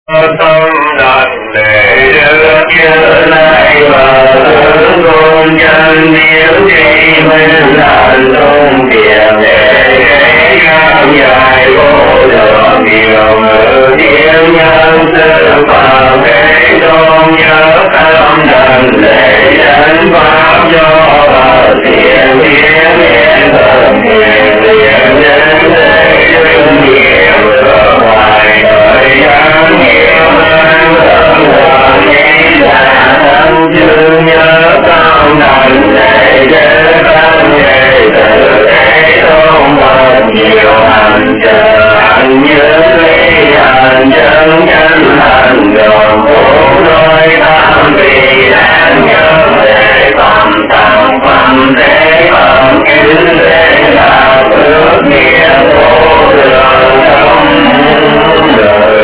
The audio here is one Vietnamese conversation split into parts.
tâm đặt để được như lai và hướng tôn chân nếu chỉ mình làm tôn tiền để cảm giải vô lượng nhiều ngữ tiếng nhân sự phạm thế tôn nhớ tâm đần để nhân pháp do và tiền thiên nhiên thần thiện thiện nhân để đừng nhiều ở ngoài đời nhân nhiều hơn hơn nghĩ là thân chư nhớ tâm đần để chư tâm nghệ tự thế tôn một nhiều hành chờ hành như lý hành chân nhân hành gồm bốn đôi tam vị đàn nhân để tâm tăng phẩm thế phẩm kính thế là phước nghĩa vô lượng trong đời.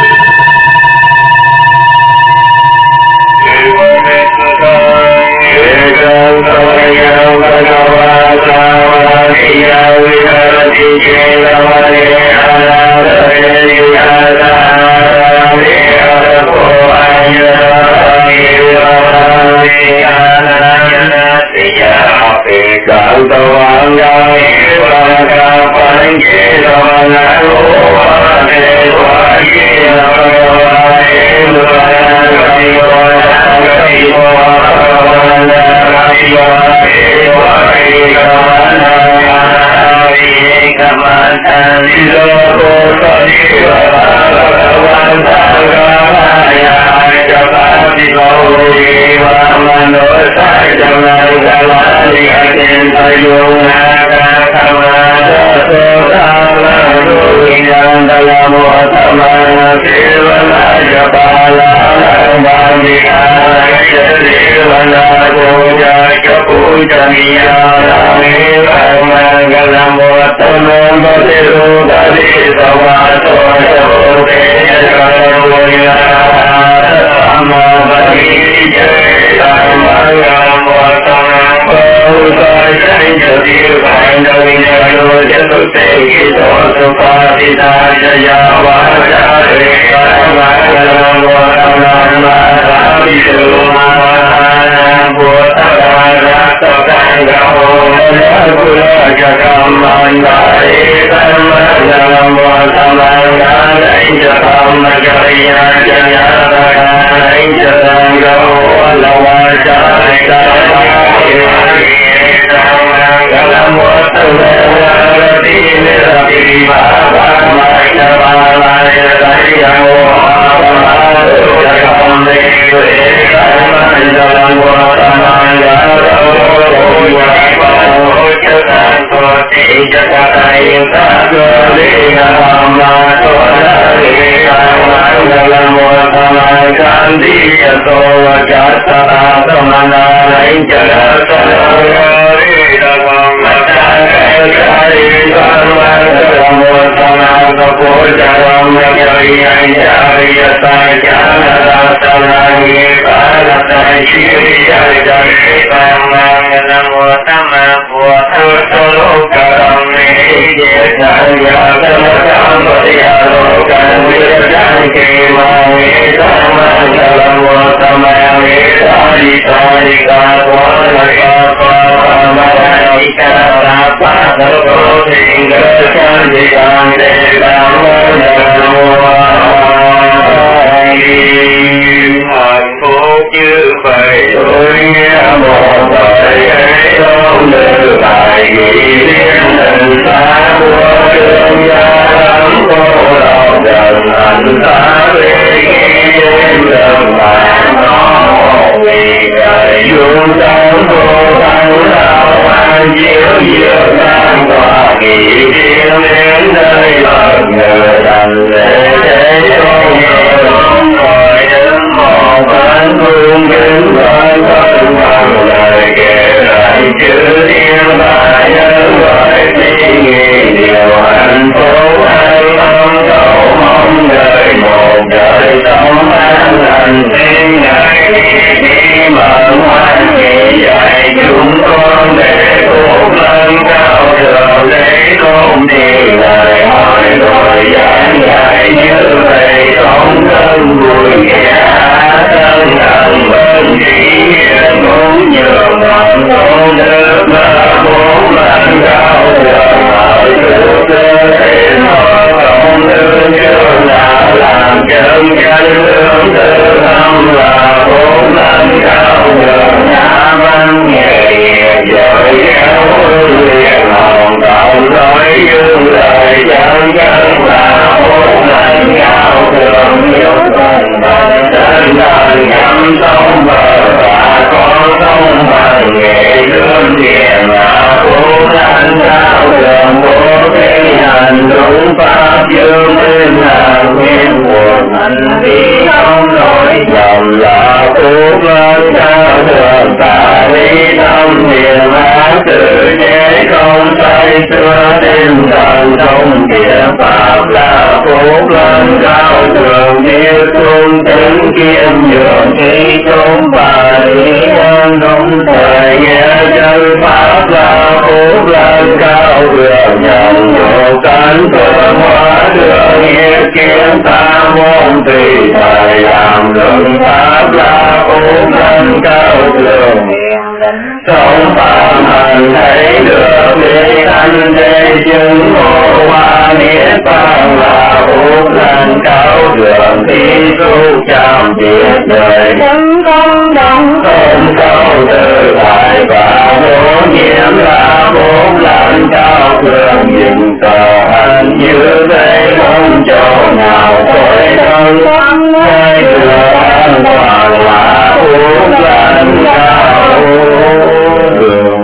Cảm ơn ngài và các bạn chỉ lo ngài hữu và thế quả chỉ là phúc lớn cao thượng ta lý tâm niệm ác tự chế không say xưa tinh thần trong địa pháp là phúc lớn cao thượng biết trung tính kiên nhường trí chúng và lý nhân đúng thời nghe chân pháp là phúc lớn cao thượng nhận độ cánh phương hóa đường nghĩa kiến ta môn tùy thời làm luận pháp là phúc lớn cao thượng sống phạm hành thấy được lý thanh thế chứng ngộ hoa niết bàn là phúc lớn cao thượng thi su chạm tiệt đời không cao tự tại và vô nhiễm là phúc lớn cao thượng dừng tờ hành như thế không chỗ nào khỏi thân hay được an toàn là phúc lớn cao thượng.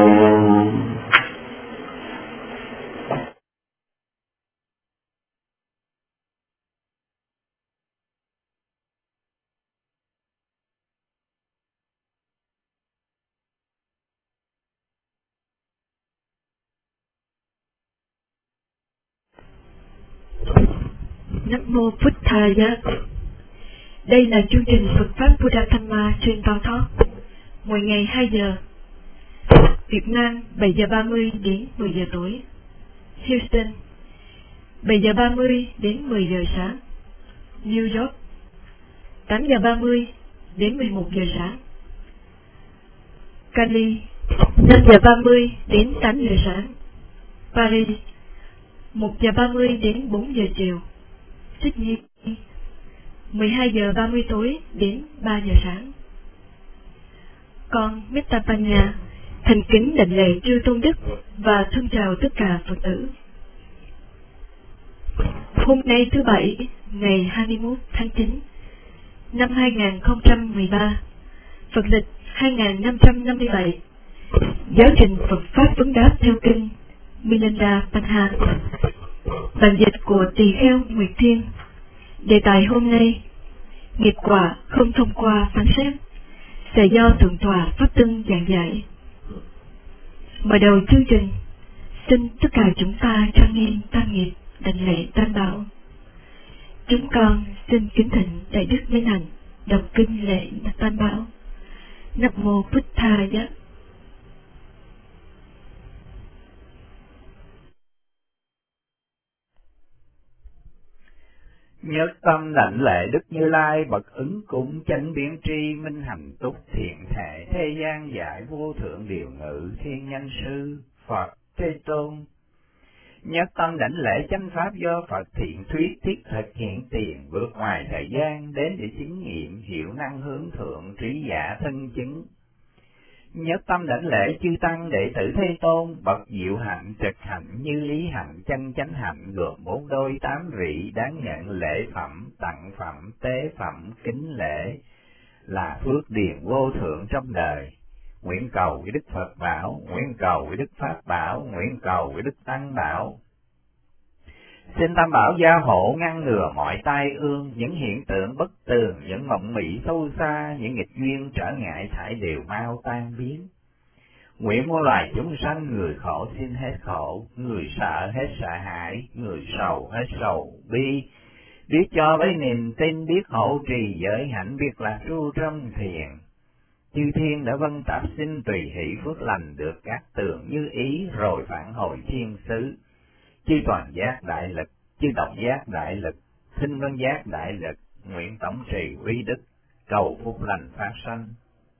Nam mô Phật Thaya. Đây là chương trình Phật pháp Buddha Dhamma trên Bao Talk, mỗi ngày 2 giờ, Việt Nam 7 giờ 30 đến 10 giờ tối, Houston 7 giờ 30 đến 10 giờ sáng, New York 8 giờ 30 đến 11 giờ sáng, Cali 5 giờ 30 đến 8 giờ sáng, Paris 1 giờ 30 đến 4 giờ chiều, Sydney 12 giờ 30 tối đến 3 giờ sáng. Con Mettapanya thành kính đảnh lễ chư tôn đức và thân chào tất cả Phật tử. Hôm nay thứ Bảy, ngày 21 tháng 9 năm 2013, Phật lịch 2557, giáo trình Phật pháp vấn đáp theo kinh Milinda Panha, bản dịch của Tỳ Kheo Nguyệt Thiên. Đề tài hôm nay: nghiệp quả không thông qua phán xét, sẽ do Thượng tọa Pháp Tân giảng giải. Mở đầu chương trình, xin tất cả chúng ta trang nghiêm tam nghiệp đảnh lễ tam bảo. Chúng con xin kính thỉnh Đại đức Minh Hạnh đọc kinh lễ tam bảo. Nam mô Phật Thaya. Nhất tâm đảnh lễ Đức Như Lai bậc ứng cung chánh biến tri minh hành túc thiện thể thế gian giải vô thượng điều ngự thiên nhân sư Phật Thế Tôn. Nhất tâm đảnh lễ chánh pháp do Phật thiện thuyết thiết thực hiện tiền vượt ngoài thời gian đến để chứng nghiệm hiệu năng hướng thượng trí giả thân chứng. Nhất tâm đảnh lễ chư tăng đệ tử Thế Tôn bậc diệu hạnh trực hạnh như lý hạnh chân chánh hạnh gồm 4 đôi 8 vị đáng nhận lễ phẩm tặng phẩm tế phẩm kính lễ là phước điền vô thượng trong đời. Nguyện cầu với Đức Phật bảo, nguyện cầu với Đức Pháp bảo, nguyện cầu với Đức Tăng bảo. Xin Tam Bảo gia hộ ngăn ngừa mọi tai ương, những hiện tượng bất tường, những mộng mị sâu xa, những nghịch duyên trở ngại thải đều mau tan biến. Nguyện muôn loài chúng sanh người khổ xin hết khổ, người sợ hết sợ hãi, người sầu hết sầu bi. Biết cho với niềm tin, biết hộ trì giới hạnh, biết là tru trong thiền. Chư thiên đã vân tập xin tùy hỷ phước lành được các tường như ý rồi phản hồi thiên xứ. Chư toàn giác đại lực, chư độc giác đại lực, thinh vân giác đại lực, nguyện tổng trì uy đức, cầu phúc lành phát sanh.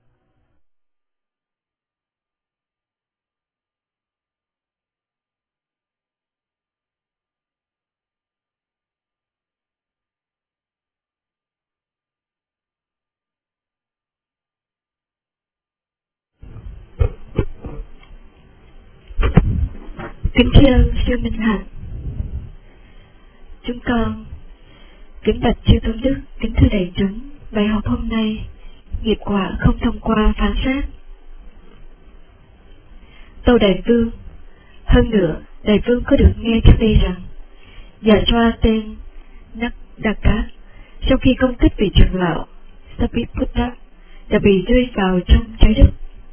Kính thưa sư Minh Hạnh, chúng con kính bạch chư tôn đức, kính thưa đại chúng, bài học hôm nay nghiệp quả không thông qua phán xét. Tâu Đại Vương, hơn nữa Đại Vương có được nghe trước đây rằng Dạ Choa tên Nắc Đa Cát sau khi công kích vị trưởng lão Sapiputta đã bị rơi vào trong trái đất.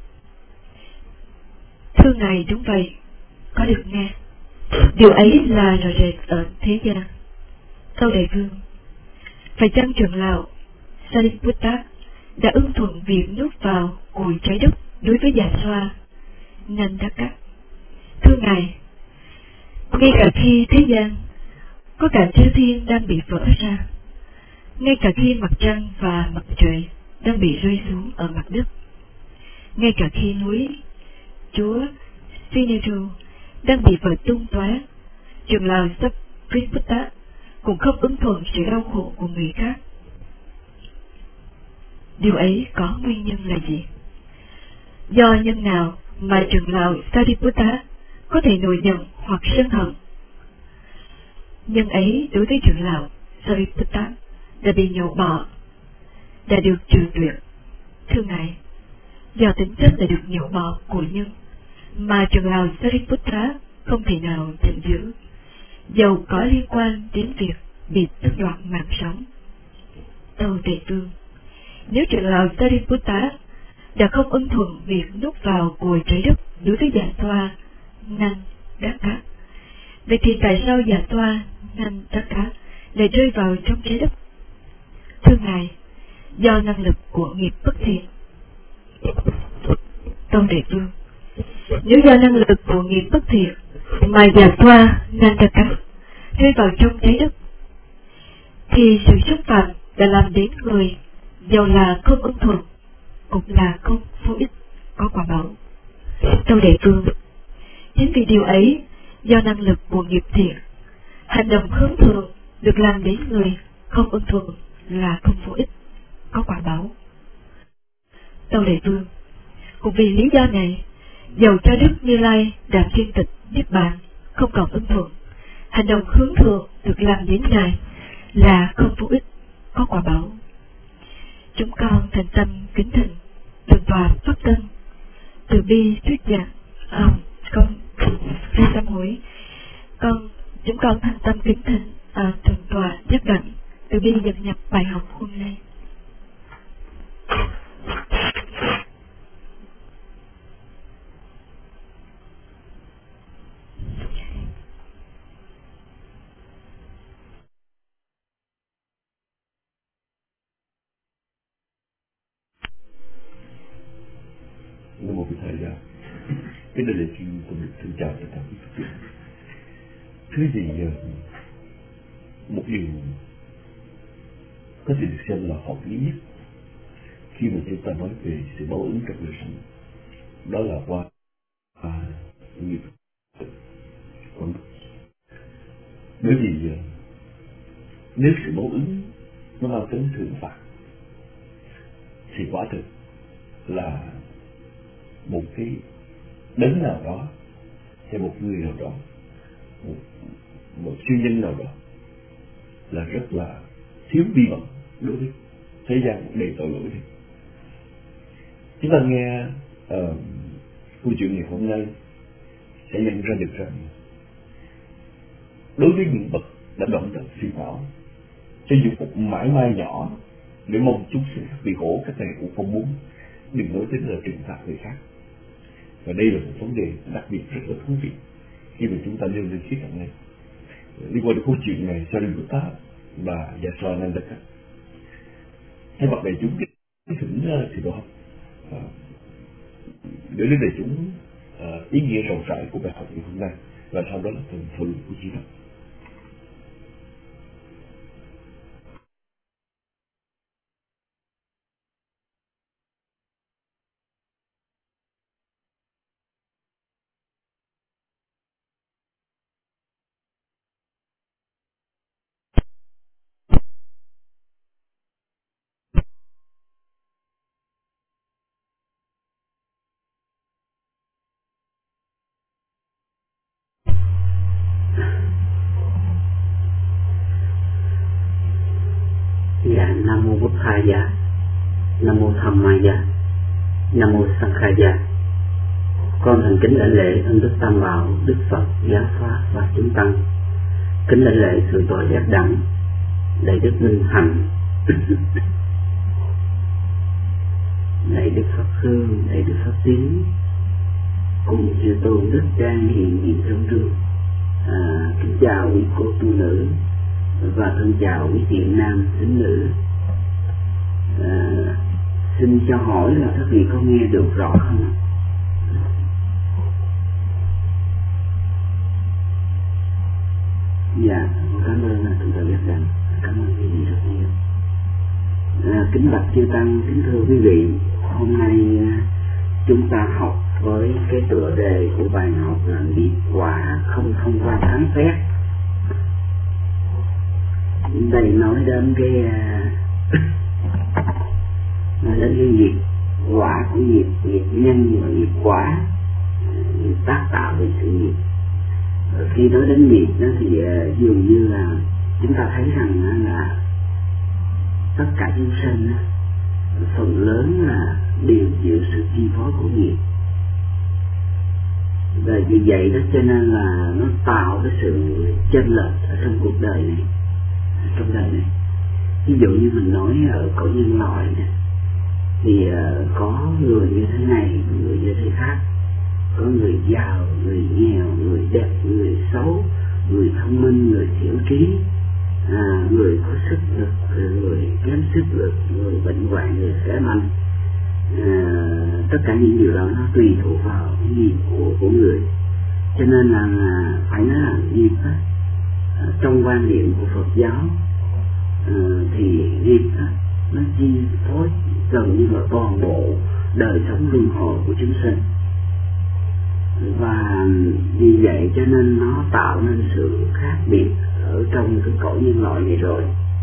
Thưa Ngài, đúng vậy, có được nghe. Điều ấy là rõ rệt ở thế gian. Tâu Đại Vương, phải chăng trưởng lão Sariputta đã ưng thuận việc nuốt vào cùi trái đất đối với Dạ Xoa Nandaka? Thưa Ngài, ngay cả khi thế gian có cả chư thiên đang bị vỡ ra, ngay cả khi mặt trăng và mặt trời đang bị rơi xuống ở mặt đất, ngay cả khi núi Chúa Sineru đang bị vỡ tung tóe, trưởng lão Sariputta cũng không ứng thuận sự đau khổ của người khác. Điều ấy có nguyên nhân là gì? Do nhân nào mà trưởng lão Sariputta có thể nổi giận hoặc sân hận? Nhân ấy đối với trưởng lão Sariputta đã bị nhổ bỏ, đã được trừ tuyệt. Thưa Ngài, do tính chất đã được nhổ bỏ của nhân mà trưởng lão Sariputta không thể nào giận dữ, dầu có liên quan đến việc bị tước đoạt mạng sống. Tâu Đại Vương, nếu trưởng lão Sariputta đã không ưng thuận việc nuốt vào cùi trái đất đối với Dạ Xoa Nandaka, vậy thì tại sao Dạ Xoa Nandaka lại rơi vào trong trái đất? Thưa Ngài, do năng lực của nghiệp bất thiện. Tâu Đại Vương, nếu do năng lực của nghiệp bất thiện mà Dạ Xoa Nandaka rơi vào trong trái đất, thì sự xúc phạm đã làm đến người, dầu là không ưng thuận cũng là không vô ích, có quả báo. Tâu Đại Vương, chính vì điều ấy, do năng lực của nghiệp thiện, hành động hướng thượng được làm đến người không ưng thuận là không vô ích, có quả báo. Tâu Đại Vương, cũng vì lý do này, dầu cho Đức Như Lai đã viên tịch niết bàn không còn ưng thuận, hành động hướng thượng được làm đến Ngài là không vô ích, có quả báo. Chúng con thành tâm kính thỉnh Thượng tọa Pháp Tân từ bi thuyết giảng. Con xin sám hối. Chúng con thành tâm kính thỉnh Thượng tọa Nhất Đẳng từ bi dẫn nhập bài học hôm nay. Nam mô Bổn Thầy Ra. Kính thưa đại chúng, con được xin chào tất cả quý vị. Thứ gì một điều có thể được xem là hợp lý nhất khi mà chúng ta nói về sự báo ứng trong đời sống, đó là qua nghiệp. Bởi vì nếu sự báo ứng nó mang tính thưởng phạt thì quả thực là một cái đấng nào đó hay một người nào đó, một siêu nhân nào đó là rất là thiếu bi mẫn đối với thế gian đầy tội lỗi này. Chúng ta nghe câu chuyện ngày hôm nay sẽ nhận ra được rằng đối với những bậc đã động tận phiền não, cho dù một mãi mai nhỏ để mong chúng sẽ bị khổ, các thầy cũng không muốn, đừng nói đến là trừng phạt người khác. Và đây là một vấn đề đặc biệt rất là thú vị khi mà chúng ta nêu lên khía cạnh này liên quan đến câu chuyện này Sariputta và Dạ Xoa Nandaka. Thay mặt đại chúng thỉnh thì đó để đến đại chúng ý nghĩa rộng rãi của bài học ngày hôm nay, và sau đó là phần thảo luận của chị đó. Dạ, Nam mô Bụt Thaya, Nam mô Tham Maya, Nam mô Sankhaya. Con thành kính lãnh lễ ân đức Tam Bảo, Đức Phật, Giáo Pháp và chúng tăng. Kính lãnh lễ Thượng tọa Giác Đẳng, Đại đức Minh Hạnh. lạy Đức Pháp Hương, lạy Đức Pháp Tín, cùng chư tôn đức trang hiện diện trong trường. Kính chào quý cô tu nữ và thân chào quý thiện nam tín nữ. Xin cho hỏi là các vị có nghe được rõ không? Dạ, cảm ơn thượng tọa Giác Đặng, cảm ơn quý vị rất nhiều. Kính bạch chư tăng, kính thưa quý vị, hôm nay chúng ta học với cái tựa đề của bài học là nghiệp quả không thông qua phán xét. Đây nói đến cái nghiệp quả của nghiệp nhân và nghiệp quả, nghiệp tác tạo về sự nghiệp. Khi nói đến nghiệp đó thì dường như là chúng ta thấy rằng là tất cả chúng sinh phần lớn là đều chịu sự chi phối của nghiệp. Và vì vậy đó cho nên là nó tạo cái sự chênh lệch ở trong cuộc đời này, trong đời này. Ví dụ như mình nói ở cõi nhân loại này, thì có người như thế này, người như thế khác, có người giàu, người nghèo, người đẹp, người xấu, người thông minh, người thiểu trí, người có sức lực, người kém sức lực, người bệnh hoạn, người khỏe mạnh. Tất cả những điều đó nó tùy thuộc vào nghiệp của người. Cho nên là phải nói là nghiệp trong quan niệm của Phật giáo thì nghiệp nó chi phối gần như là toàn bộ đời sống luân hồi của chúng sinh. Và vì vậy cho nên nó tạo nên sự khác biệt ở trong cái cõi nhân loại này rồi.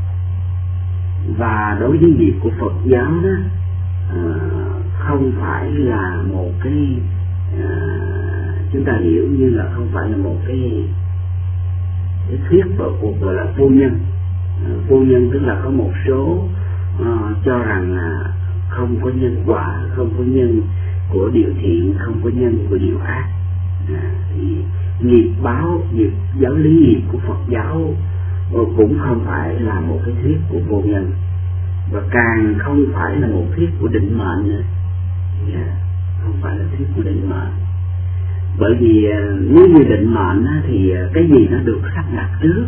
Và đối với nghiệp của Phật giáo đó, không phải là một cái chúng ta hiểu như là không phải là một cái thuyết của gọi là vô nhân. Vô nhân tức là có một số cho rằng là không có nhân quả, không có nhân của điều thiện, không có nhân của điều ác. Thì nghiệp báo, nghiệp giáo lý nghiệp của Phật giáo cũng không phải là một cái thuyết của vô nhân, và càng không phải là một thuyết của định mệnh nữa. Không phải là thuyết của định mệnh. Bởi vì nếu như định mệnh thì cái gì nó được sắp đặt trước,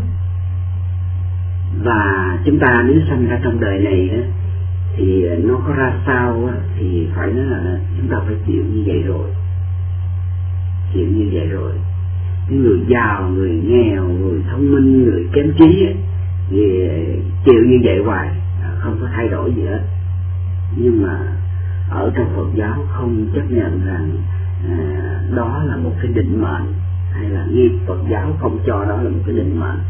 và chúng ta nếu sinh ra trong đời này thì nó có ra sao thì phải nói là chúng ta phải chịu như vậy rồi. Chịu như vậy rồi. Những người giàu, người nghèo, người thông minh, người kém trí thì chịu như vậy hoài, không có thay đổi gì hết. Nhưng mà ở trong Phật giáo không chấp nhận rằng đó là một cái định mệnh, hay là nghiệp Phật giáo không cho đó là một cái định mệnh.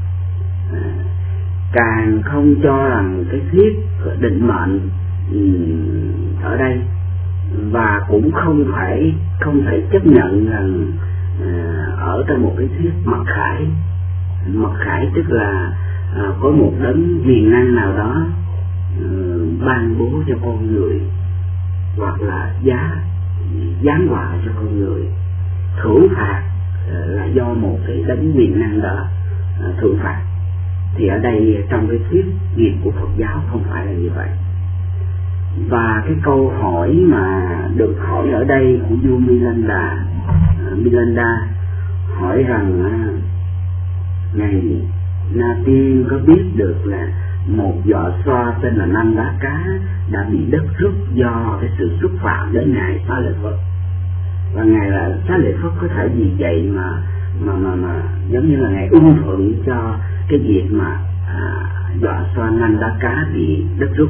Càng không cho rằng cái thuyết định mệnh ở đây, và cũng không thể chấp nhận rằng ở trong một cái thuyết mặc khải. Mặc khải tức là có một đấng quyền năng nào đó ban bố cho con người, hoặc là giáng họa cho con người. Thưởng phạt là do một cái đấng quyền năng đó thưởng phạt. Thì ở đây trong cái thuyết nghiệp của Phật giáo không phải là như vậy. Và cái câu hỏi mà được hỏi ở đây của vua Milanda hỏi rằng ngài Na Tiên có biết được là một vỏ xoa tên là Nanda Cá đã bị đất rút do cái sự xúc phạm đến ngài Xá Lợi Phất. Và ngài là Xá Lợi Phất có thể vì vậy mà giống như là ngài ưng thuận cho cái việc mà vỏ xoa Nanda Cá bị đất rút.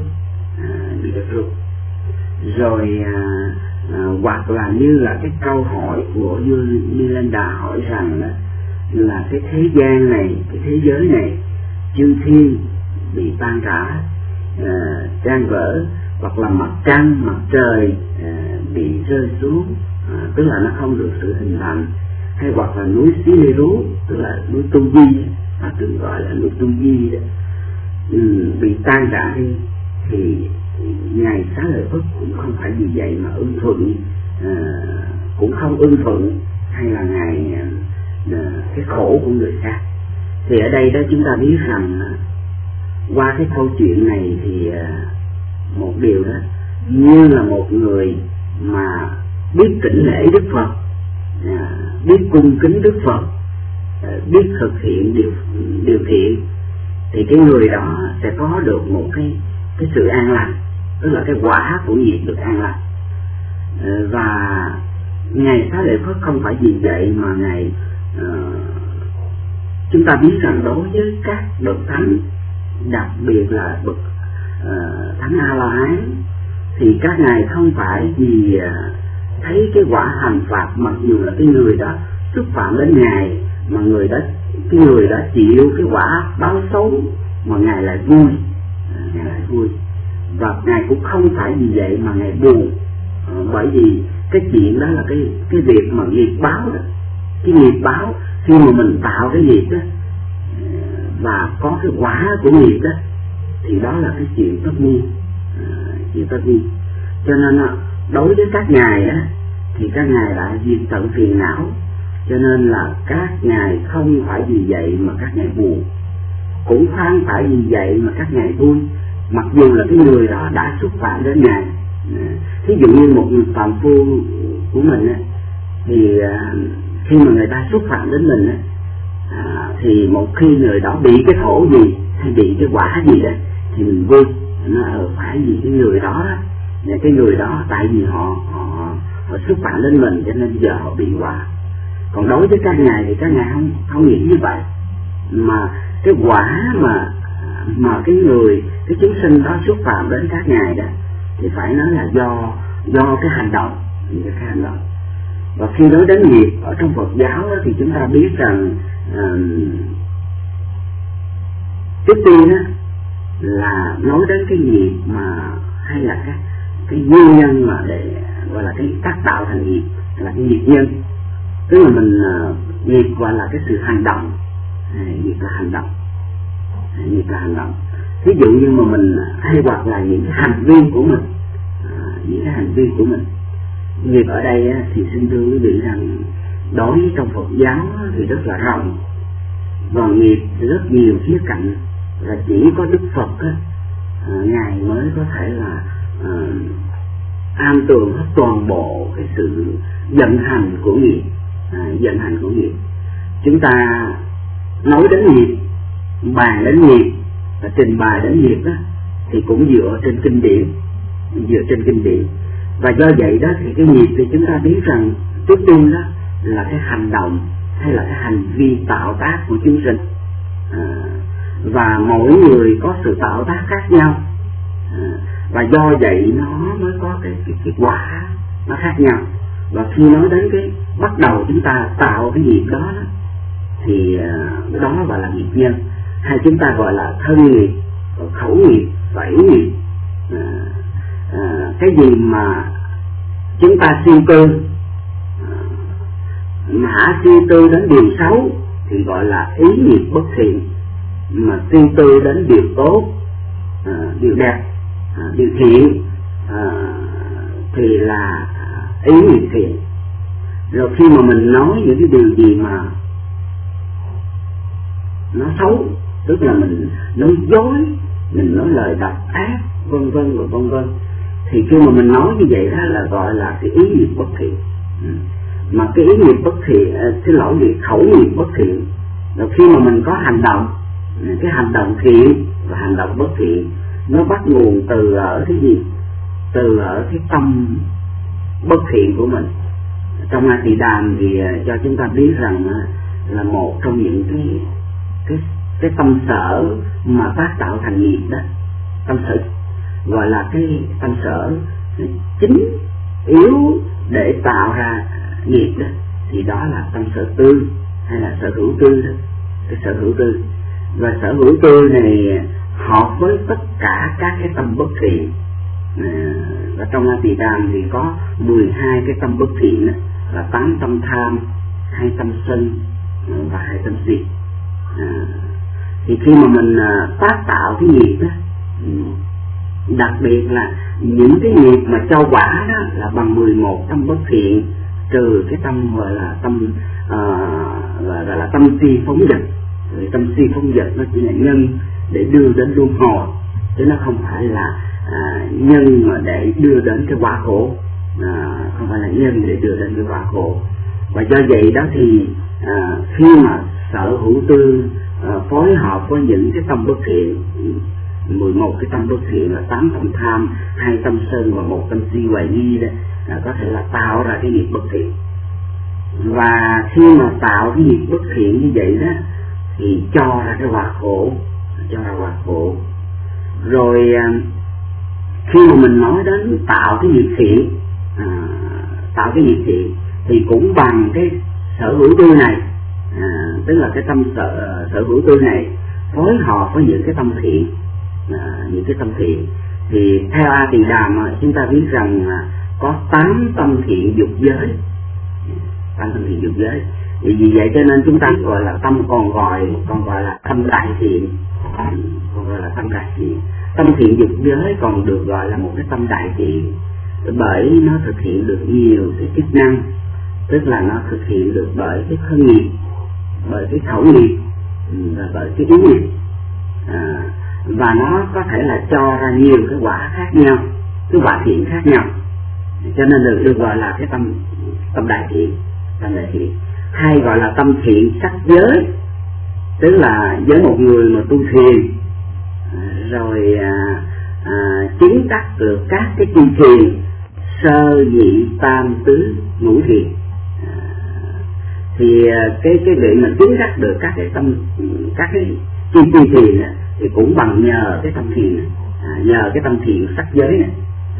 Rồi hoặc là như là cái câu hỏi của Milanda hỏi rằng là cái thế gian này, cái thế giới này, chư thiên bị tan rã, tan vỡ, hoặc là mặt trăng, mặt trời bị rơi xuống, tức là nó không được sự hình thành, hay hoặc là núi Xí Lê Rú, tức là núi Tu Di, ta thường gọi là núi Tu Di đó, bị tan rã đi, thì ngài Xá Lợi Phất cũng không phải vì vậy mà ưng thuận, cũng không ưng thuận, hay là ngài cái khổ của người khác. Thì ở đây đó chúng ta biết rằng qua cái câu chuyện này thì một điều đó như là một người mà biết kính lễ Đức Phật, biết cung kính Đức Phật, biết thực hiện điều thiện, thì cái người đó sẽ có được một cái sự an lành, tức là cái quả của nghiệp được an lành. Và Ngài Xá Lợi Phất không phải vì vậy mà Ngài chúng ta biết rằng đối với các bậc thánh, đặc biệt là bậc thánh A-la-hán, thì các ngài không phải vì thấy cái quả hành phạt, mặc dù là cái người đó xúc phạm đến ngài, mà cái người đó chịu cái quả báo xấu mà ngài lại vui, và ngài cũng không phải vì vậy mà ngài buồn, bởi vì cái chuyện đó là cái việc mà nghiệp báo đó, cái nghiệp báo khi mà mình tạo cái nghiệp đó và có cái quả của nghiệp đó, thì đó là cái chuyện tất nhiên, cho nên đối với các ngài á, thì các ngài đã diệt tận phiền não, cho nên là các ngài không phải vì vậy mà các ngài buồn, cũng không phải vì vậy mà các ngài vui, mặc dù là cái người đó đã xúc phạm đến ngài. Ví dụ như một người phàm phu của mình á, thì khi mà người ta xúc phạm đến mình á, thì một khi người đó bị cái khổ gì hay bị cái quả gì đó thì mình vui, nó phải vì cái người đó, cái người đó tại vì họ xúc phạm đến mình cho nên giờ họ bị quả. Còn đối với các ngài thì các ngài không nghĩ như vậy, mà cái quả mà cái chúng sinh đó xúc phạm đến các ngài đó thì phải nói là do cái hành động. Và khi nói đến nghiệp ở trong Phật giáo đó, thì chúng ta biết rằng trước tiên đó là nói đến cái nghiệp mà hay là cái nguyên nhân mà để gọi là cái tác tạo thành nghiệp là cái nghiệp nhân, tức là mình nghiệp gọi là cái sự hành động, nghiệp là hành động. Ví dụ như mà mình hay hoặc là những cái hành vi của mình, nghiệp ở đây thì xin thưa quý vị rằng đối với trong Phật giáo thì rất là rộng, và nghiệp rất nhiều khía cạnh, là chỉ có Đức Phật ngài mới có thể là am tường hết toàn bộ cái sự vận hành của nghiệp. Chúng ta nói đến nghiệp, bàn đến nghiệp và trình bày đến nghiệp đó, thì cũng dựa trên kinh điển. Và do vậy đó thì cái nghiệp thì chúng ta biết rằng trước tiên đó là cái hành động hay là cái hành vi tạo tác của chúng sinh, và mỗi người có sự tạo tác khác nhau, và do vậy nó mới có cái quả nó khác nhau. Và khi nói đến cái bắt đầu chúng ta tạo cái nghiệp đó thì đó gọi là nghiệp nhân, hay chúng ta gọi là thân nghiệp, khẩu nghiệp, vẫy nghiệp. Cái gì mà chúng ta suy tư mà suy tư đến điều xấu thì gọi là ý nghiệp bất thiện, mà suy tư đến điều tốt, điều đẹp, điều thiện thì là ý nghiệp thiện. Rồi khi mà mình nói những cái điều gì mà nó xấu, tức là mình nói dối, mình nói lời độc ác, vân vân, thì khi mà mình nói như vậy đó là gọi là cái ý nghiệp bất thiện. Mà cái ý nghiệp bất thiện, khẩu nghiệp bất thiện. Rồi khi mà mình có hành động, cái hành động thiện và hành động bất thiện, nó bắt nguồn từ ở cái gì? Từ ở cái tâm bất thiện của mình. Trong A Tỳ Đàm thì cho chúng ta biết rằng là một trong những cái tâm sở mà tác tạo thành nghiệp đó, tâm sở gọi là cái tâm sở chính yếu để tạo ra nghiệp đó, thì đó là tâm sở tư hay là sở hữu tư đó, cái sở hữu tư. Và sở hữu tư này hợp với tất cả các cái tâm bất thiện. Và trong A Tỳ Đàm thì có 12 cái tâm bất thiện đó, là 8 tâm tham, 2 tâm sân và 2 tâm si. Thì khi mà mình tác tạo cái nghiệp đó, đặc biệt là những cái nghiệp mà cho quả đó là bằng 11 tâm bất thiện, trừ cái tâm gọi là tâm gọi là tâm si phóng dật. Tâm si phóng dật nó chỉ là nhân để đưa đến luân hồi, chứ nó không phải là nhân mà để đưa đến cái quả khổ, không phải là nhân để đưa đến cái quả khổ. Và do vậy đó thì khi mà sở hữu tư phối hợp với những cái tâm bất thiện, 11 cái tâm bất thiện là 8 tâm tham, 2 tâm sân và 1 tâm si hoài nghi đó, có thể là tạo ra cái nghiệp bất thiện. Và khi mà tạo cái nghiệp bất thiện như vậy đó thì cho ra cái quả khổ, Rồi khi mà mình nói đến tạo cái nghiệp thiện, thì cũng bằng cái sở hữu tư này, tức là cái tâm sở hữu tư này phối hợp với những cái tâm thiện, thì theo A Tỳ Đàm chúng ta biết rằng có 8 tâm thiện dục giới, 8 tâm thiện dục giới. Vì vậy cho nên chúng ta gọi là tâm còn gọi là tâm đại thiện, Tâm thiện dục giới còn được gọi là một cái tâm đại thiện, bởi nó thực hiện được nhiều cái chức năng, tức là nó thực hiện được bởi cái thân nghiệp, bởi cái khẩu nghiệp và bởi cái ý nghiệp, và nó có thể là cho ra nhiều cái quả khác nhau, cái quả thiện khác nhau, cho nên được gọi là cái tâm đại thiện. Hay gọi là tâm thiện sắc giới, tức là với một người mà tu thiền rồi chứng đắc được các cái chi thiền sơ nhị tam tứ ngũ thiền, thì cái vị mà chứng đắc được các cái chi thiền thì cũng bằng nhờ cái tâm thiền, nhờ cái tâm thiện sắc giới này,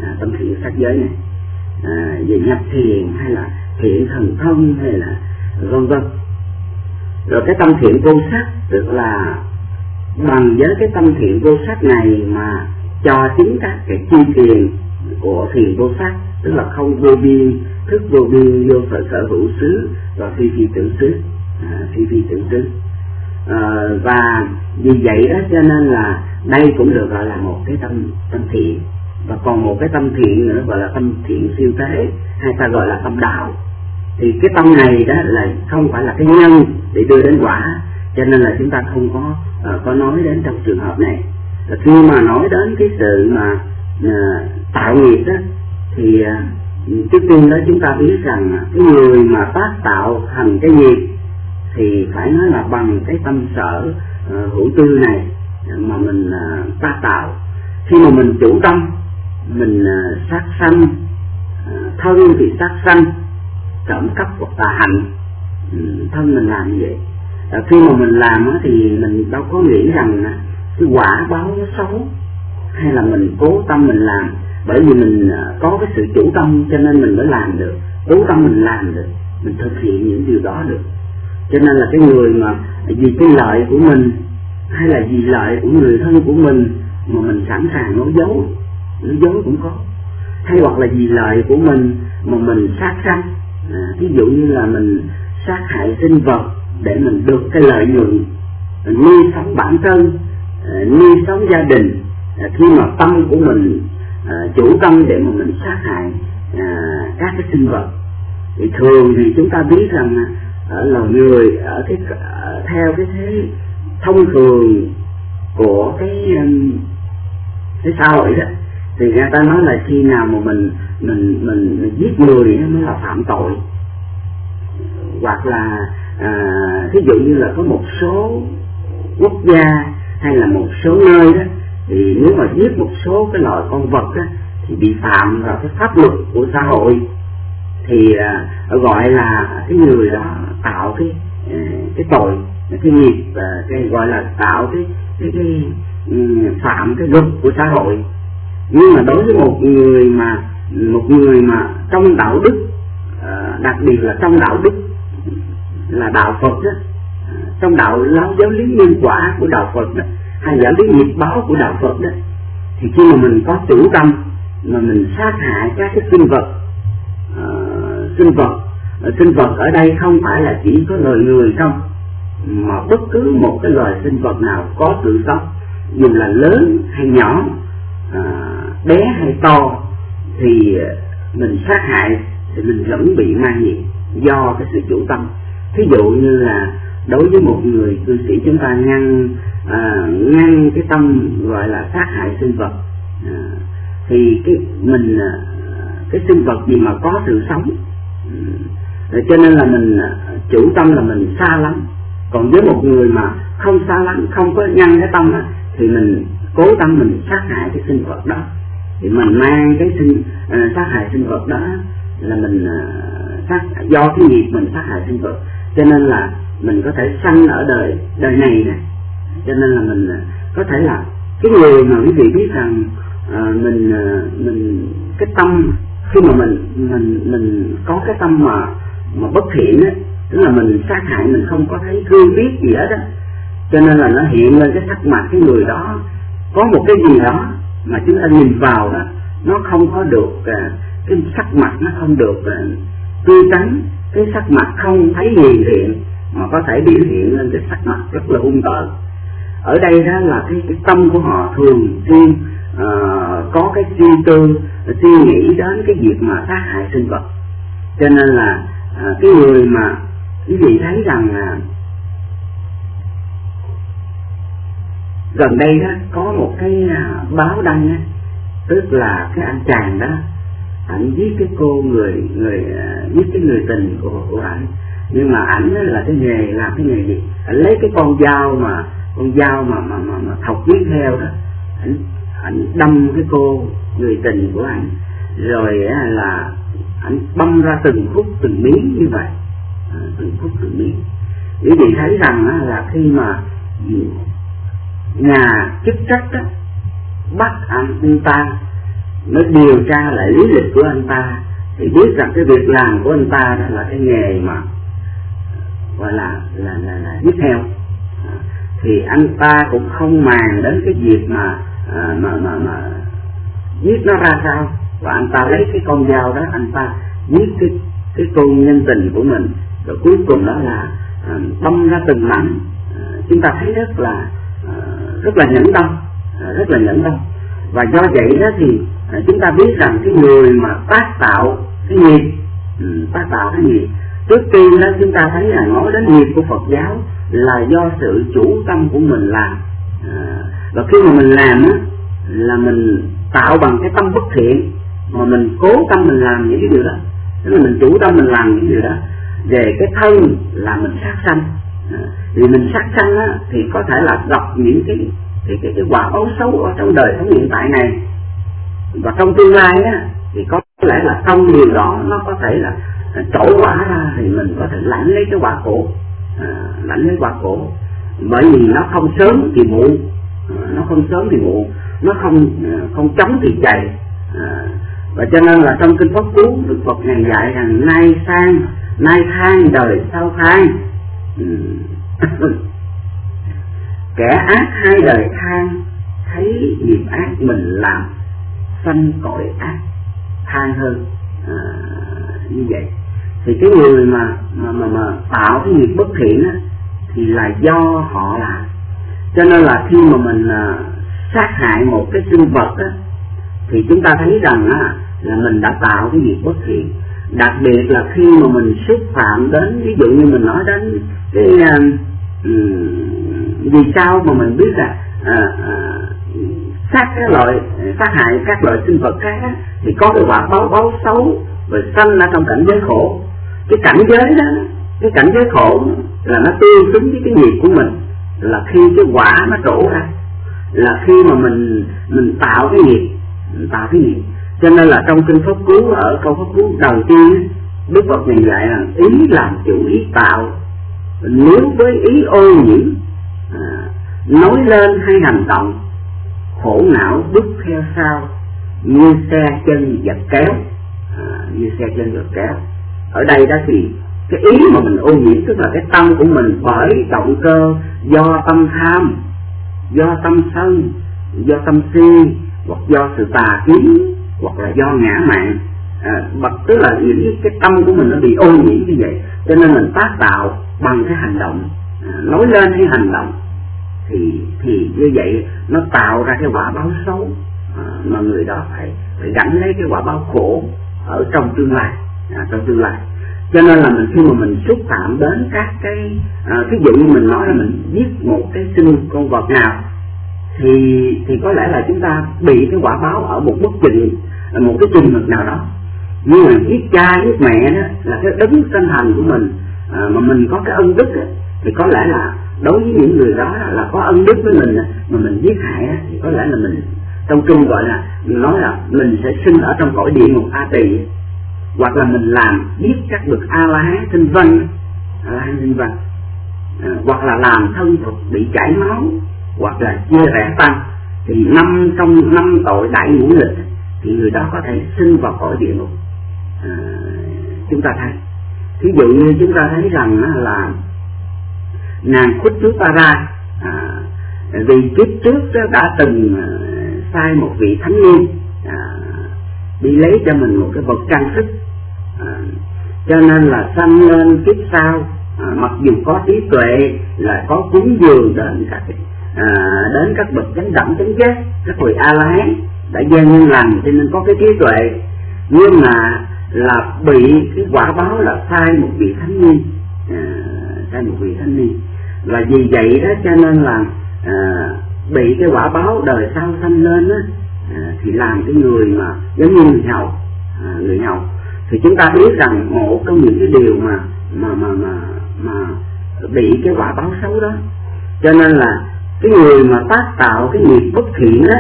về nhập thiền hay là thiện thần thông hay là vân vân. Rồi cái tâm thiện vô sắc, tức là bằng với cái tâm thiện vô sắc này mà cho chứng các cái chi thiền của thiền vô sắc, tức là không vô biên, thức vô biên, vô sở hữu xứ và phi tưởng xứ, và vì vậy đó cho nên là đây cũng được gọi là một cái tâm thiện. Và còn một cái tâm thiện nữa gọi là tâm thiện siêu tế, hay ta gọi là tâm đạo. Thì cái tâm này đó là không phải là cái nhân để đưa đến quả, cho nên là chúng ta không có nói đến trong trường hợp này. Và khi mà nói đến cái sự mà tạo nghiệp đó thì trước tiên đó chúng ta biết rằng cái người mà tác tạo thành cái nghiệp thì phải nói là bằng cái tâm sở hữu tư này mà mình tác tạo. Khi mà mình chủ tâm, mình sát sanh, thân thì sát sanh, trộm cắp hoặc tà hạnh, thân mình làm như vậy. Khi mà mình làm thì mình đâu có nghĩ rằng cái quả báo nó xấu, hay là mình cố tâm mình làm, bởi vì mình có cái sự chủ tâm cho nên mình mới làm được, cố tâm mình làm được, mình thực hiện những điều đó được. Cho nên là cái người mà vì cái lợi của mình hay là vì lợi của người thân của mình mà mình sẵn sàng nói dối cũng có, hay hoặc là vì lợi của mình mà mình sát sanh, ví dụ như là mình sát hại sinh vật để mình được cái lợi nhuận, nuôi sống bản thân, nuôi sống gia đình. Khi mà tâm của mình chủ tâm để mà mình sát hại các cái sinh vật, thì thường thì chúng ta biết rằng ở loài người theo cái thế thông thường của cái xã hội đó, thì người ta nói là khi nào mà mình giết người nó mới là phạm tội, hoặc là ví dụ như là có một số quốc gia hay là một số nơi đó, thì nếu mà giết một số cái loại con vật đó, thì bị phạm vào cái pháp luật của xã hội, thì gọi là cái người đó tạo cái tội, cái nghiệp, cái gọi là tạo cái phạm cái luật của xã hội. Nhưng mà đối với một người mà trong đạo đức, đặc biệt là trong đạo đức là đạo Phật đó, trong giáo lý nhân quả của đạo Phật đó, hay giáo lý nghiệp báo của đạo Phật đó, thì khi mà mình có chủ tâm mà mình sát hại các cái sinh vật ở đây không phải là chỉ có loài người không, mà bất cứ một cái loài sinh vật nào có sự sống, dù là lớn hay nhỏ, bé hay to, thì mình sát hại thì mình vẫn bị ma nhiệt do cái sự chủ tâm. Ví dụ như là đối với một người cư sĩ, chúng ta ngăn cái tâm gọi là sát hại sinh vật, thì cái sinh vật gì mà có sự sống, cho nên là mình chủ tâm là mình xa lắm. Còn với một người mà không xa lắm, không có nhân cái tâm á, thì mình cố tâm mình sát hại cái sinh vật đó, thì mình mang cái sát hại sinh vật đó là mình do cái nghiệp mình sát hại sinh vật, cho nên là mình có thể sanh ở đời này nè. Cho nên là mình có thể là cái người mà quý vị biết rằng mình cái tâm khi mà mình có cái tâm mà bất thiện á, tức là mình sát hại, mình không có thấy thương biết gì hết á, cho nên là nó hiện lên cái sắc mặt cái người đó có một cái gì đó mà chúng ta nhìn vào là nó không có được, cái sắc mặt nó không được tươi tắn, cái sắc mặt không thấy hiền thiện mà có thể biểu hiện lên cái sắc mặt rất là hung tợn. Ở đây đó là cái tâm của họ thường xuyên có cái suy nghĩ đến cái việc mà sát hại sinh vật. Cho nên là cái người mà quý vị thấy rằng gần đây đó có một cái báo đăng á, tức là cái anh chàng đó ảnh giết cái cô người giết cái người tình của ảnh, nhưng mà ảnh là cái nghề làm cái nghề gì, ảnh lấy cái con dao mà thọc giết theo đó, ảnh đâm cái cô người tình của ảnh, rồi là ảnh băm ra từng khúc từng miếng như vậy, từng khúc từng miếng. Quý vị thấy rằng là khi mà nhà chức trách đó bắt anh ta mới điều tra lại lý lịch của anh ta, thì biết rằng cái việc làm của anh ta đó là cái nghề mà gọi là giết heo, thì anh ta cũng không màng đến cái việc mà giết nó ra sao, và anh ta lấy cái con dao đó anh ta giết cái cô nhân tình của mình, rồi cuối cùng đó là băm ra từng mảnh. Chúng ta thấy rất là nhẫn tâm, rất là nhẫn tâm. Và do vậy đó thì chúng ta biết rằng cái người mà tác tạo cái nghiệp, trước tiên đó chúng ta thấy là nói đến nghiệp của Phật giáo là do sự chủ tâm của mình làm. Và khi mà mình làm á, là mình tạo bằng cái tâm bất thiện, mà mình cố tâm mình làm những cái điều đó, tức là mình chủ tâm mình làm những điều đó. Về cái thân là mình sát sanh, vì mình sát sanh á, thì có thể là gặp những cái quả báo xấu ở trong đời sống hiện tại này, và trong tương lai á, thì có lẽ là trong điều đó nó có thể là trổ quả ra, thì mình có thể lãnh lấy cái quả khổ, bởi vì nó không sớm thì muộn, nó không chóng thì chạy. Và cho nên là trong kinh Pháp Cú, Đức Phật ngài dạy rằng nay than đời sau than, kẻ ác hai đời than, thấy nghiệp ác mình làm sanh cõi ác than hơn. Như vậy thì cái người mà tạo cái nghiệp bất thiện á, thì là do họ làm. Cho nên là khi mà mình sát hại một cái sinh vật á, thì chúng ta thấy rằng là mình đã tạo cái nghiệp bất thiện. Đặc biệt là khi mà mình xúc phạm đến, ví dụ như mình nói đến cái vì sao mà mình biết là sát hại các loại sinh vật khác á, thì có cái quả báo xấu và sanh ra trong cảnh giới khổ. Cái cảnh giới đó, cái cảnh giới khổ là nó tương xứng với cái nghiệp của mình, là khi cái quả nó trổ ra, là khi mà mình tạo cái nghiệp, Cho nên là trong kinh Pháp Cú, ở câu Pháp Cú đầu tiên, Đức Phật này dạy là ý làm chủ ý tạo, nếu với ý ô nhiễm nói lên hay hành động, khổ não bước theo sau như xe chân vật kéo. Ở đây đó thì cái ý mà mình ô nhiễm tức là cái tâm của mình bởi động cơ do tâm tham, do tâm sân, do tâm si, hoặc do sự tà kiến, hoặc là do ngã mạn, tức là những cái tâm của mình nó bị ô nhiễm như vậy. Cho nên mình tác tạo bằng cái hành động, nói lên hay hành động, thì như vậy nó tạo ra cái quả báo xấu, mà người đó phải gánh lấy cái quả báo khổ ở trong tương lai. Cho nên là khi mà mình xúc phạm đến các cái ví dụ như mình nói là mình giết một cái sinh con vật nào, thì có lẽ là chúng ta bị cái quả báo ở một mức trình, một cái trình mực nào đó. Nhưng mà giết cha giết mẹ đó là cái đấng sinh thành của mình, mà mình có cái ân đức đó, thì có lẽ là đối với những người đó là có ân đức với mình mà mình giết hại đó, thì có lẽ là mình trong trung gọi là mình nói là mình sẽ sinh ở trong cõi địa ngục A Tỳ, hoặc là mình làm giết các bậc A La Hán Tinh Văn, hoặc là làm thân thuộc bị chảy máu, hoặc là chia rẽ tăng. Thì trong năm tội đại ngũ nghịch thì người đó có thể sinh vào cõi địa ngục. Chúng ta thấy, ví dụ như chúng ta thấy rằng là nàng Khuất Chú Ta Ra, vì kiếp trước đã từng sai một vị thánh niên đi lấy cho mình một cái vật trang sức, cho nên là sanh lên kiếp sau, mặc dù có trí tuệ là có cúng dường đến các bậc chánh đẳng chánh giác, các vị A La Hán đã gieo nhân lành cho nên có cái trí tuệ, nhưng mà là bị cái quả báo là sai một vị thánh niên, và vì vậy đó cho nên là bị cái quả báo đời sau sanh lên đó, thì làm cái người mà giống như người hầu. Thì chúng ta biết rằng một trong những cái điều mà bị cái quả báo xấu đó, cho nên là cái người mà tác tạo cái nghiệp bất thiện đó,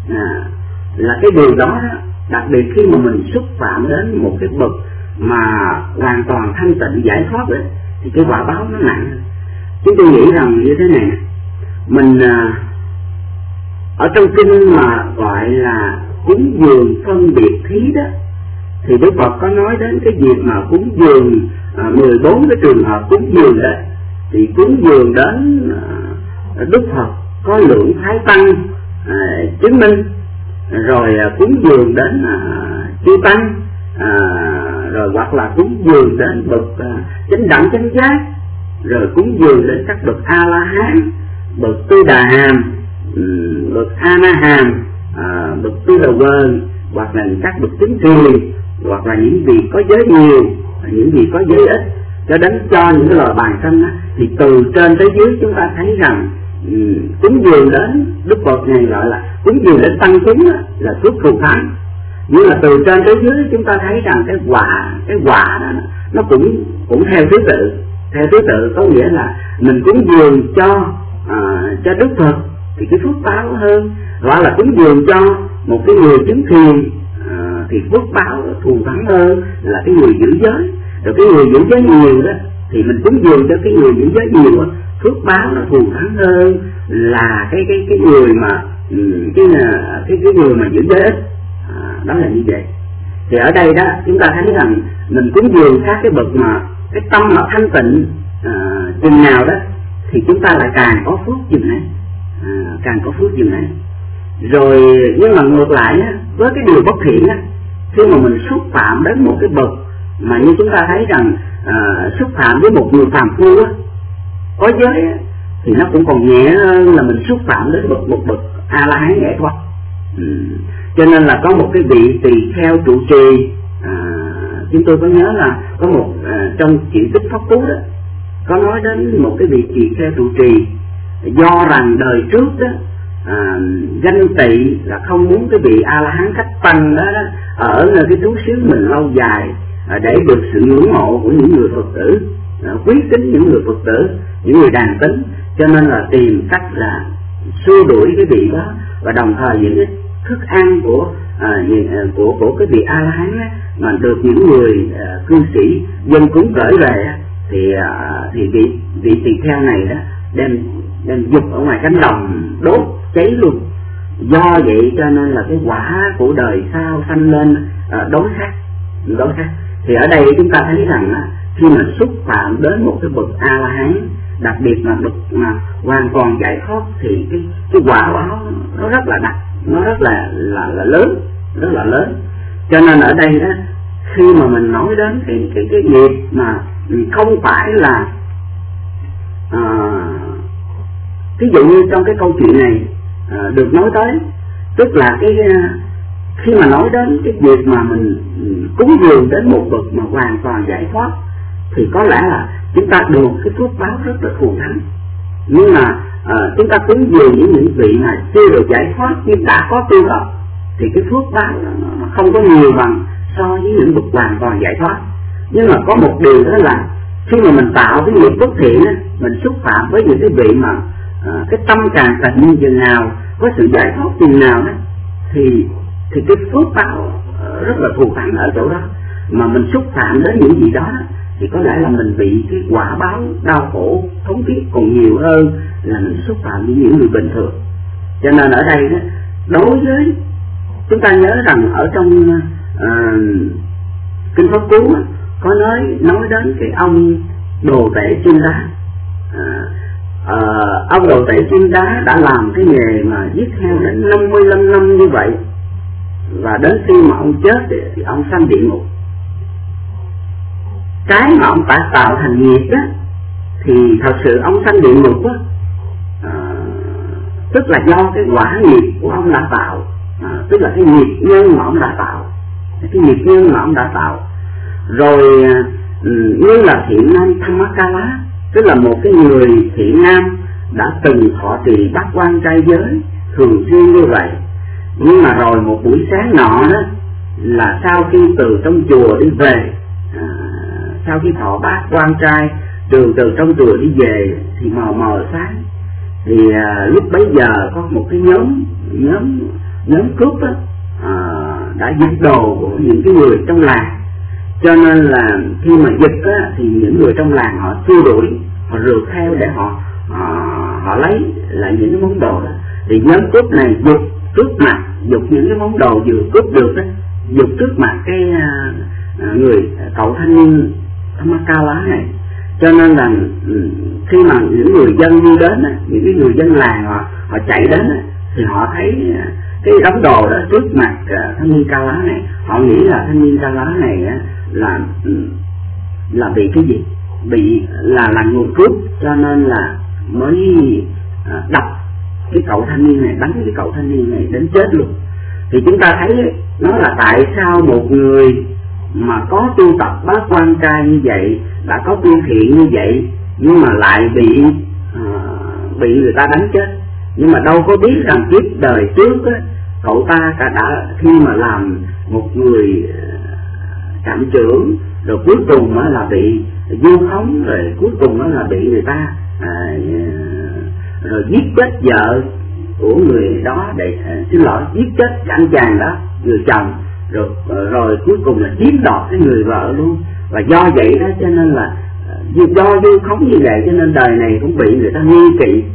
là cái điều đó, đặc biệt khi mà mình xúc phạm đến một cái bậc mà hoàn toàn thanh tịnh giải thoát đấy, thì cái quả báo nó nặng. Chúng tôi nghĩ rằng như thế này, mình ở trong kinh mà gọi là cúng dường phân biệt thí đó, thì Đức Phật có nói đến cái việc mà cúng dường 14 cái trường hợp cúng dường đấy. Thì cúng dường đến Đức Phật có lượng Thái Tăng chứng minh, rồi cúng dường đến chư Tăng, rồi hoặc là cúng dường đến bậc chánh đẳng chánh giác, rồi cúng dường đến các bậc A La Hán, bậc Tư Đà Hàm, bậc A Na Hàm, bậc Tư Đà Vơn, hoặc là các bậc chính truyền, hoặc là những vị có giới nhiều, những vị có giới ít, cho đến cho những cái loài bàn sinh. Thì từ trên tới dưới chúng ta thấy rằng cúng dường đến Đức Phật này gọi là cúng dường đến tăng chúng là phước thù thắng. Nhưng mà từ trên tới dưới chúng ta thấy rằng cái quả đó nó cũng theo thứ tự, có nghĩa là mình cúng dường cho Đức Phật thì cái phước báo hơn, hoặc là cúng dường cho một cái người chứng thiền thì phước báo thù thắng hơn là cái người giữ giới. Rồi cái người giữ giới nhiều đó thì mình cúng dường cho cái người giữ giới nhiều, phước báo nó thù thắng hơn là cái người mà cái người mà giữ giới ít. Đó là như vậy. Thì ở đây đó chúng ta thấy rằng mình cúng dường các cái bậc mà cái tâm mà thanh tịnh chừng nào đó thì chúng ta lại càng có phước chừng này, Rồi nhưng mà ngược lại á, với cái điều bất thiện á, khi mà mình xúc phạm đến một cái bậc mà như chúng ta thấy rằng xúc phạm với một người phàm phu á, có giới á, thì nó cũng còn nhẹ hơn là mình xúc phạm đến một bậc A La Hán giải thoát. Cho nên là có một cái vị tỳ kheo trụ trì, chúng tôi có nhớ là có một trong chuyện tích Pháp Cú đó có nói đến một cái vị tỳ kheo trụ trì, do rằng đời trước đó danh tị là không muốn cái vị A La Hán cách tăng đó ở nơi cái trú xứ mình lâu dài, để được sự ngưỡng mộ của những người Phật tử, quý kính những người Phật tử, những người đàn tính, cho nên là tìm cách là xua đuổi cái vị đó, và đồng thời những cái thức ăn của cái vị A La Hán mà được những người cư sĩ dân cúng gửi về thì vị tỳ kheo này đó đem dục ở ngoài cánh đồng đốt cháy luôn. Do vậy cho nên là cái quả của đời sau sanh lên đối khác. Thì ở đây chúng ta thấy rằng khi mà xúc phạm đến một cái bậc A La Hán, đặc biệt là bậc mà hoàn toàn giải thoát, thì cái quả báo nó rất là đặc, nó rất là lớn. Cho nên ở đây đó, khi mà mình nói đến cái nghiệp mà không phải là ví dụ như trong cái câu chuyện này được nói tới, tức là khi mà nói đến cái việc mà mình cúng dường đến một bậc mà hoàn toàn giải thoát, thì có lẽ là chúng ta được cái phước báo rất là thù thắng. Nhưng mà chúng ta cúng dường những vị mà chưa được giải thoát nhưng đã có tu tập, thì cái phước báo nó không có nhiều bằng so với những bậc hoàn toàn giải thoát. Nhưng mà có một điều đó là khi mà mình tạo cái nghiệp bất thiện á, mình xúc phạm với những cái vị mà cái tâm càng tịnh chừng nào, có sự giải thoát chừng nào đó, thì cái phước báo rất là thù hằn ở chỗ đó. Mà mình xúc phạm đến những gì đó thì có lẽ là mình bị cái quả báo đau khổ thống thiết còn nhiều hơn là mình xúc phạm với những người bình thường. Cho nên ở đây đó, đối với chúng ta nhớ rằng ở trong Kinh Pháp Cú có nói đến cái ông Đồ Tể Chim Đá. Ông Đồ Tể Chim Đá đã làm cái nghề mà giết heo đến 55 năm như vậy, và đến khi mà ông chết thì ông sanh địa ngục. Cái mà ông đã tạo thành nghiệp đó thì thật sự ông sanh địa ngục đó, tức là do cái quả nghiệp của ông đã tạo, tức là cái nghiệp nhân mà ông đã tạo, cái nghiệp nhân mà ông đã tạo. Rồi như là thiện nam Thammakala, tức là một cái người thiện nam đã từng thọ trì bát quan trai giới thường xuyên như vậy. Nhưng mà rồi một buổi sáng nọ đó, là sau khi từ trong chùa đi về, sau khi thọ bát quan trai từ trong chùa đi về thì mờ sáng, thì lúc bấy giờ có một cái nhóm cướp đó, đã giật đồ của những cái người trong làng. Cho nên là khi mà giật á, thì những người trong làng họ xua đuổi, họ rượt theo để họ lấy lại những cái món đồ đó. Thì nhóm cướp này giật trước mặt, giật những cái món đồ vừa cướp được đó, giật trước mặt cái người cậu thanh niên Thammakala này. Cho nên là khi mà những người dân đi đến, những cái người dân làng họ chạy đến thì họ thấy cái đống đồ đó trước mặt thanh niên Cao Lá này. Họ nghĩ là thanh niên Cao Lá này là bị cái gì, bị là nguồn cướp, cho nên là mới đập cái cậu thanh niên này, đánh cái cậu thanh niên này đến chết luôn. Thì chúng ta thấy nó là tại sao một người mà có tu tập bát quan trai như vậy, đã có tu thiện như vậy, nhưng mà lại bị người ta đánh chết. Nhưng mà đâu có biết rằng kiếp đời trước á, cậu ta đã khi mà làm một người trạm trưởng, rồi cuối cùng là bị vu khống, rồi cuối cùng là bị người ta rồi giết chết vợ của người đó, để xin lỗi, giết chết anh chàng đó, người chồng, rồi cuối cùng là chiếm đoạt cái người vợ luôn. Và do vậy đó, cho nên là do vu khống như vậy, cho nên đời này cũng bị người ta nghi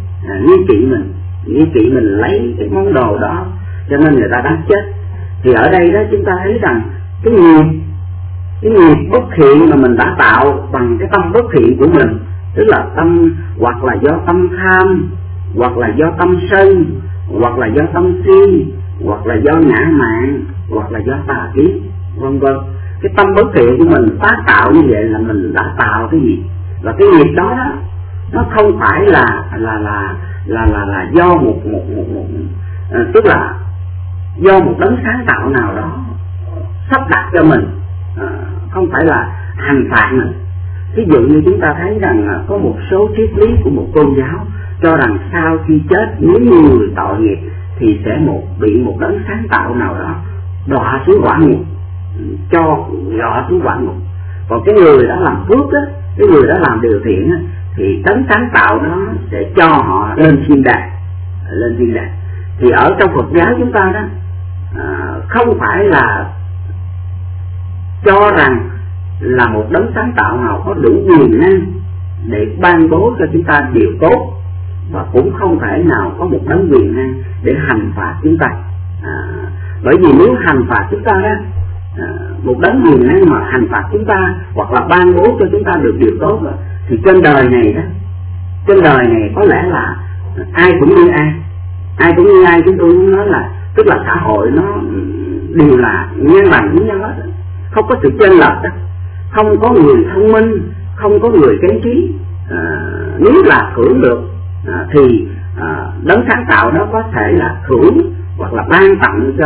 kỵ mình lấy cái món đồ đó, cho nên người ta đánh chết. Thì ở đây đó chúng ta thấy rằng cái nghiệp bất thiện mà mình đã tạo bằng cái tâm bất thiện của mình, tức là tâm, hoặc là do tâm tham, hoặc là do tâm sân, hoặc là do tâm si, hoặc là do ngã mạn, hoặc là do tà kiến, vân vân. Cái tâm bất thiện của mình tác tạo như vậy là mình đã tạo cái gì? Và cái nghiệp đó nó không phải là do một tức là do một đấng sáng tạo nào đó sắp đặt cho mình, không phải là hành phạt mình. Ví dụ như chúng ta thấy rằng có một số triết lý của một tôn giáo cho rằng sau khi chết, nếu như người tội nghiệp thì sẽ bị một đấng sáng tạo nào đó đọa xuống quả ngục, đọa xuống quả ngục. Còn cái người đã làm phước á, cái người đã làm điều thiện á, thì đấng sáng tạo đó sẽ cho họ lên thiên đàng. Thì ở trong Phật giáo chúng ta đó, không phải là cho rằng là một đấng sáng tạo nào có đủ quyền năng để ban bố cho chúng ta điều tốt, và cũng không thể nào có một đấng quyền năng để hành phạt chúng ta. Bởi vì nếu hành phạt chúng ta đó, một đấng quyền năng mà hành phạt chúng ta hoặc là ban bố cho chúng ta được điều tốt rồi, thì trên đời này có lẽ là ai cũng như ai, chúng tôi muốn nói là tức là xã hội nó đều là ngang bằng với nhau hết, không có sự chênh lệch đó, không có người thông minh, không có người kém trí. Nếu là hưởng được thì đấng sáng tạo đó có thể là thưởng hoặc là ban tặng cho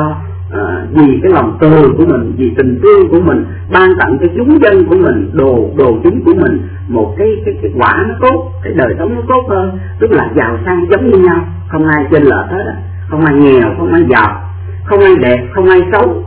vì cái lòng từ của mình, vì tình thương của mình, ban tặng cho chúng dân của mình, đồ chúng của mình một cái quả nó tốt, cái đời sống nó tốt hơn, tức là giàu sang giống như nhau, không ai chênh lệch hết, không ai nghèo, không ai giàu, không ai đẹp, không ai xấu,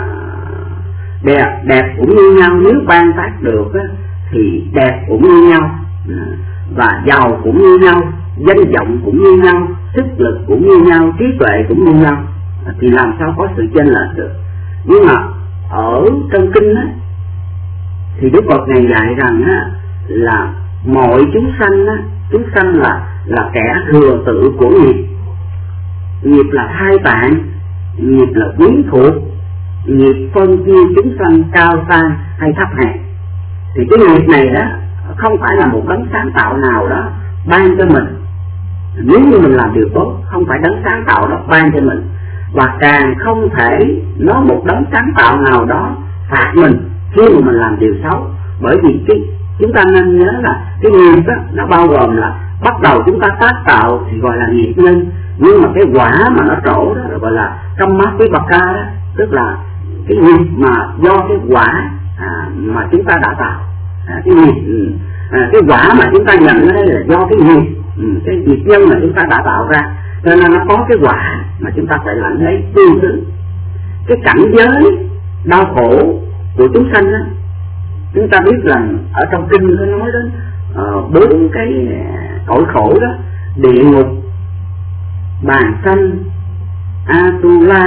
đẹp cũng như nhau. Nếu ban phát được thì đẹp cũng như nhau, và giàu cũng như nhau, danh vọng cũng như nhau, sức lực cũng như nhau, trí tuệ cũng như nhau, thì làm sao có sự chênh lệch được. Nhưng mà ở trong kinh á, thì Đức Phật Ngài dạy rằng á, là mọi chúng sanh là kẻ thừa tự của nghiệp. Nghiệp là thai tạng, nghiệp là quyến thuộc, nghiệp phân chia chúng sanh cao sang hay thấp hèn. Thì cái nghiệp này đó không phải là một đấng sáng tạo nào đó ban cho mình. Nếu như mình làm điều tốt, không phải đấng sáng tạo đó ban cho mình, và càng không thể nói một đấng sáng tạo nào đó phạt mình khi mà mình làm điều xấu. Bởi vì chúng ta nên nhớ là cái nghiệp đó, nó bao gồm là bắt đầu chúng ta tác tạo thì gọi là nghiệp nhân, nhưng mà cái quả mà nó trổ đó gọi là kamma-vipaka đó, tức là cái nghiệp mà do cái quả mà chúng ta đã tạo. Cái quả mà chúng ta nhận ở đây là do cái nghiệp nhân mà chúng ta đã tạo ra, cho nên nó có cái quả mà chúng ta phải lãnh lấy tương xứng. Cái cảnh giới đau khổ của chúng sanh đó, chúng ta biết rằng ở trong kinh nó nói đến 4 cái cõi khổ đó: địa ngục, bàn sanh, Atula,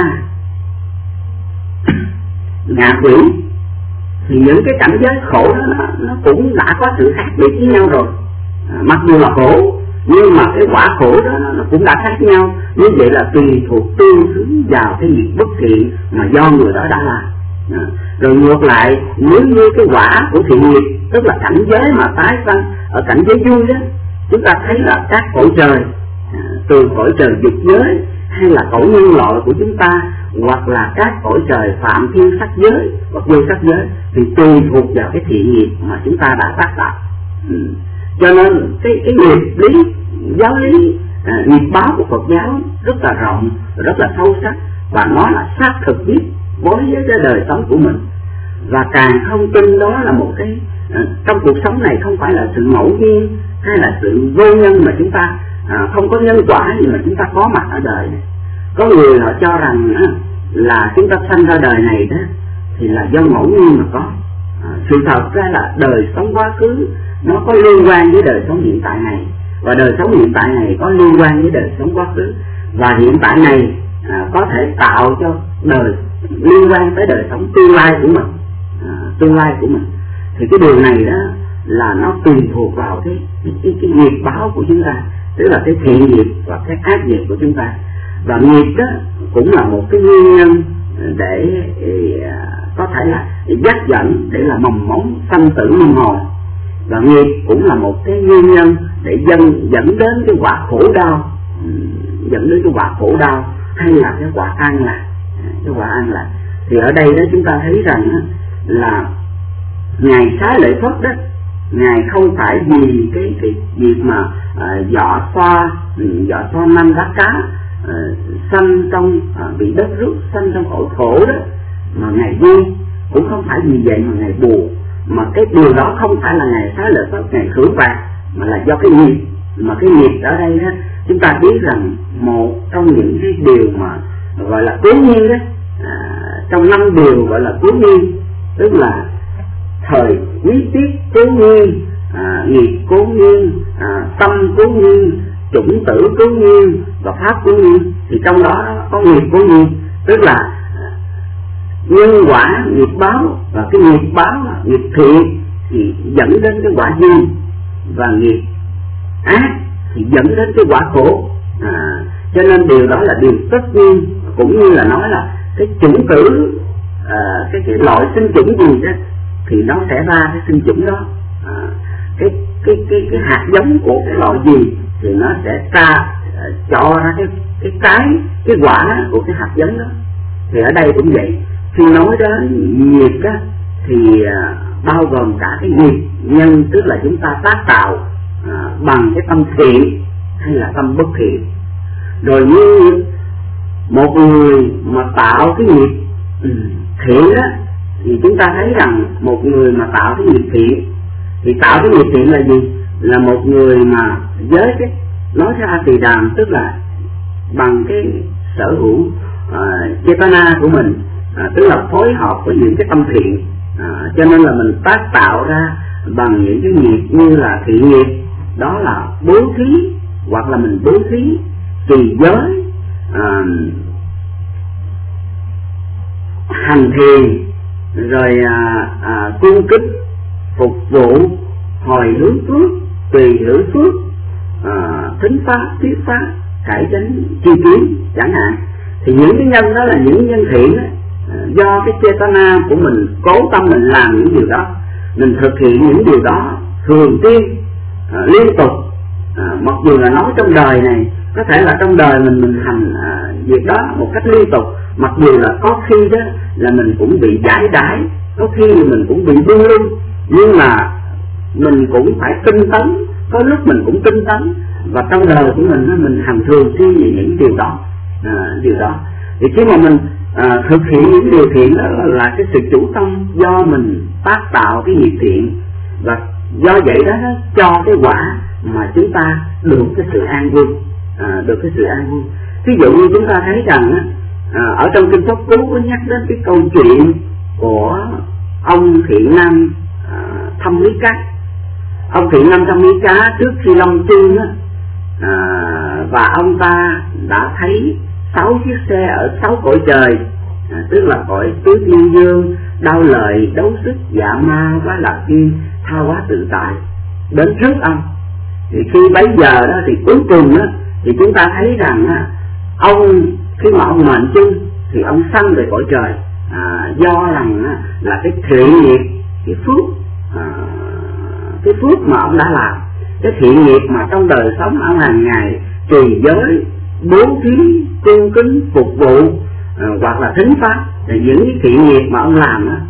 ngạ quỷ. Thì những cái cảnh giới khổ đó nó cũng đã có sự khác biệt với nhau rồi. Mặc dù là khổ nhưng mà cái quả khổ đó nó cũng đã khác nhau. Như vậy là tùy thuộc tương xứng vào cái nghiệp bất thiện mà do người đó đã làm. Rồi ngược lại, nếu như cái quả của thiện nghiệp, tức là cảnh giới mà tái sanh ở cảnh giới vui đó, chúng ta thấy là các cõi trời, từ cõi trời dục giới hay là cõi nhân loại của chúng ta, hoặc là các cõi trời phạm thiên sắc giới hoặc vô sắc giới, thì tùy thuộc vào cái thiện nghiệp mà chúng ta đã tác tạo. Cho nên cái nghiệp lý, giáo lý, nghiệp báo của Phật giáo rất là rộng, rất là sâu sắc, và nó là xác thực biết với cái đời sống của mình. Và càng không tin đó là một cái trong cuộc sống này không phải là sự ngẫu nhiên hay là sự vô nhân mà chúng ta không có nhân quả gì mà chúng ta có mặt ở đời này. Có người họ cho rằng là chúng ta sanh ra đời này đó thì là do ngẫu nhiên mà có. Sự thật ra là đời sống quá khứ nó có liên quan với đời sống hiện tại này, và đời sống hiện tại này có liên quan với đời sống quá khứ, và hiện tại này có thể tạo cho đời liên quan tới đời sống tương lai của mình. Thì cái điều này đó là nó tùy thuộc vào cái nghiệp báo của chúng ta, tức là cái thiện nghiệp và cái ác nghiệp của chúng ta. Và nghiệp đó cũng là một cái nguyên nhân để có thể là dắt dẫn để là mầm móng sanh tử luân hồi, và nghiệp cũng là một cái nguyên nhân để dẫn đến cái quả khổ đau, hay là cái quả an lạc. Thì ở đây đó chúng ta thấy rằng là Ngài Xá Lợi Phất đó, Ngài không phải vì cái việc mà dọ xoa năm đá cá, sanh trong bị đất rút, sanh trong cõi khổ đó mà Ngài vui, cũng không phải vì vậy mà Ngài buồn. Mà cái điều đó không phải là Ngài Xá Lợi Phất Ngài khử phạt, mà là do cái nghiệp. Mà cái nghiệp ở đây đó, chúng ta biết rằng một trong những cái điều mà gọi là cố nhiên đó, trong 5 điều gọi là cố nhiên, tức là thời quý tiết cố nhiên, nghiệp cố nhiên, tâm cố nhiên, chủng tử cố nhiên và pháp cố nhiên. Thì trong đó có nghiệp cố nhiên, tức là nhân quả nghiệp báo, và cái nghiệp báo nghiệp thiện thì dẫn đến cái quả duyên, và nghiệp ác thì dẫn đến cái quả khổ. Cho nên điều đó là điều tất nhiên, cũng như là nói là cái chủng tử, cái loại sinh chủng gì đó thì nó sẽ ra cái sinh chủng đó. Cái hạt giống của cái loại gì thì nó sẽ cho ra cái quả của cái hạt giống đó. Thì ở đây cũng vậy, khi nói đến nghiệp đó thì bao gồm cả cái nghiệp nhân, tức là chúng ta tác tạo bằng cái tâm thiện hay là tâm bất thiện. Rồi như Một người mà tạo cái nghiệp thiện á, thì chúng ta thấy rằng một người mà tạo cái nghiệp thiện, thì tạo cái nghiệp thiện là gì? Là một người mà với cái nói ra tỳ đàm, tức là bằng cái sở hữu chetana của mình, tức là phối hợp với những cái tâm thiện, cho nên là mình tác tạo ra bằng những cái nghiệp như là thiện nghiệp, đó là bố thí, hoặc là mình bố thí, trì giới, hành thiền, rồi cung kính, phục vụ, hồi hướng phước, tùy hưởng phước, thính pháp, thuyết pháp, cải chánh, chi kiến chẳng hạn. Thì những cái nhân đó là những nhân thiện đó, do cái chetana của mình cố tâm mình làm những điều đó, mình thực hiện những điều đó thường xuyên, liên tục. Mặc dù là nói trong đời này, có thể là trong đời mình hành việc đó một cách liên tục, mặc dù là có khi đó là mình cũng bị giải đãi, có khi là mình cũng bị buông lung, nhưng mà mình cũng phải tinh tấn, có lúc mình cũng tinh tấn, và trong đời của mình hành thường xuyên những điều đó. Thì khi mà mình thực hiện những điều thiện đó là cái sự chủ tâm do mình tác tạo cái nghiệp thiện, và do vậy đó nó cho cái quả mà chúng ta được cái sự an vui, được cái sự an vui. Ví dụ như chúng ta thấy rằng ở trong kinh Pháp Cú có nhắc đến cái câu chuyện của ông Thiện Nam Thăm Lý Cá. Ông Thiện Nam Thăm Lý Cá trước khi lâm chung á, và ông ta đã thấy 6 chiếc xe ở 6 cõi trời, tức là cõi tứ thiên dương, đau lợi, đấu sức, dạ ma, quá lạc kim, tha hóa tự tại đến trước ông. Thì khi bấy giờ đó thì cuối cùng đó thì chúng ta thấy rằng ông khi mà ông mệnh chung thì ông sanh về cõi trời, do rằng là cái thiện nghiệp, cái phước mà ông đã làm, cái thiện nghiệp mà trong đời sống ông hàng ngày trì giới, bố thí, cung kính, phục vụ, hoặc là thính pháp, thì những cái thiện nghiệp mà ông làm đó,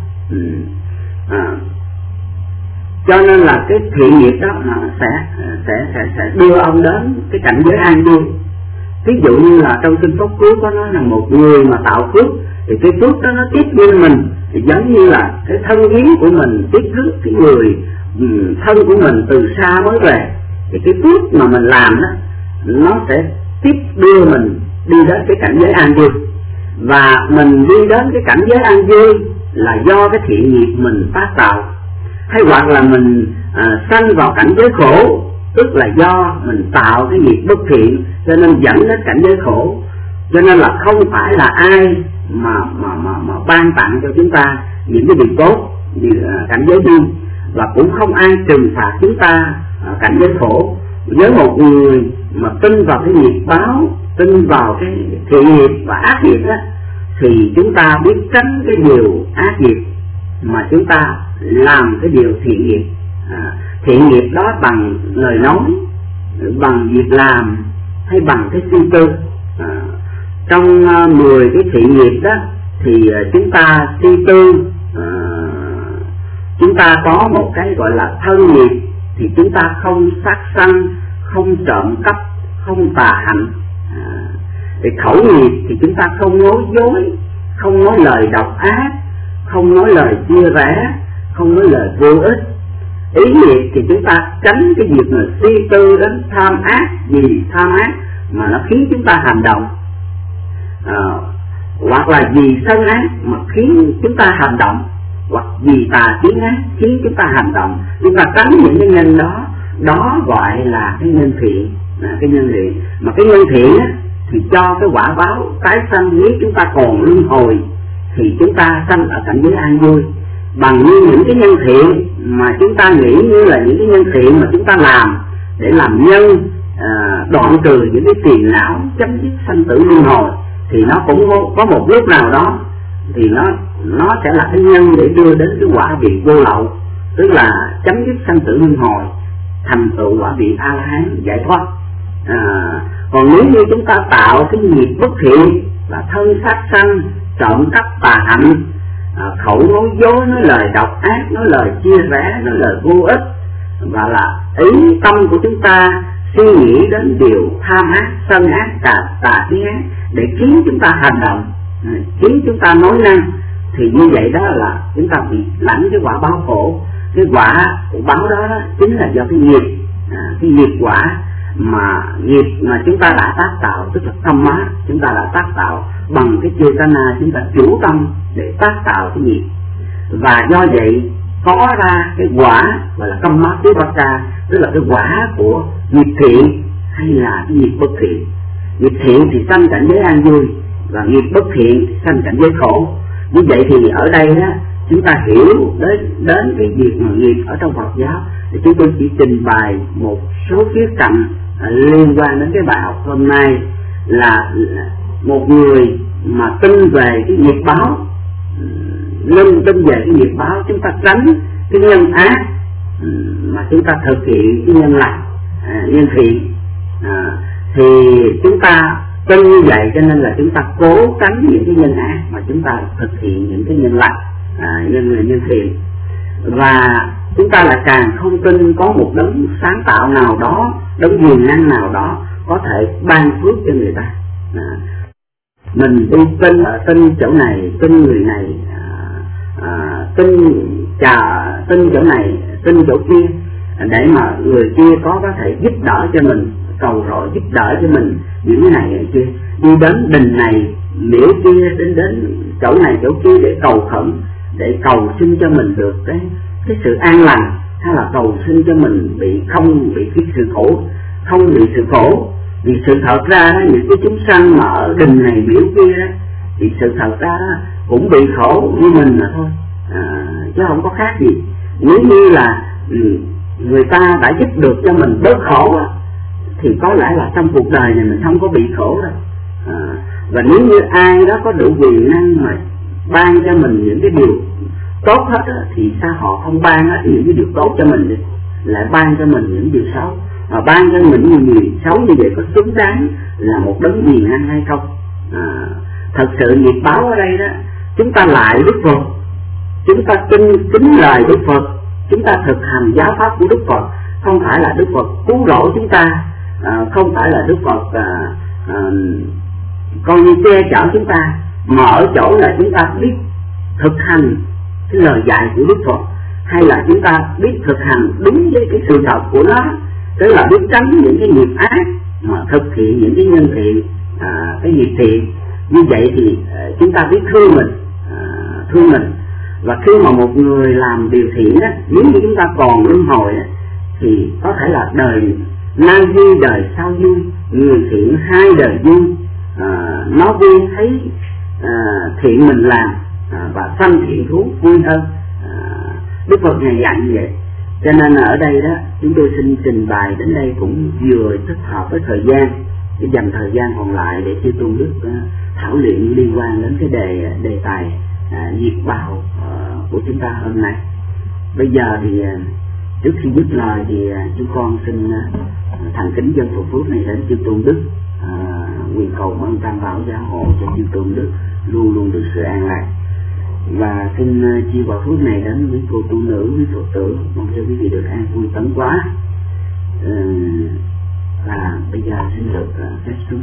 cho nên là cái thiện nghiệp đó sẽ đưa ông đến cái cảnh giới an vui. Ví dụ như là trong kinh Pháp Cú có nói là một người mà tạo phước, thì cái phước đó nó tiếp đưa mình, thì giống như là cái thân yến của mình tiếp rước cái người thân của mình từ xa mới về, thì cái phước mà mình làm đó nó sẽ tiếp đưa mình đi đến cái cảnh giới an vui. Và mình đi đến cái cảnh giới an vui là do cái thiện nghiệp mình phát tạo, hay hoặc là mình sanh vào cảnh giới khổ, tức là do mình tạo cái nghiệp bất thiện cho nên dẫn đến cảnh giới khổ. Cho nên là không phải là ai mà ban tặng cho chúng ta những cái điều tốt như cảnh giới vui, và cũng không ai trừng phạt chúng ta cảnh giới khổ. Với một người mà tin vào cái nghiệp báo, tin vào cái thiện nghiệp và ác nghiệp đó, thì chúng ta biết tránh cái điều ác nghiệp mà chúng ta làm cái điều thiện nghiệp. Thiện nghiệp đó bằng lời nói, bằng việc làm, hay bằng cái suy tư. Trong 10 cái thiện nghiệp đó thì chúng ta suy tư, chúng ta có một cái gọi là thân nghiệp, thì chúng ta không sát sanh, không trộm cắp, không tà hạnh. Thì khẩu nghiệp thì chúng ta không nói dối, không nói lời độc ác, không nói lời chia rẽ, không nói lời vô ích. Ý nghiệp thì chúng ta tránh cái việc mà suy tư đến tham ác, vì tham ác mà nó khiến chúng ta hành động, hoặc là vì sân ác mà khiến chúng ta hành động, hoặc vì tà kiến ác khiến chúng ta hành động. Chúng ta tránh những cái nhân đó, đó gọi là cái nhân thiện. Cái nhân thiện, mà cái nhân thiện á, thì cho cái quả báo tái sanh. Nếu chúng ta còn luân hồi thì chúng ta sanh ở cảnh giới an vui. Bằng như những cái nhân thiện mà chúng ta nghĩ như là những cái nhân thiện mà chúng ta làm để làm nhân, đoạn trừ những cái phiền não, chấm dứt sanh tử luân hồi, thì nó cũng có một lúc nào đó thì nó sẽ là cái nhân để đưa đến cái quả vị vô lậu, tức là chấm dứt sanh tử luân hồi, thành tựu quả vị A La Hán giải thoát. Còn nếu như chúng ta tạo cái nghiệp bất thiện là thân sát sanh, trộm cắp, tà hạnh, khẩu nói dối, nói lời độc ác, nói lời chia rẽ, nói lời vô ích, và là ý tâm của chúng ta suy nghĩ đến điều tham ác, sân ác, tà kiến ác để khiến chúng ta hành động, khiến chúng ta nói năng, thì như vậy đó là chúng ta bị lãnh cái quả báo khổ. Cái quả báo đó chính là do cái nghiệp, cái nghiệp quả mà chúng ta đã tác tạo, tức là tâm má chúng ta đã tác tạo bằng cái chetana, chúng ta chủ tâm để tác tạo cái nghiệp, và do vậy có ra cái quả gọi là kamma vipaka, tức là cái quả của nghiệp thiện hay là cái nghiệp bất thiện. Nghiệp thiện thì sanh cảnh giới an vui, và nghiệp bất thiện thì sanh cảnh giới khổ. Như vậy thì ở đây đó chúng ta hiểu đến cái việc mà nghiệp ở trong Phật giáo, thì chúng tôi chỉ trình bày một số khía cạnh liên quan đến cái bài học hôm nay, là một người mà tin về cái nghiệp báo, tin về cái nghiệp báo, chúng ta tránh cái nhân ác mà chúng ta thực hiện cái nhân lành, nhân thiện, thì chúng ta tin như vậy, cho nên là chúng ta cố tránh những cái nhân ác mà chúng ta thực hiện những cái nhân lành, nhân thiện. Và chúng ta lại càng không tin có một đấng sáng tạo nào đó, đấng quyền năng nào đó có thể ban phước cho người ta. Mình đi tin chỗ này, tin người này, tin chỗ này, tin chỗ kia, để mà người kia có thể giúp đỡ cho mình, cầu rồi giúp đỡ cho mình những cái này này kia, đi đến đình này miễu kia, đến chỗ này chỗ kia để cầu khẩn, để cầu xin cho mình được cái sự an lành, hay là cầu xin cho mình không bị cái sự khổ, không bị sự khổ. Vì sự thật ra đó, những cái chúng sanh mà ở đình này miễu kia đó, thì sự thật ra đó cũng bị khổ như mình là thôi, chứ không có khác gì. Nếu như là người ta đã giúp được cho mình bớt khổ đó, thì có lẽ là trong cuộc đời này mình không có bị khổ đâu. Và nếu như ai đó có đủ quyền năng mà ban cho mình những cái điều tốt hết đó, thì sao họ không ban hết những cái điều tốt cho mình đi, lại ban cho mình những điều xấu? Mà ban cho mình những điều xấu như vậy có xứng đáng là một đấng quyền năng hay không? Thật sự nghiệp báo ở đây đó, chúng ta lại Đức Phật, chúng ta kính lời Đức Phật, chúng ta thực hành giáo pháp của Đức Phật, không phải là Đức Phật cứu rỗi chúng ta, không phải là Đức Phật coi như che chở chúng ta, mà ở chỗ là chúng ta biết thực hành cái lời dạy của Đức Phật, hay là chúng ta biết thực hành đúng với cái sự thật của nó, tức là biết tránh những cái nghiệp ác mà thực hiện những cái nhân thiện, cái nghiệp thiện. Như vậy thì chúng ta biết thương mình. Và khi mà một người làm điều thiện á, nếu như chúng ta còn luân hồi á, thì có thể là đời nay vui đời sau vui, người thiện hai đời vui, nó vui thấy thiện mình làm, và sanh thiện thú vui hơn. Đức Phật Ngài dạy như vậy. Cho nên ở đây đó, chúng tôi xin trình bày đến đây cũng vừa thích hợp với thời gian, để dành thời gian còn lại để chư tôn đức thảo luận liên quan đến cái đề tài nghiệp báo của chúng ta hôm nay. Bây giờ thì trước khi dứt lời thì chúng con xin thành kính dân phật phước này đến chư tôn đức, nguyện cầu mong tam bảo gia hộ cho chư tôn đức luôn luôn được sự an lạc. Và xin chia quả phước này đến với cô tu nữ, với Phật tử, mong cho quý vị được an vui tấn quá. Và bây giờ xin được phép xuống.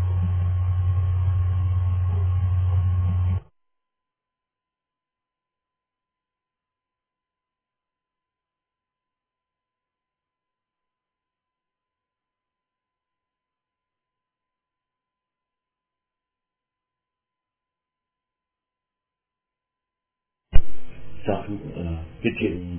Dạ, cái chuyện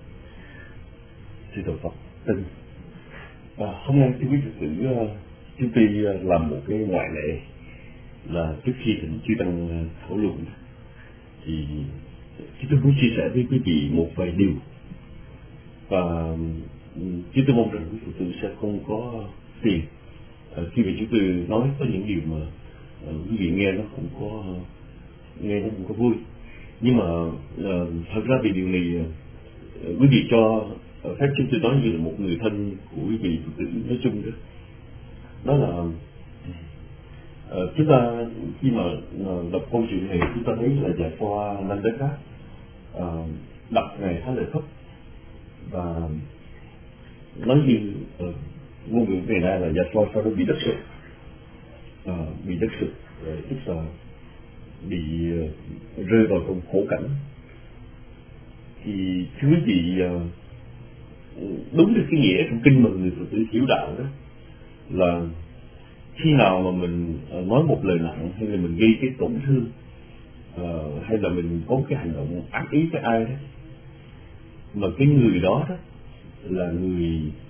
sư tổ Phật Tinh. Hôm nay quý Phật tử chúng tôi làm một cái ngoại lệ, là trước khi thỉnh chư tăng thảo luận thì chúng tôi muốn chia sẻ với quý vị một vài điều, và chúng tôi mong rằng quý Phật tử sẽ không có phiền khi mà chúng tôi nói có những điều mà quý vị nghe nó không có vui. Nhưng mà thật ra vì điều này quý vị cho phép chúng tôi nói như là một người thân của quý vị Phật tử nói chung đó. Đó là chúng ta khi mà đọc câu chuyện này, chúng ta thấy là Giải Thoa Nandaka đặt Ngài khá là thấp, và nói như ngôn ngữ ngày nay là Dạ Xoa sau đó bị đất sụt, bị đất sụt, tức là bị rơi vào trong khổ cảnh. Thì thưa quý vị, đúng được cái nghĩa trong kinh mà người Phật tử hiểu đạo đó là khi nào mà mình nói một lời nặng, hay là mình gây cái tổn thương, hay là mình có cái hành động ác ý với ai đó, mà cái người đó đó là người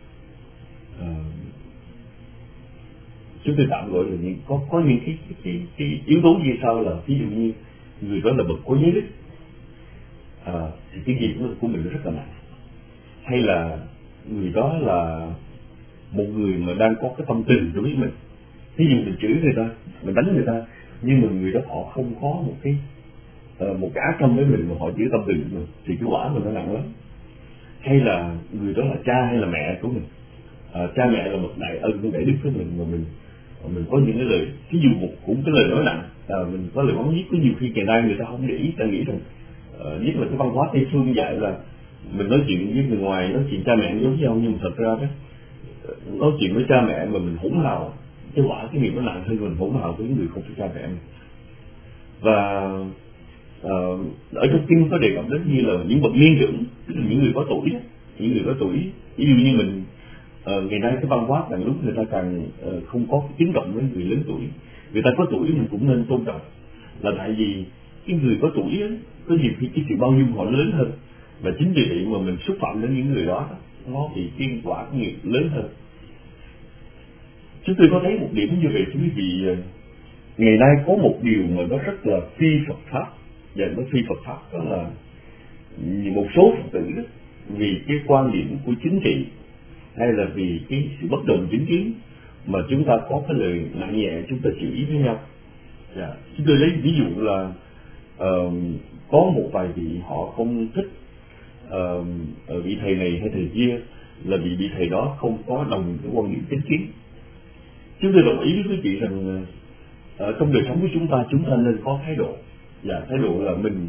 chúng tôi tạm gọi là có những cái yếu tố như sau, là ví dụ như người đó là bậc có giới đức, thì cái nghiệp của mình rất là nặng, hay là người đó là một người mà đang có cái tâm tình đối với mình, ví dụ mình chửi người ta, mình đánh người ta, nhưng mà người đó họ không có một cái ác tâm với mình, mà họ chỉ tâm tình với mình, thì cái quả mình nó nặng lắm. Hay là người đó là cha hay là mẹ của mình, cha mẹ là một đại ân đại đức với mình, mà mình có những cái lời, ví dụ cũng cái lời nói nặng, mình có lời mắng nhiếc. Có nhiều khi ngày nay người ta không để ý, ta nghĩ rằng nhất là cái văn hóa Tây phương dạy là mình nói chuyện với người ngoài, nói chuyện cha mẹ giống nhau, nhưng mà thật ra đó, nói chuyện với cha mẹ mà mình hỗn hào, cái quả cái nghiệp nó nặng hơn mình hỗn hào với người không phải cha mẹ mình. Và ở trong kinh có đề cập đến như là những bậc niên trưởng, những người có tuổi, ví dụ như mình ngày nay cái văn hóa càng lúc người ta càng không có tiếng động với người lớn tuổi. Người ta có tuổi mình cũng nên tôn trọng, là tại vì cái người có tuổi ấy, có nhiều khi cái sự bao dung họ lớn hơn, và chính vì vậy mà mình xúc phạm đến những người đó, nó thì cái quả cái nghiệp lớn hơn. Chúng tôi có thấy một điểm như vậy thưa quý vị, ngày nay có một điều mà nó rất là phi Phật pháp, và nó phi Phật pháp đó là một số Phật tử đó, vì cái quan điểm của chính trị hay là vì cái sự bất đồng chính kiến mà chúng ta có cái lời nặng nhẹ, chúng ta chửi với nhau. Chúng tôi lấy ví dụ là có một vài vị họ không thích vị thầy này hay thầy kia, là vì vị thầy đó không có đồng cái quan điểm chính kiến. Chúng tôi đồng ý với quý vị rằng trong đời sống của chúng ta nên có thái độ, và thái độ là mình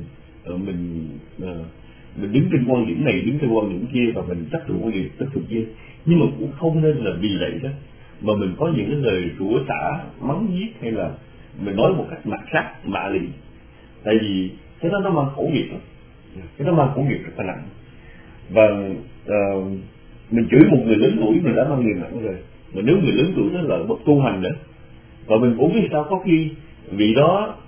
đứng trên quan điểm này, đứng trên quan điểm kia, và mình chấp thuận quan điểm chấp thuận kia, nhưng mà cũng không nên là vì vậy đó mà mình có những cái lời rủa xả, mắng nhiếc, hay là mình nói một cách mạt sát, mạ lị. Tại vì cái đó nó mang khổ nghiệp đó. Cái đó mang khổ nghiệp rất là nặng. Và mình chửi một người lớn tuổi mình đã mang nghiệp nặng rồi, mà nếu người lớn tuổi đó là bậc tu hành nữa, và mình cũng biết sao có khi vị đó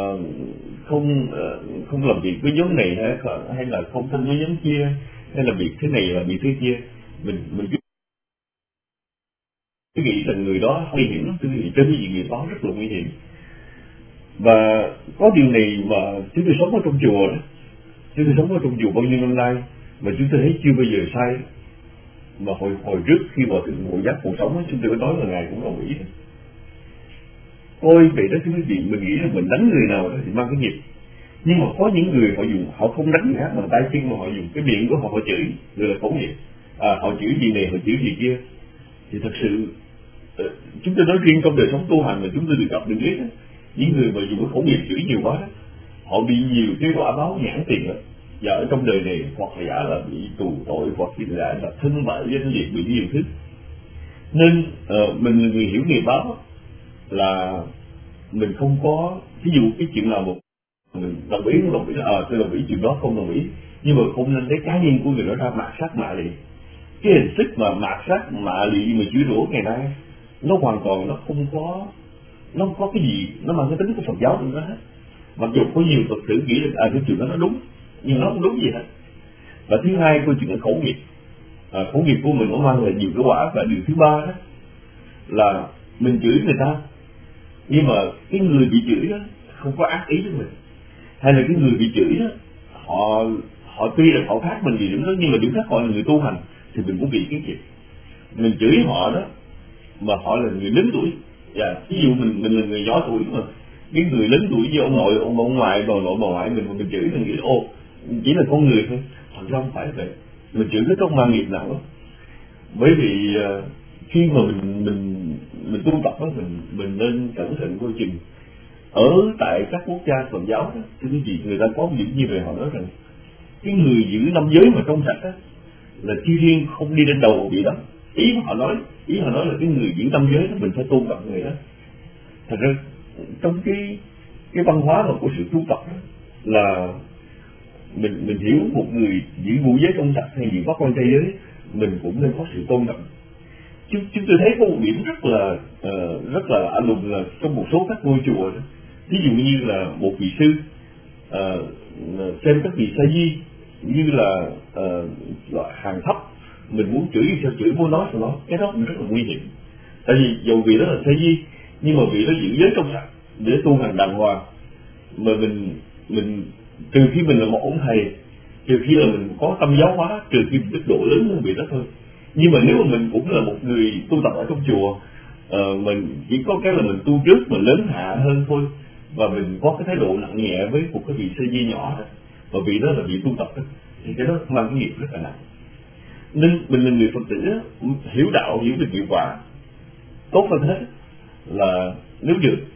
không làm việc với nhóm này, hay là không thân với nhóm kia, hay là việc thế này là việc thế kia, mình cứ nghĩ rằng người đó nguy hiểm lắm, trên cái gì người đó rất là nguy hiểm. Và có điều này mà chúng tôi sống ở trong chùa đó, chúng tôi sống ở trong chùa bao nhiêu năm nay mà chúng tôi thấy chưa bao giờ sai. Mà hồi trước khi Hòa Thượng Ngộ Giác còn sống, chúng tôi có nói là ngài cũng đồng ý. Coi vậy đó thưa quý vị, mình nghĩ là mình đánh người nào đó thì mang cái nghiệp, nhưng mà có những người họ không đánh người khác bằng tay chân, mà họ dùng cái miệng của họ chửi, người là khẩu nghiệp. Họ chửi gì này, họ chửi gì kia, thì thật sự chúng tôi nói riêng trong đời sống tu hành mà chúng tôi được gặp được biết đó, những người mà dùng cái khẩu nghiệp chửi nhiều quá đó, họ bị nhiều cái quả báo nhãn tiền đó. Và ở trong đời này hoặc là giả là bị tù tội, hoặc là thân bại danh liệt, bị nhiều thứ. Nên mình là người hiểu nghiệp báo là mình không có, ví dụ cái chuyện nào mà mình đồng ý không đồng ý, tôi đồng ý chuyện đó, không đồng ý, nhưng mà không nên lấy cá nhân của người đó ra mạt sát mạ lị. Cái hình thức mà mạt sát mạ lị mà chửi rủa ngày nay nó hoàn toàn nó không có cái gì nó mang cái tính của Phật giáo trong đó hết. Mặc dù có nhiều Phật tử nghĩ là cái chuyện đó nó đúng, nhưng nó không đúng gì hết. Và thứ hai, câu chuyện là khẩu nghiệp. Khẩu nghiệp của mình nó mang lại nhiều cái quả. Và điều thứ ba đó là mình chửi người ta, nhưng mà cái người bị chửi đó không có ác ý với mình, hay là cái người bị chửi đó họ tuy là họ khác mình gì điểm đó, nhưng mà điểm khác họ là người tu hành, thì mình cũng bị cái chuyện mình chửi họ đó mà họ là người lớn tuổi. Ví dụ mình là người nhỏ tuổi, mà cái người lớn tuổi với ông nội, ông ngoại, bà nội, bà ngoại mình chửi, mình nghĩ chỉ là con người thôi. Thật ra không phải vậy, mình chửi cái trong mang nghiệp nặng lắm. Bởi vì khi mà mình tu tập đó, mình nên cẩn thận coi chừng. Ở tại các quốc gia Phật giáo đó, thưa quý vị, người ta có những như vậy, họ nói rằng cái người giữ năm giới mà trong sạch đó là chi riêng không đi đến đầu vị đó, ý họ nói là cái người giữ tâm giới đó, mình phải tôn trọng người đó. Thật ra trong cái văn hóa mà của sự tu tập đó, là mình hiểu một người giữ ngũ giới trong sạch hay giữ pháp quan trai giới, mình cũng nên có sự tôn trọng. Chúng tôi thấy có một điểm rất là lạ lùng là trong một số các ngôi chùa đó, ví dụ như là một vị sư xem các vị sa di như là loại hàng thấp, mình muốn chửi sao chửi, muốn nói sao nói, cái đó cũng rất là nguy hiểm. Tại vì dầu vị đó là sa di nhưng mà vị đó giữ giới trong sạch để tu hành đàng hoàng, mà mình trừ khi mình là một ông thầy, trừ khi là mình có tâm giáo hóa, trừ khi mình đức độ lớn hơn vị đó thôi. Nhưng mà nếu mà mình cũng là một người tu tập ở trong chùa, mình chỉ có cái là mình tu trước mà lớn hạ hơn thôi, và mình có cái thái độ nặng nhẹ với một cái vị sa di nhỏ đó, và vị đó là vị tu tập đó, thì cái đó mang cái nghiệp rất là nặng. Nên mình là người Phật tử đó, hiểu đạo, hiểu được hiệu quả tốt hơn hết là nếu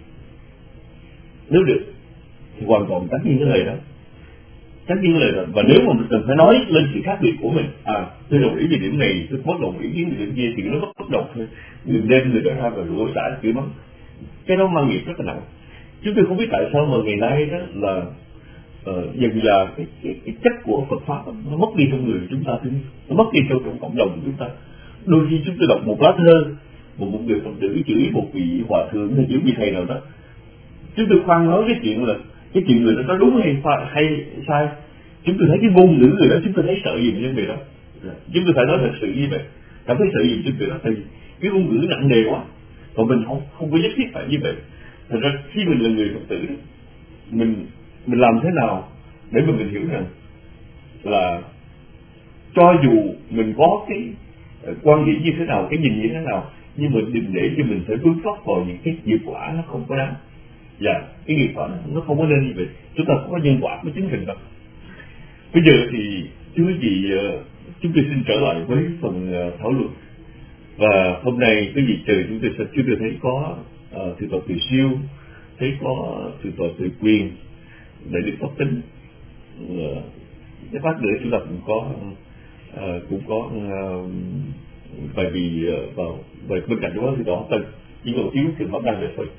được thì hoàn toàn tránh những cái lời đó, và nếu mà mình cần phải nói lên sự khác biệt của mình, tôi đồng ý về điểm này, tôi bất đồng ý với điểm kia, thì nó bất đồng thôi, đừng đem người đó ra và rủa xả chửi mắng, cái đó mang nghiệp rất là nặng. Chúng tôi không biết tại sao mà ngày nay đó là dần là cái chất của Phật pháp nó mất đi trong người chúng ta, nó mất đi trong cộng đồng của chúng ta. Đôi khi chúng tôi đọc một lá thơ, một người Phật tử chửi một vị hòa thượng hay chửi vị thầy nào đó, chúng tôi khoan nói cái chuyện người đó có đúng hay sai. Chúng tôi thấy cái ngôn ngữ người đó, chúng tôi thấy sợ gì với người đó, chúng tôi phải nói thật sự như vậy, cảm thấy sợ gì với người đó, tại vì cái ngôn ngữ nặng nề quá, còn mình không có nhất thiết phải như vậy. Thật ra khi mình là người Phật tử, mình làm thế nào để mà mình hiểu rằng là cho dù mình có cái quan điểm như thế nào, cái nhìn như thế nào, nhưng mà đừng để cho mình phải vướng vấp vào những cái nghiệp quả nó không có đáng. Và cái nghiệp quả nó không có nên như vậy. Chúng ta có nhân quả mới chứng thành Phật. Bây giờ thì thưa quý vị, chúng tôi xin trở lại với phần thảo luận. Và hôm nay quý vị trời chúng tôi thấy có Thượng tọa Từ Siêu, thấy có Thượng tọa Từ Quyền, Đại đức Pháp Tính, cái phát nữa chúng ta cũng có bài vì vào bên cạnh đó thì đó Tân, nhưng còn thiếu trường hợp đang về thôi.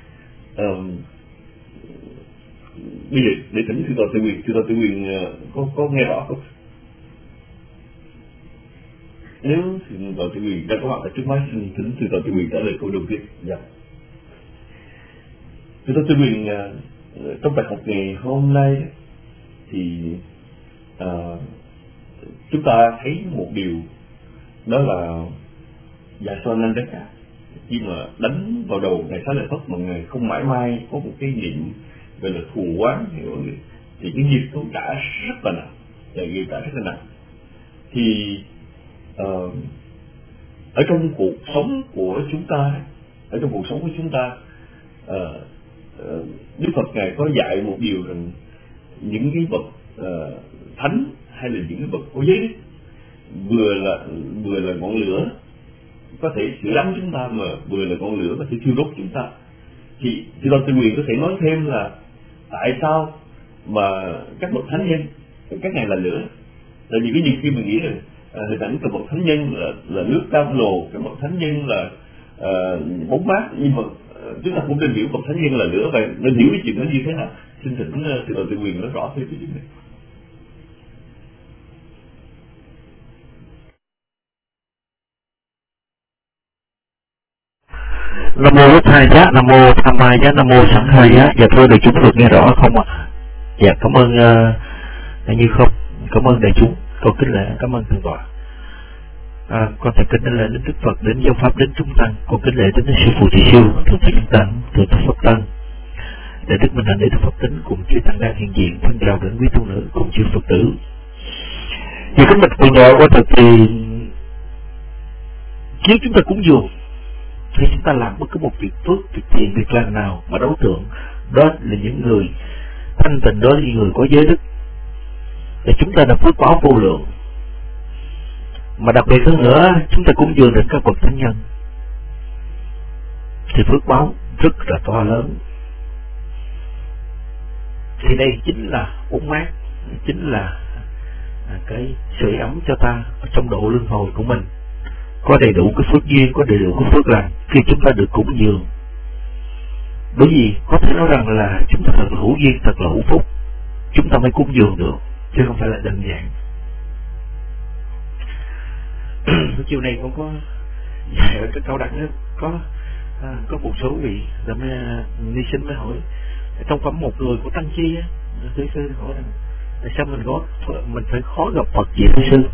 Bây giờ để thỉnh Thượng tọa Từ Quyền có nghe rõ không? Nếu Thượng tọa Từ Quyền đang có mặt ở trước máy, xin thỉnh Thượng tọa Từ Quyền trả lời câu đầu tiên. Dạ. Thượng tọa Từ Quyền, trong bài học ngày hôm nay thì chúng ta thấy một điều, đó là Dạ Soanandaka khi mà đánh vào đầu Ngài Xá Lợi Phất mà Ngài không mãi mai có một cái niệm gọi là thù oán, thì cái nghiệp nó trả rất là nặng, nghiệp trả rất là nặng. Thì ở trong cuộc sống của chúng ta, Đức Phật Ngài có dạy một điều rằng những cái bậc thánh hay là những cái bậc có giới đức vừa là ngọn lửa có thể sưởi ấm chúng ta, mà vừa là ngọn lửa có thể thiêu đốt chúng ta. Thì Thượng tọa Từ Quyền có thể nói thêm là tại sao mà các bậc thánh nhân các ngài là lửa? Tại vì cái nhiều khi mình nghĩ là hình ảnh của bậc thánh nhân là nước cam lồ, các bậc thánh nhân là bóng mát, nhưng mà chúng ta cũng nên hiểu bậc thánh nhân là lửa, và nên hiểu cái chuyện đó như thế nào. Xin thỉnh Thượng tọa Từ Quyền nói rõ thêm cái chuyện này. Nam mô Bổn Thầy Giá, Nam mô Tham Mai Giá, Nam mô Sẵn Khai Giá. Dạ thưa đại chúng được nghe rõ không ạ? Dạ cảm ơn như không, cảm ơn đại chúng, con kính lễ, cảm ơn thượng tọa. Con thầy kính lễ đến Đức Phật, đến giáo pháp, đến chúng tăng, con kính lễ đến sư phụ Từ Siêu, thượng thầy Kim Tăng, thượng thầy Pháp Tăng, để Đức Minh Hạnh, để Đức Pháp Tính cùng chư tăng đang hiện diện, thân chào đến quý tu nữ cùng chư Phật tử. Vì kính bạch thượng tọa, qua thực thì nếu chúng ta cúng dường thì chúng ta làm bất cứ một việc phước, việc thiện, việc lành nào mà đối tượng đó là những người thanh tịnh, đó là những người có giới đức, thì chúng ta đã phước báo vô lượng. Mà đặc biệt hơn nữa, chúng ta cúng dường đến các bậc thánh nhân thì phước báo rất là to lớn. Thì đây chính là bóng mát, chính là cái sưởi ấm cho ta trong độ luân hồi của mình. có đầy đủ cái phước duyên, có đầy đủ cái phước lành khi chúng ta được cúng dường. Bởi vì có thể nói rằng là chúng ta thật là hữu duyên, thật là hữu phúc, chúng ta mới cúng dường được, chứ không phải là đơn giản. Chiều này cũng có ở cái câu đặt nữa, có một số vị là ni sinh mới hỏi trong phẩm một người của Tăng Chi á, thưa sư hỏi rằng tại sao mình phải khó gặp Phật vậy thưa sư?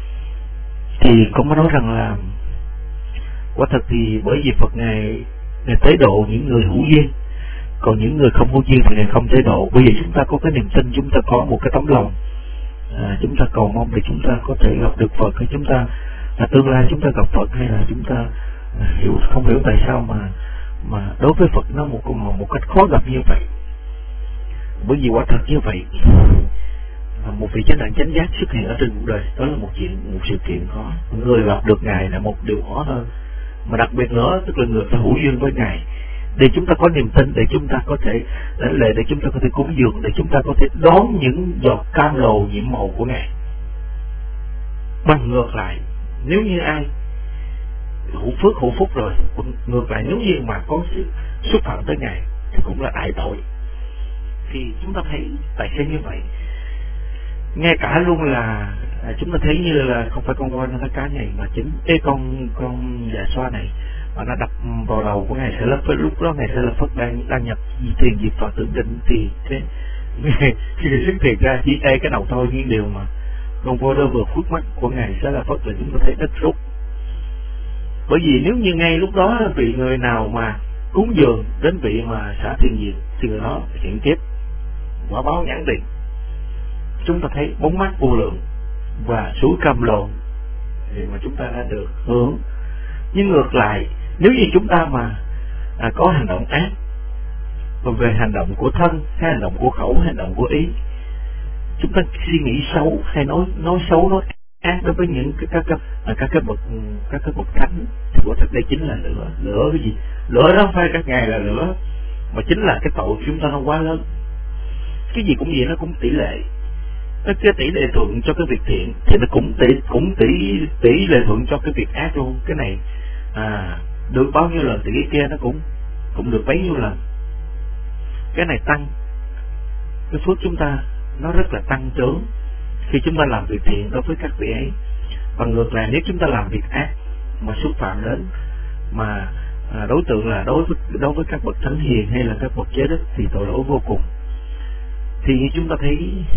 Thì cũng có nói rằng là quả thật thì bởi vì Phật ngài tế độ những người hữu duyên, còn những người không hữu duyên thì ngài không tế độ. Bởi vì chúng ta có cái niềm tin, chúng ta có một cái tấm lòng, chúng ta cầu mong để chúng ta có thể gặp được Phật, hay chúng ta tương lai chúng ta gặp Phật, hay là chúng ta không hiểu tại sao mà đối với Phật nó một cách khó gặp như vậy. Bởi vì quả thật như vậy, một vị chánh đẳng chánh giác xuất hiện ở trên cuộc đời, đó là một sự kiện khó. Người gặp được ngài là một điều khó hơn, mà đặc biệt nữa tức là người phải hữu duyên với ngài, để chúng ta có niềm tin, để chúng ta có thể lãnh lệ, để chúng ta có thể cúng dường, để chúng ta có thể đón những giọt cam lồ nhiệm màu của ngài. Bằng ngược lại, nếu như ai hữu phước hữu phúc rồi, ngược lại nếu như mà có sự xúc phạm tới ngài thì cũng là đại tội. Thì chúng ta thấy tại sao như vậy? Ngay cả luôn là chúng ta thấy như là không phải con voi nó cá này, mà chính cái con dạ xoa này mà nó đập vào đầu của ngài Sẽ Lập Phất. Lúc đó ngài Sẽ Lập Phất đang nhập thiền diệt vào tượng định, thì khi xuất thiền ra chỉ tay cái đầu thôi, nhưng điều mà con voi đó vừa khuất mắt của ngài Sẽ Lập Phất là chúng ta thấy đất rút. Bởi vì nếu như ngay lúc đó vị người nào mà cúng dường đến vị mà xả thiền diệt thì người đó hiện kiếp quả báo nhãn tiền. Chúng ta thấy bóng mát vô lượng và suối cam lồ thì mà chúng ta đã được hưởng. Nhưng ngược lại, nếu như chúng ta mà có hành động ác, còn về hành động của thân, hay hành động của khẩu, hay hành động của ý, chúng ta suy nghĩ xấu hay nói xấu, nói ác đối với những các bậc thánh, thì quả thật đây chính là lửa. Lửa cái gì? Lửa đó không phải các ngài là lửa, mà chính là cái tội của chúng ta nó quá lớn. Cái gì cũng vậy, nó cũng tỷ lệ. Cái tỷ lệ thuận cho cái việc thiện thì nó cũng tỷ lệ thuận cho cái việc ác luôn. Cái này được bao nhiêu lần thì cái kia nó cũng được bấy nhiêu lần. Cái này tăng, cái phước chúng ta nó rất là tăng trưởng khi chúng ta làm việc thiện đối với các vị ấy. Và ngược lại, nếu chúng ta làm việc ác mà xúc phạm đến mà đối tượng là đối với các bậc thánh hiền hay là các bậc chế đức thì tội lỗi vô cùng. Thì như chúng ta thấy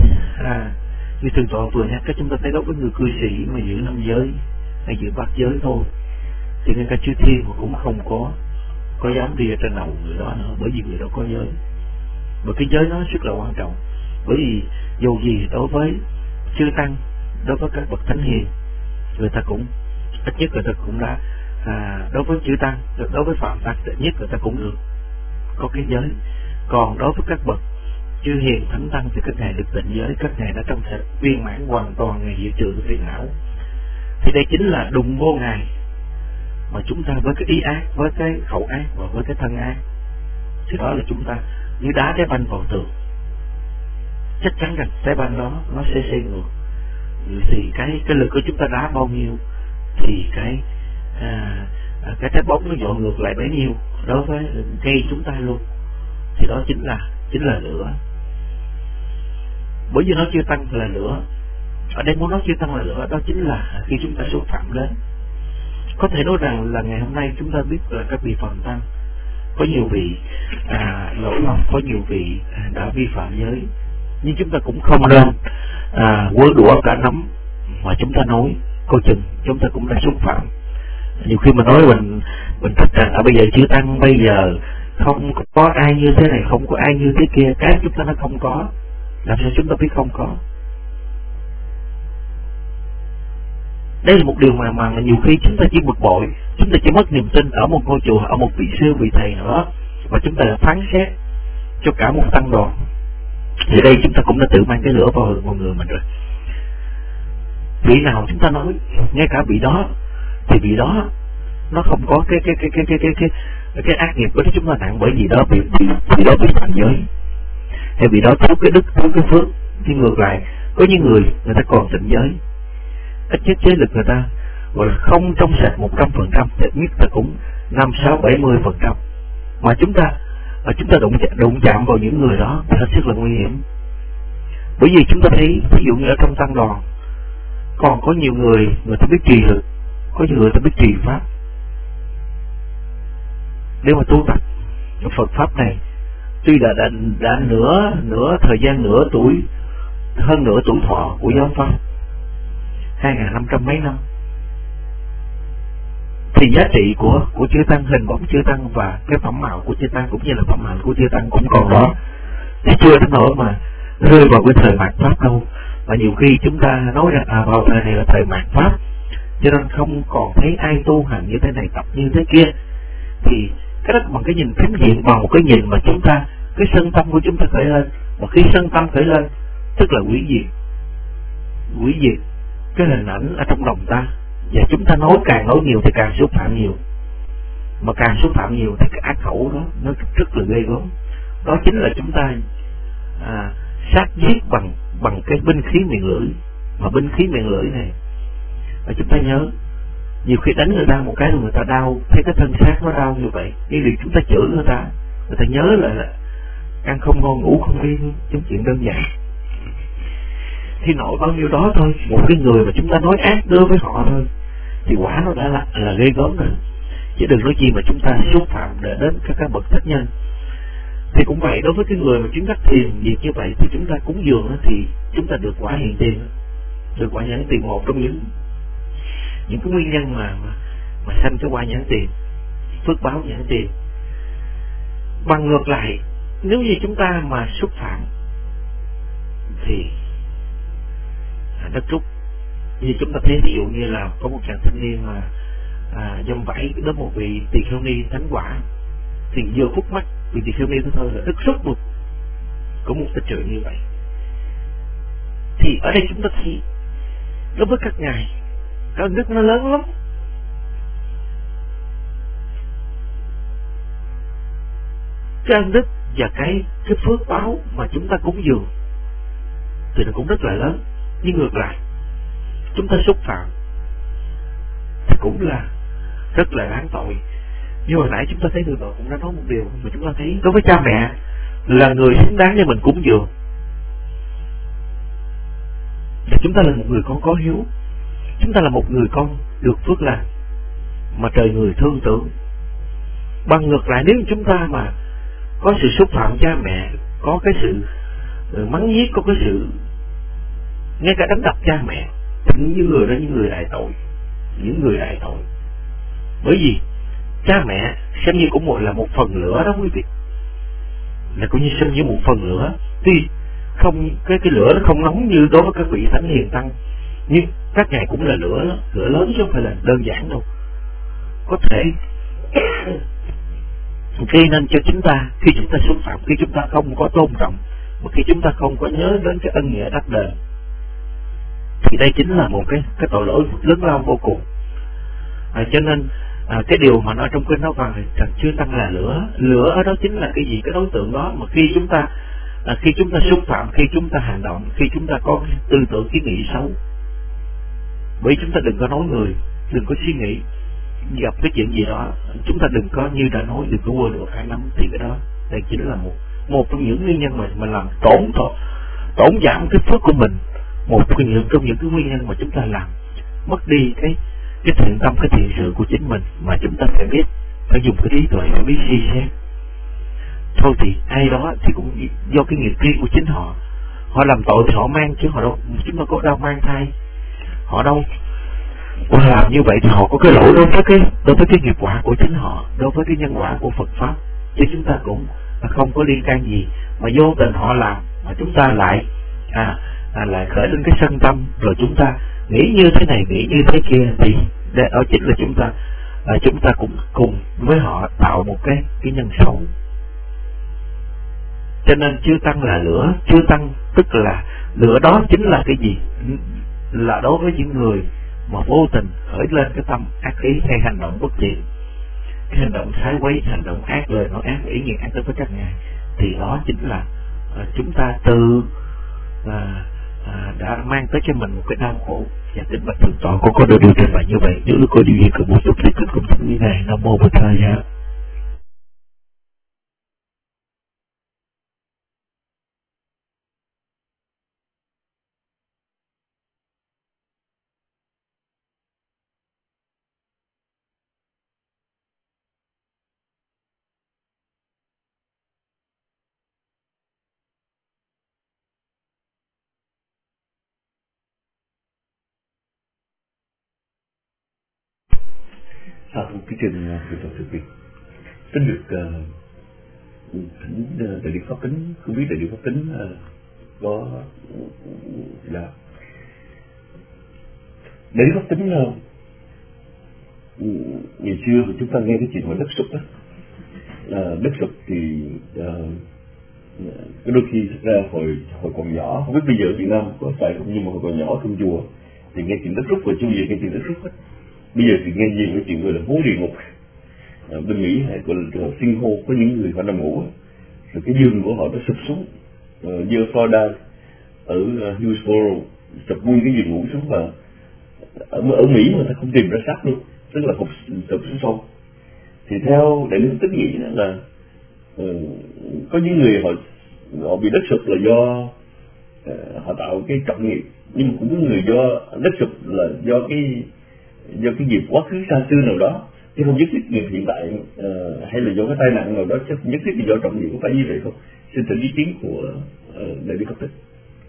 như Thượng Tọa vừa nhắc, chúng ta thấy đối với người cư sĩ mà giữ 5 giới hay giữ 8 giới thôi, thì ngay cả chư thiên cũng không có dám đi ở trên đầu người đó nữa, bởi vì người đó có giới. Và cái giới nó rất là quan trọng, bởi vì dù gì đối với chư tăng, đối với các bậc thánh hiền, người ta cũng ít nhất người ta cũng đã đối với chư tăng, đối với phạm tăng ít nhất người ta cũng được có cái giới. Còn đối với các bậc chư hiền thánh tăng thì các ngài được tịnh giới, các ngài đã trong thể viên mãn hoàn toàn ngày diệt trừ phiền não. Thì đây chính là đụng vô ngài mà chúng ta với cái ý ác, với cái khẩu ác và với cái thân ác, thì đó là chúng ta như đá trái banh vào tường, chắc chắn rằng trái banh đó nó sẽ xây ngược. Thì cái lực của chúng ta đá bao nhiêu thì cái trái bóng nó dội ngược lại bấy nhiêu đối với cây chúng ta luôn. Thì đó chính là lửa. Bởi vì nó chưa tăng là lửa. Ở đây muốn nói chưa tăng là lửa, đó chính là khi chúng ta xúc phạm đến. Có thể nói rằng là ngày hôm nay chúng ta biết là các vị Phật tăng có nhiều vị lỗi lầm, có nhiều vị đã vi phạm giới, nhưng chúng ta cũng không nên quơ đũa cả nắm mà chúng ta nói, coi chừng chúng ta cũng đã xúc phạm. Nhiều khi mà nói mình thích rằng bây giờ chưa tăng, bây giờ không có ai như thế này, không có ai như thế kia, cái chúng ta nó không có, làm sao chúng ta biết không có? Đây là một điều mà nhiều khi chúng ta chỉ bực bội, chúng ta chỉ mất niềm tin ở một ngôi chùa, ở một vị sư, vị thầy nào đó, và chúng ta đã phán xét cho cả một tăng đoàn. Thì đây chúng ta cũng đã tự mang cái lửa vào người mình rồi. Vị nào chúng ta nói, ngay cả vị đó, thì vị đó nó không có cái ác nghiệp của chúng ta nặng, bởi vì đó bị đó bị phạm giới, hay vì đó thiếu cái đức, thiếu cái phước. Thì ngược lại, có những người ta còn tịnh giới, ít nhất chế lực người ta gọi là không trong sạch 100%, ít nhất là cũng 5-6-70%. Mà chúng ta đụng chạm vào những người đó thì hết sức là nguy hiểm. Bởi vì chúng ta thấy, ví dụ như ở trong tăng đoàn, còn có nhiều người ta biết trì lực, có nhiều người ta biết trì pháp. Nếu mà tu tập Phật pháp này, tuy đã nửa thời gian, hơn nửa tuổi thọ của giáo pháp, 2.500 mấy năm, thì giá trị của chư tăng, hình bóng chư tăng và cái phẩm mạo của chư tăng cũng như là phẩm hạnh của chư tăng cũng còn đó, chứ chưa đến nỗi mà rơi vào cái thời mạt pháp đâu. Và nhiều khi chúng ta nói rằng vào thời này là thời mạt pháp, cho nên không còn thấy ai tu hành như thế này, tập như thế kia. Thì cái đó bằng cái nhìn phiến diện, bằng một cái nhìn mà chúng ta, cái sân tâm của chúng ta khởi lên, và khi sân tâm khởi lên tức là hủy diệt cái hình ảnh ở trong lòng ta. Và chúng ta càng nói nhiều thì càng xúc phạm nhiều, mà càng xúc phạm nhiều thì cái ác khẩu đó nó rất là ghê gớm. Đó chính là chúng ta sát giết bằng cái binh khí miệng lưỡi. Mà binh khí miệng lưỡi này chúng ta nhớ, nhiều khi đánh người ta một cái rồi người ta đau, thấy cái thân xác nó đau như vậy, nhưng vì chúng ta chửi người ta nhớ là ăn không ngon ngủ không yên, trong chuyện đơn giản. Thì nổi bao nhiêu đó thôi, một cái người mà chúng ta nói ác đối với họ thôi thì quả nó đã là ghê gớm rồi. Chứ đừng nói chi mà chúng ta xúc phạm để đến các bậc thánh nhân. Thì cũng vậy, đối với cái người mà chúng ta thiền việc như vậy thì chúng ta cúng dường thì chúng ta được quả hiện tiền, được quả nhãn tiền, một trong những cái nguyên nhân mà sanh cái quả nhãn tiền, phước báo nhãn tiền. Bằng ngược lại, nếu như chúng ta mà xúc phạm thì đất rút. Như chúng ta thấy ví dụ như là có một chàng thanh niên mà dông vẫy đến một vị tỳ kheo ni thánh quả, thì vừa phút mắt vị tỳ kheo ni đó thôi là đất rút một cái chuyện như vậy. Thì ở đây chúng ta thấy đối với các ngài cái ân đức nó lớn lắm. Cái ân đức và cái phước báo mà chúng ta cúng dường thì nó cũng rất là lớn. Nhưng ngược lại, chúng ta xúc phạm thì cũng là rất là đáng tội. Như hồi nãy chúng ta thấy người vợ cũng đã nói một điều mà chúng ta thấy đối với cha mẹ là người xứng đáng cho mình cúng dường, thì chúng ta là một người con có hiếu, chúng ta là một người con được phước lành mà trời người thương tưởng. Bằng ngược lại, nếu chúng ta mà có sự xúc phạm cha mẹ, có cái sự mắng nhiếc, có cái sự ngay cả đánh đập cha mẹ, những người đó những người đại tội. Bởi vì cha mẹ xem như cũng là một phần lửa đó quý vị, là cũng như xem như một phần lửa. Tuy không cái lửa nó không nóng như đối với các vị thánh hiền tăng, nhưng các ngài cũng là lửa lớn chứ không phải là đơn giản đâu. Có thể gây nên cho chúng ta, khi chúng ta xúc phạm, khi chúng ta không có tôn trọng, mà khi chúng ta không có nhớ đến cái ân nghĩa đắc đền, thì đây chính là một cái tội lỗi lớn lao vô cùng. Cho nên cái điều mà nói trong kinh nói rằng chư tăng là lửa ở đó chính là cái gì? Cái đối tượng đó mà khi chúng ta xúc phạm, khi chúng ta hành động, khi chúng ta có tư tưởng kiến nghị xấu. Bởi chúng ta đừng có nói người, đừng có suy nghĩ gặp cái chuyện gì đó, chúng ta đừng có như đã nói, đừng có quên được 2 năm, thì cái đó đây chính là một trong những nguyên nhân mà làm tổn giảm cái phước của mình, một trong những cái nguyên nhân mà chúng ta làm mất đi cái thiện tâm, cái thiện sự của chính mình. Mà chúng ta phải biết, phải dùng cái trí tuệ, phải biết suy xét. Thôi thì ai đó thì cũng do cái nghiệp riêng của chính họ làm tội thì họ mang, chứ họ đâu, chúng ta có đâu mang thai, họ đâu làm như vậy thì họ có cái lỗi đối với cái nghiệp quả của chính họ, đối với cái nhân quả của Phật pháp, chứ chúng ta cũng không có liên can gì. Mà vô tình họ làm mà chúng ta lại khởi lên cái sân tâm, rồi chúng ta nghĩ như thế này, nghĩ như thế kia, thì đó chính là chúng ta cũng cùng với họ tạo một cái nhân xấu. Cho nên chư tăng là lửa, chư tăng tức là lửa đó chính là cái gì? Là đối với những người mà vô tình khởi lên cái tâm ác ý hay hành động bất thiện, cái hành động thái quấy, hành động ác, lời nói ác, ý nghĩa ác đối với các ngài, thì đó chính là chúng ta tự đã mang tới cho mình một cái đau khổ. Và kính bạch thượng tọa, con có được điều trình bày như vậy, nếu có điều gì cần bổ sung thì kính cùng thỉnh ngài. Nam mô Bổn Thầy Giá. Sa thú kính trình thượng tọa Sư Việt, tính được thỉnh đại điện pháp tính, không biết đại điện pháp tính có là đại điện pháp tính ngày xưa thì chúng ta nghe cái chuyện mà đất sụp đó, đất sụp thì đôi khi thực ra hồi còn nhỏ, không biết bây giờ ở Việt Nam có phải không, nhưng mà hồi còn nhỏ trong chùa thì nghe chuyện đất rút và chưa về nghe chuyện đất rút hết. Bây giờ thì nghe nhiều cái chuyện gọi là hố địa ngục. Bên Mỹ hay gọi là sinh hô, có những người họ nằm ngủ rồi cái giường của họ nó sụp xuống. Như Florida ở Hillsborough sụp nguyên cái giường ngủ xuống, và ở Mỹ mà ta không tìm ra xác luôn, tức là sụp xuống sâu. Thì theo đại lý tính nghĩ là có những người họ bị đất sụp là do họ tạo cái trọng nghiệp, nhưng mà cũng có người do đất sụp là do cái nghiệp quá khứ xa xưa nào đó, chứ không nhất thiết nghiệp hiện tại, hay là do cái tai nạn nào đó, chứ không nhất thiết là do trọng nghiệp, có phải như vậy không? Xin thỉnh ý kiến của đại đức Pháp Tích.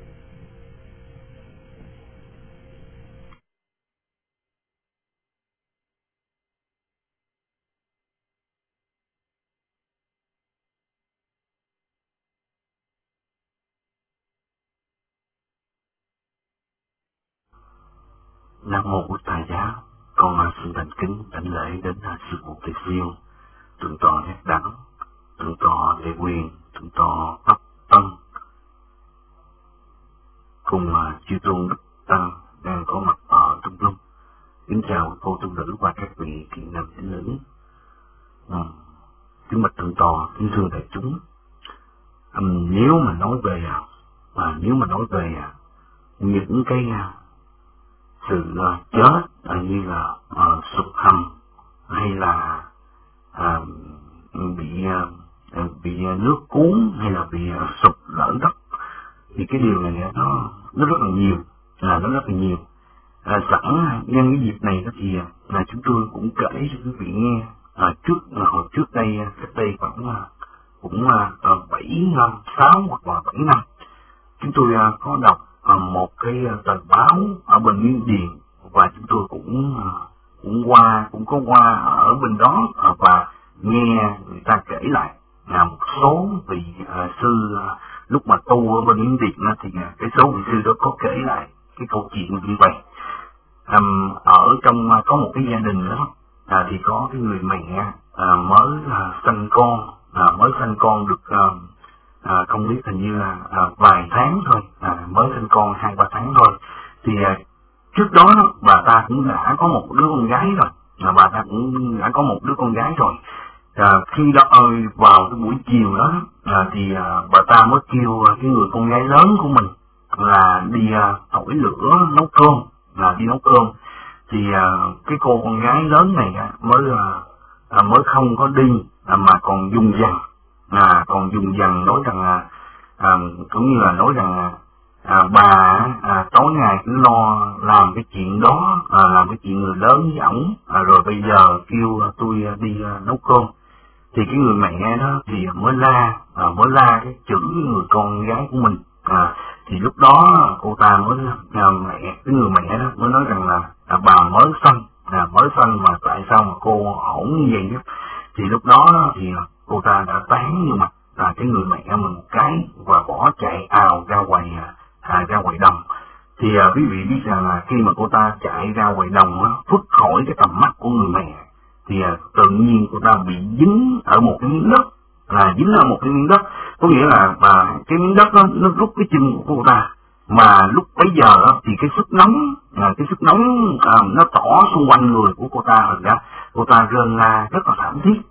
Nam mô Bổn Thầy Giá. Con xin thành kính đảnh lễ đến sư phụ Tề Siêu, thượng tọa Giác Đẳng, thượng tọa Lê Quyền, thượng tọa Pháp Tân, cùng chư tôn đức tăng đang có mặt ở trung tâm. Kính chào cô tu nữ và các vị thiện nam tín nữ. Kính bạch thượng tọa, kính thưa đại chúng. Nếu mà nói về những cái sự chết như là sụp hầm hay là bị nước cuốn hay là bị sụp lở đất, thì cái điều này nó rất là nhiều, sẵn nhân cái dịp này thì là chúng tôi cũng kể cho quý vị nghe. Hồi trước đây, cách đây khoảng cũng 7 năm, 6 hoặc là 7 năm, chúng tôi có đọc một cái tờ báo ở bên Miến Điện, và chúng tôi cũng có qua ở bên đó và nghe người ta kể lại một số vị sư lúc mà tu ở bên Miến Điện thì cái số vị sư đó có kể lại cái câu chuyện như vậy. Ở trong có một cái gia đình đó thì có cái người mẹ mới sanh con được không biết, hình như là vài tháng thôi, mới sinh con 2-3 tháng thôi. Thì trước đó bà ta cũng đã có một đứa con gái rồi. Khi đó vào cái buổi chiều đó thì bà ta mới kêu cái người con gái lớn của mình là đi thổi lửa nấu cơm. Thì cái cô con gái lớn này mới không có đi mà còn dùng dằn nói rằng cũng như là nói rằng bà tối ngày cứ lo làm cái chuyện đó, làm cái chuyện người lớn với ổng, rồi bây giờ kêu tôi đi nấu cơm. Thì cái người mẹ đó thì mới la cái chữ người con gái của mình. Thì lúc đó cô ta cái người mẹ đó mới nói rằng là bà mới sanh mà tại sao mà cô ổn như vậy đó. Thì lúc đó thì cô ta đã tán như mặt cái người mẹ mình một cái và bỏ chạy ào ra ngoài đồng. Thì quý vị biết rằng là khi mà cô ta chạy ra ngoài đồng phút khỏi cái tầm mắt của người mẹ, thì tự nhiên cô ta bị dính ở một cái miếng đất, có nghĩa là cái miếng đất nó rút cái chân của cô ta. Mà lúc bấy giờ thì cái sức nóng nó tỏ xung quanh người của cô ta rồi đó. Cô ta rên la rất là thảm thiết.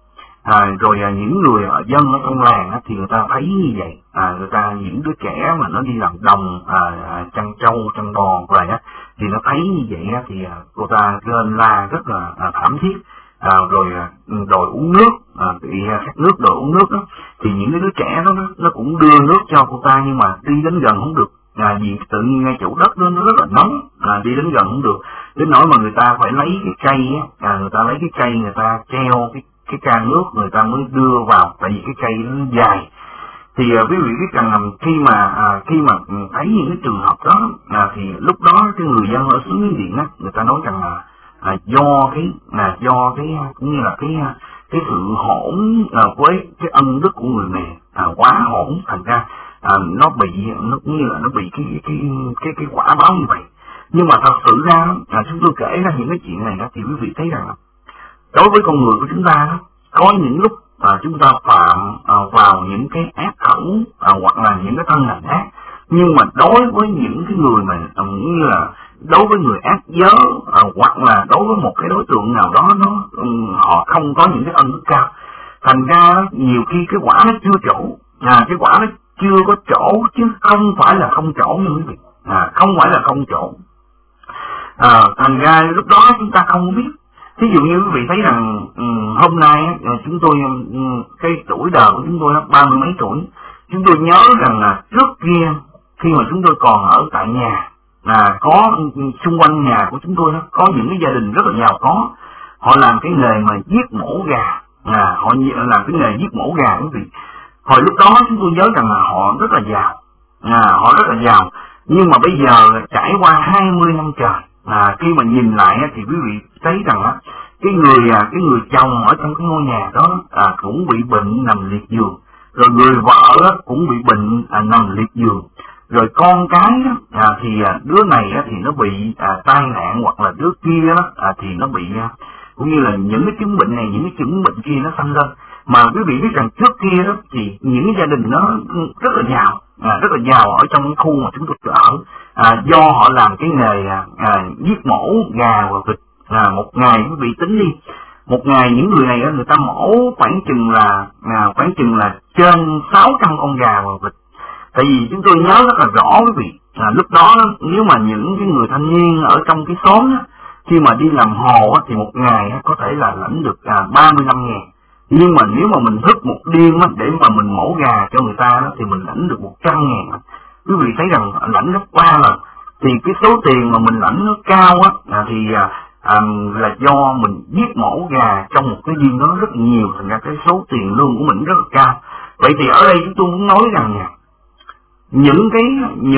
Rồi những người dân ở trong làng thì người ta thấy như vậy, người ta những đứa trẻ mà nó đi làm đồng, chăn trâu, chăn bò về thì nó thấy như vậy thì cô ta lên la rất là thảm thiết, rồi đòi uống nước, bị khát nước đòi uống nước thì những cái đứa trẻ đó nó cũng đưa nước cho cô ta, nhưng mà đi đến gần không được, vì tự nhiên ngay chỗ đất đó nó rất là nóng, đi đến gần không được, đến nỗi mà người ta phải lấy cái cây người ta lấy cái cây người ta treo cái can nước người ta mới đưa vào, tại vì cái cây nó dài. Thì quý vị biết rằng khi mà thấy những cái trường hợp đó thì lúc đó cái người dân ở xứ Miến Điện người ta nói rằng là do cái cũng như là cái sự hỗn với cái ân đức của người mẹ quá hỗn, thành ra nó như là nó bị cái quả báo như vậy. Nhưng mà thật sự ra chúng tôi kể ra những cái chuyện này thì quý vị thấy rằng đối với con người của chúng ta có những lúc chúng ta phạm vào những cái ác khẩu hoặc là những cái thân hành ác, nhưng mà đối với những cái người mà như là đối với người ác giới hoặc là đối với một cái đối tượng nào đó họ không có những cái ân đức cao, thành ra nhiều khi cái quả nó chưa trổ, cái quả nó chưa có trổ chứ không phải là không trổ như quý vị, không phải là không trổ. Thành ra lúc đó chúng ta không biết. Ví dụ như quý vị thấy rằng hôm nay chúng tôi cái tuổi đời của chúng tôi 30 mấy tuổi, chúng tôi nhớ rằng là trước kia khi mà chúng tôi còn ở tại nhà có xung quanh nhà của chúng tôi có những cái gia đình rất là giàu có, họ làm cái nghề mà giết mổ gà, họ làm cái nghề giết mổ gà quý vị. Hồi lúc đó chúng tôi nhớ rằng là họ rất là giàu, nhưng mà bây giờ trải qua 20 năm trời, khi mà nhìn lại thì quý vị thấy rằng cái người chồng ở trong cái ngôi nhà đó cũng bị bệnh nằm liệt giường, rồi người vợ cũng bị bệnh nằm liệt giường, rồi con cái thì đứa này thì nó bị tai nạn, hoặc là đứa kia thì nó bị cũng như là những cái chứng bệnh này, những cái chứng bệnh kia nó sanh lên. Mà quý vị biết rằng trước kia thì những cái gia đình nó rất là giàu ở trong cái khu mà chúng tôi ở, do họ làm cái nghề giết mổ gà và vịt. Một ngày quý vị tính đi, một ngày những người này người ta mổ khoảng chừng là trên 600 con gà và vịt. Tại vì chúng tôi nhớ rất là rõ quý vị, lúc đó nếu mà những cái người thanh niên ở trong cái xóm khi mà đi làm hồ thì một ngày có thể là lãnh được 35.000. Nhưng mà nếu mà mình thức một đêm để mà mình mổ gà cho người ta thì mình lãnh được 100.000. Quý vị thấy rằng lãnh gấp 3 lần. Thì cái số tiền mà mình lãnh nó cao thì là do mình giết mổ gà trong một cái đêm đó rất nhiều, thành ra cái số tiền lương của mình rất là cao. Vậy thì ở đây chúng tôi muốn nói rằng những cái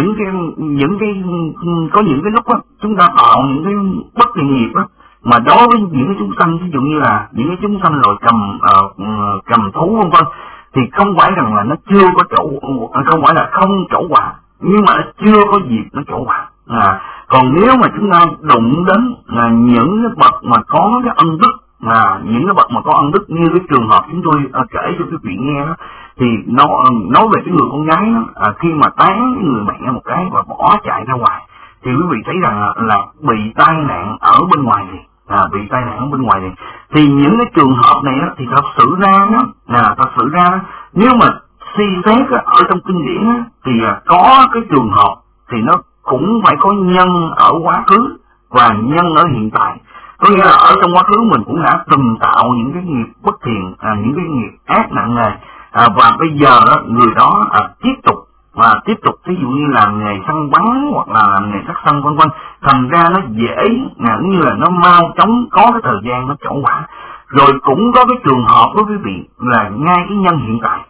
có những cái lúc chúng ta tạo những cái bất kỳ nghiệp mà đối với những cái chúng sanh, ví dụ như là những cái chúng sanh loại cầm thú vân vân, thì không phải rằng là nó chưa có chỗ, không phải là không trổ quả, nhưng mà nó chưa có dịp nó trổ quả. Còn nếu mà chúng ta đụng đến những cái bậc mà có cái ân đức, những cái bậc mà có ân đức như cái trường hợp chúng tôi kể cho quý vị nghe đó, thì nói về cái người con gái đó, khi mà tán cái người mẹ một cái và bỏ chạy ra ngoài, thì quý vị thấy rằng là bị tai nạn ở bên ngoài này, thì những cái trường hợp này thì thật sự ra nếu mà suy xét ở trong kinh điển thì có cái trường hợp thì nó cũng phải có nhân ở quá khứ và nhân ở hiện tại. Có nghĩa là ở trong quá khứ mình cũng đã từng tạo những cái nghiệp bất thiện, những cái nghiệp ác nặng nề, và bây giờ người đó tiếp tục ví dụ như làm nghề săn bắn hoặc là làm nghề sát sanh vân vân, thành ra nó dễ cũng như là nó mau chóng có cái thời gian nó trổ quả. Rồi cũng có cái trường hợp đó quý vị là ngay cái nhân hiện tại,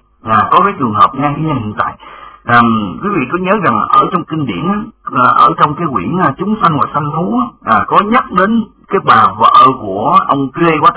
quý vị có nhớ rằng ở trong kinh điển ở trong cái quyển Chúng sanh và sanh thú có nhắc đến cái bà vợ của ông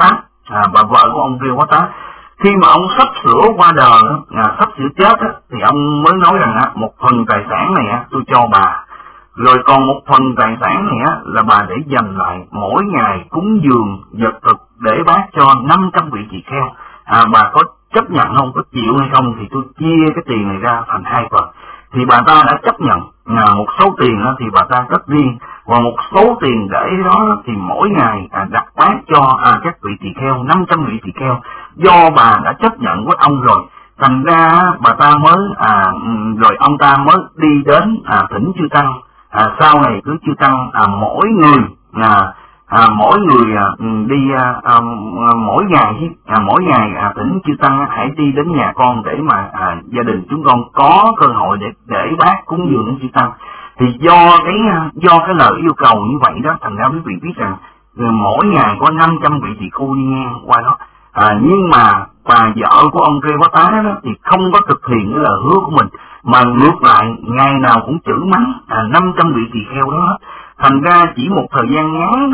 Kê Quá Tá. Khi mà ông sắp sửa qua đời, sắp sửa chết thì ông mới nói rằng một phần tài sản này tôi cho bà, rồi còn một phần tài sản này là bà để dành lại mỗi ngày cúng dường vật thực để bác cho 500 vị tỳ kheo. Bà có chấp nhận không, có chịu hay không thì tôi chia cái tiền này ra thành 2 phần. thì bà ta đã chấp nhận một số tiền thì bà ta cất riêng, và một số tiền để đó thì mỗi ngày đặt bát cho các vị tỳ kheo, 500 vị tỳ kheo. Do bà đã chấp nhận với ông rồi, thành ra bà ta mới rồi ông ta mới đi đến thỉnh chư tăng. Sau này cứ chư tăng mỗi người đi mỗi ngày thỉnh chư tăng hãy đi đến nhà con để mà gia đình chúng con có cơ hội để bác cúng dường đến chư tăng. Thì do cái lời yêu cầu như vậy đó, thành ra quý vị biết rằng mỗi ngày có 500 vị tỳ khưu đi ngang qua đó. Nhưng mà bà vợ của ông Revata đó thì không có thực hiện cái lời hứa của mình, mà ngược lại ngày nào cũng chửi mắng 500 vị tỳ kheo đó. Thành ra chỉ một thời gian ngắn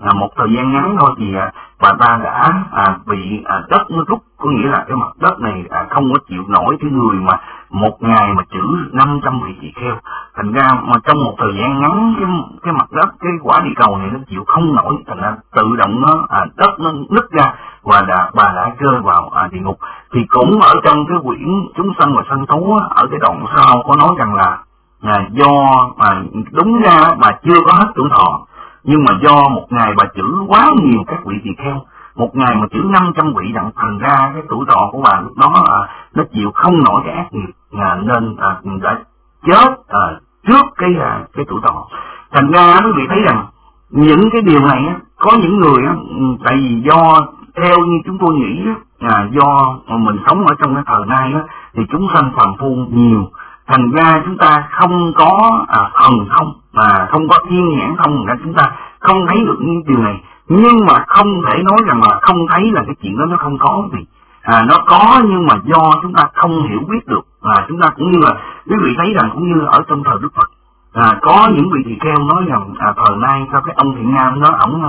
thôi, thì bà ta đã bị đất nó rút, có nghĩa là cái mặt đất này không có chịu nổi cái người mà một ngày mà chửi 500 vị tỳ kheo. Thành ra mà trong một thời gian ngắn cái mặt đất, cái quả địa cầu này nó chịu không nổi, thành ra tự động đất nó nứt ra và bà đã rơi vào địa ngục. Thì cũng ở trong cái quyển Chúng Sanh và Sanh Thú ở cái đoạn sau có nói rằng là do đúng ra bà chưa có hết tuổi thọ, nhưng mà do một ngày bà chửi quá nhiều các vị tỳ kheo, một ngày mà chửi 500 vị đặng, thành ra cái tuổi thọ của bà lúc đó nó chịu không nổi cái ác nghiệp, nên đã chết trước cái tuổi thọ. Thành ra quý vị thấy rằng những cái điều này có những người tại vì do theo như chúng tôi nghĩ do mình sống ở trong cái thời nay thì chúng sanh phàm phu nhiều, thành ra chúng ta không có thần thông, không có thiên nhãn thông, ra chúng ta không thấy được những điều này. Nhưng mà không thể nói rằng là không thấy là cái chuyện đó nó không có gì. Nó có, nhưng mà do chúng ta không hiểu biết được. Chúng ta cũng như là quý vị thấy rằng cũng như ở trong thời Đức Phật, có những vị tỳ kheo nói rằng thời nay sao cái ông Thiện Nam đó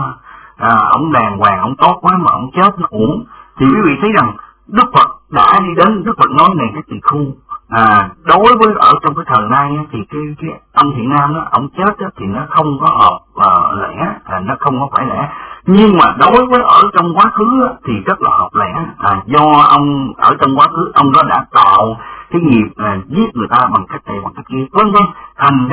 ổng đàng hoàng, ổng tốt quá mà ổng chết nó uổng. Thì quý vị thấy rằng Đức Phật đã đi đến, Đức Phật nói này cái tỳ khu đối với ở trong cái thời nay thì cái ông Thiện Nam đó ổng chết đó, thì nó không có hợp lẽ, nó không có phải lẽ. Nhưng mà đối với ở trong quá khứ thì rất là hợp lẽ, do ông ở trong quá khứ ông đó đã tạo cái nghiệp giết người ta bằng cách này bằng cách kia, vân vân. Thành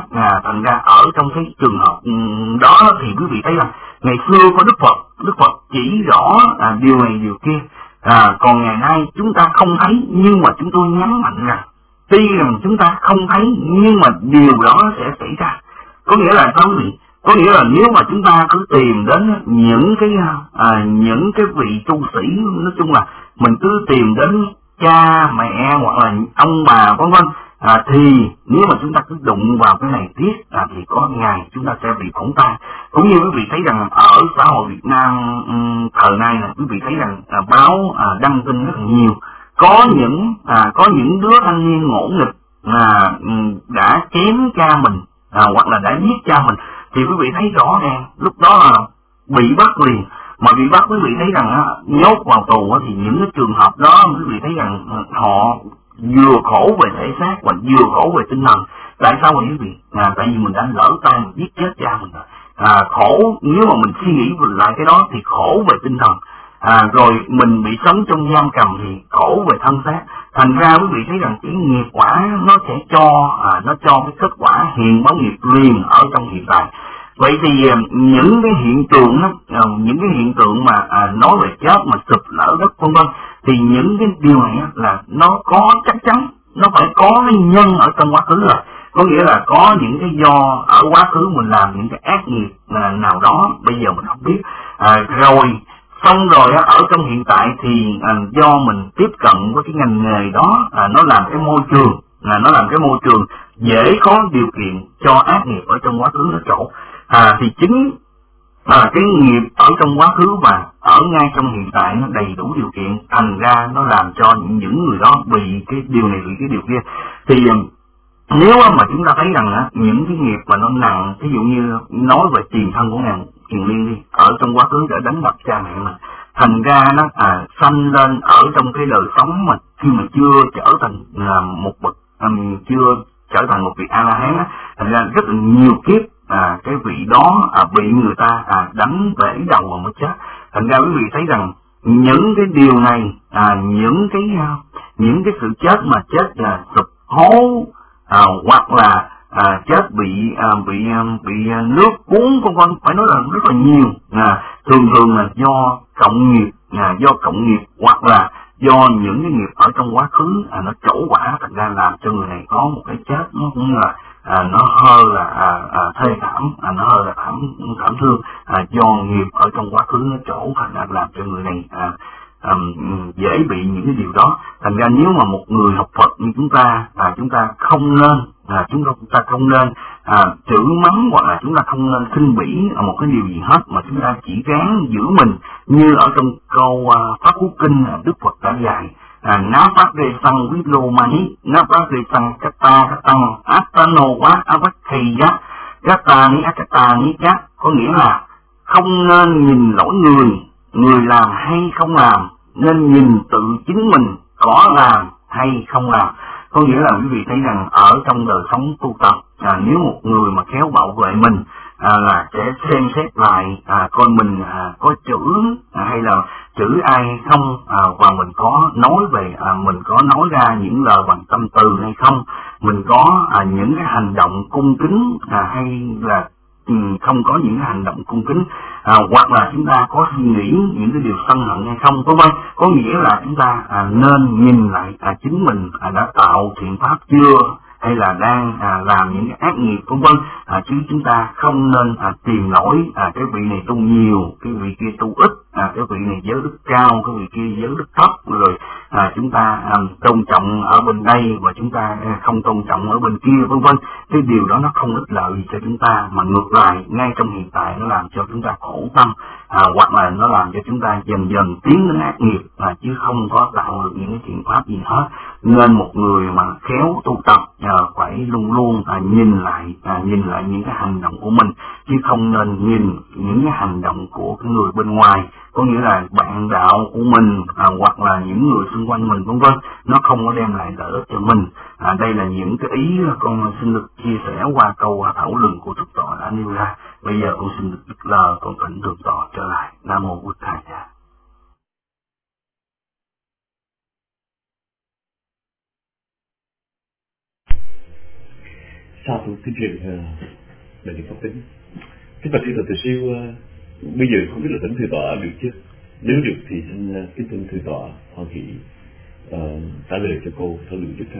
ra ở trong cái trường hợp đó thì quý vị thấy là ngày xưa có Đức Phật chỉ rõ điều này điều kia. Còn ngày nay chúng ta không thấy, nhưng mà chúng tôi nhấn mạnh rằng tuy rằng chúng ta không thấy nhưng mà điều đó sẽ xảy ra. Có nghĩa là sao quý vị? Có nghĩa là nếu mà chúng ta cứ tìm đến những cái vị tu sĩ, nói chung là mình cứ tìm đến cha mẹ hoặc là ông bà vân vân, thì nếu mà chúng ta cứ đụng vào cái này tiếp thì có ngày chúng ta sẽ bị phỏng tay. Cũng như quý vị thấy rằng ở xã hội Việt Nam thời nay là quý vị thấy rằng báo đăng tin rất là nhiều, có những đứa thanh niên ngỗ nghịch đã chém cha mình hoặc là đã giết cha mình, thì quý vị thấy rõ ràng lúc đó là bị bắt liền. Mà bị bắt quý vị thấy rằng nhốt vào tù thì những cái trường hợp đó quý vị thấy rằng họ vừa khổ về thể xác và vừa khổ về tinh thần. Tại sao vậy quý vị? Tại vì mình đã lỡ tay mình giết chết cha mình rồi. Khổ, nếu mà mình suy nghĩ lại cái đó thì khổ về tinh thần. Rồi mình bị sống trong giam cầm thì khổ về thân xác. Thành ra quý vị thấy rằng cái nghiệp quả nó sẽ cho cái kết quả hiện báo nghiệp liền ở trong hiện tại. Vậy thì những cái hiện tượng mà nói về chết mà sụp lở đất vân vân, thì những cái điều này là nó có chắc chắn, nó phải có cái nhân ở trong quá khứ rồi. Có nghĩa là có những cái do ở quá khứ mình làm những cái ác nghiệp nào đó, bây giờ mình không biết. Rồi xong rồi ở trong hiện tại thì do mình tiếp cận với cái ngành nghề đó, nó làm cái môi trường dễ có điều kiện cho ác nghiệp ở trong quá khứ nó trổ. Thì chính cái nghiệp ở trong quá khứ và ở ngay trong hiện tại nó đầy đủ điều kiện, thành ra nó làm cho những người đó bị cái điều này bị cái điều kia. Thì nếu mà chúng ta thấy rằng những cái nghiệp mà nó nặng, ví dụ như nói về tiền thân của ngài Kiền Liên đi, ở trong quá khứ đã đánh đập cha mẹ mình, thành ra nó sanh lên ở trong cái đời sống mà khi mà chưa trở thành một bậc, chưa trở thành một vị A-la-hán, thành ra rất là nhiều kiếp cái vị đó bị người ta đánh bể đầu và mới chết. Thành ra quý vị thấy rằng những cái điều này, những cái sự chết mà chết là sụp hố hoặc là chết bị nước cuốn, con phải nói là rất là nhiều. Thường là do cộng nghiệp hoặc là do những cái nghiệp ở trong quá khứ nó trổ quả, thành ra làm cho người này có một cái chết nó cũng là nó hơi là thê thảm, nó hơi là thảm thương, do nghiệp ở trong quá khứ nó trổ, thành ra làm cho người này dễ bị những cái điều đó. Thành ra nếu mà một người học Phật như chúng ta không nên không nên chửi mắng, hoặc là chúng ta không nên khinh bỉ một cái điều gì hết, mà chúng ta chỉ ráng giữ mình như ở trong câu Pháp Cú Kinh Đức Phật đã dạy: ná phát rê sang quý lô mani, ná phát rê sang kata tăng atano quá avakheya kata ni akata ni chát. Có nghĩa là không nên nhìn lỗi người làm hay không làm, nên nhìn tự chính mình có làm hay không làm. Có nghĩa là quý vị thấy rằng ở trong đời sống tu tập, nếu một người mà khéo bảo vệ mình là sẽ xem xét lại coi mình có chửi hay là chửi ai không, và mình có nói ra những lời bằng tâm từ hay không, mình có những cái hành động cung kính hay là không có những hành động cung kính, hoặc là chúng ta có suy nghĩ những cái điều sân hận hay không, vân vân. Có nghĩa là chúng ta nên nhìn lại chính mình đã tạo thiện pháp chưa, hay là đang làm những cái ác nghiệp, vân vân, chứ chúng ta không nên tìm lỗi cái vị này tu nhiều, cái vị kia tu ít, cái vị này giới đức cao, cái vị kia giới đức thấp, rồi chúng ta tôn trọng ở bên đây và chúng ta không tôn trọng ở bên kia, vân vân. Cái điều đó nó không ích lợi cho chúng ta, mà ngược lại ngay trong hiện tại nó làm cho chúng ta khổ tâm, hoặc là nó làm cho chúng ta dần dần tiến đến ác nghiệp, chứ không có tạo được những cái thiện pháp gì hết. Nên một người mà khéo tu tập phải luôn luôn nhìn lại những cái hành động của mình, chứ không nên nhìn những cái hành động của cái người bên ngoài. Có nghĩa là bạn đạo của mình hoặc là những người xung quanh mình, vân vân, nó không có đem lại lợi ích cho mình. Đây là những cái ý con xin được chia sẻ qua câu thảo luận của Thượng tọa đã nêu ra. Bây giờ con xin được đích lời, con thỉnh Thượng tọa trở lại. Nam mô Bụt Thầy. Sao tôi xin truyền lời Pháp Tính. Kính bạch thưa Thầy Siêu, bây giờ không biết là thỉnh Thầy tọa được chứ? Nếu được thì xin kính thỉnh Thầy tọa hoan hỷ trả lời cho cô thảo luận tiếp theo.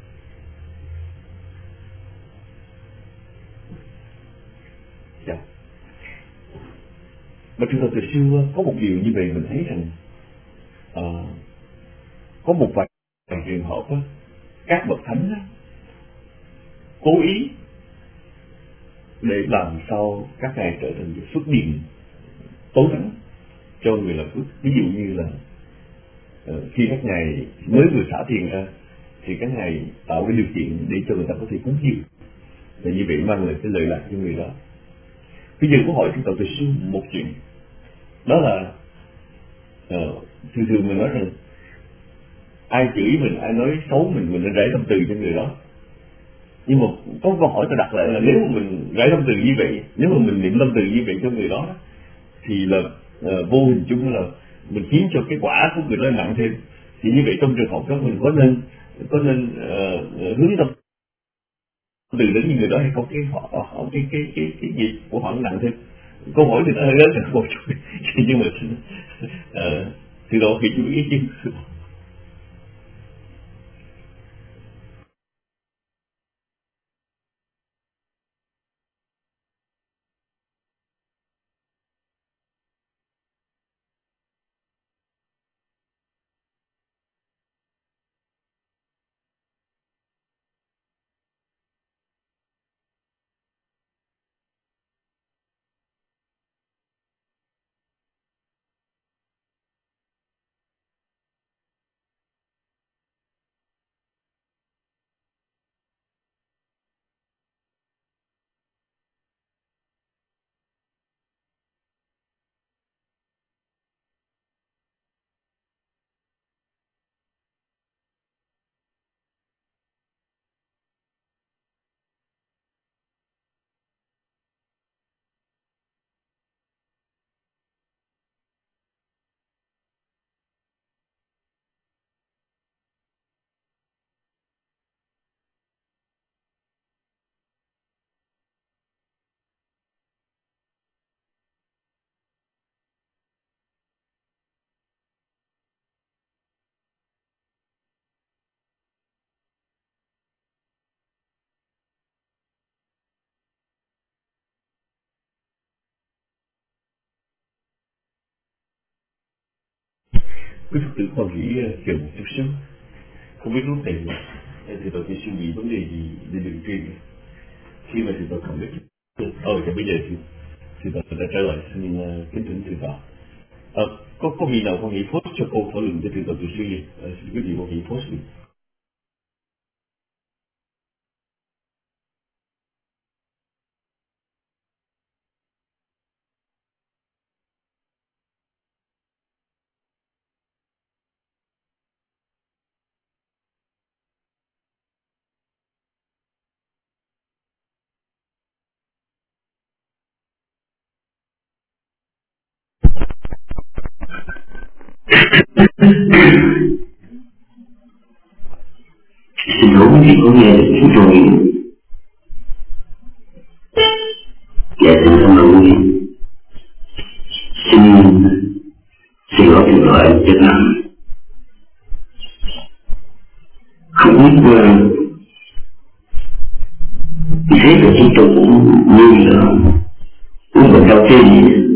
Dạ. Bạch thưa Thầy Siêu, có một điều như vậy mình thấy rằng có một vài trường hợp các bậc thánh cố ý để làm sao các ngài trở thành phước điền tối thắng cho người làm phước. Ví dụ như là khi các ngài mới vừa xả tiền ra thì các ngài tạo cái điều kiện để cho người ta có thể cúng dường, và như vậy mang lại cái lợi lạc cho người đó. Bây giờ có hỏi chúng ta về sư một chuyện, đó là thường mình nói rằng ai chửi mình, ai nói xấu mình nên rải tâm từ cho người đó. Nhưng mà có câu hỏi tôi đặt lại là nếu mà mình rải tâm từ như vậy, nếu mà mình niệm tâm từ như vậy cho người đó, thì là vô hình chung là mình khiến cho cái quả của người đó nặng thêm. Thì như vậy trong trường hợp đó mình có nên hướng tâm từ đến những người đó hay không, cái gì của họ nặng thêm. Câu hỏi thì nó hơi lớn là một chút, nhưng mà từ đó thì chú ý chứ. Quý Phật tử còn nghĩ chờ một chút xíu, không biết lúc này thì tôi sẽ suy nghĩ vấn đề gì để đường truyền. Khi mà thì tôi không biết thì bây giờ thì tôi đã trả lời, xin kính thỉnh thượng tọa. Có vị nào có nghĩ post cho cô thảo luận cho thượng tọa tự suy nghĩ, xin quý vị có nghĩ post đi. Xin lỗi quý vị có nghe được chúng tôi dạ thưa cảm ơn quý vị. Xin lỗi thượng tọa chân nặng, không biết thế của chúng tôi cũng như là uống một cà phê,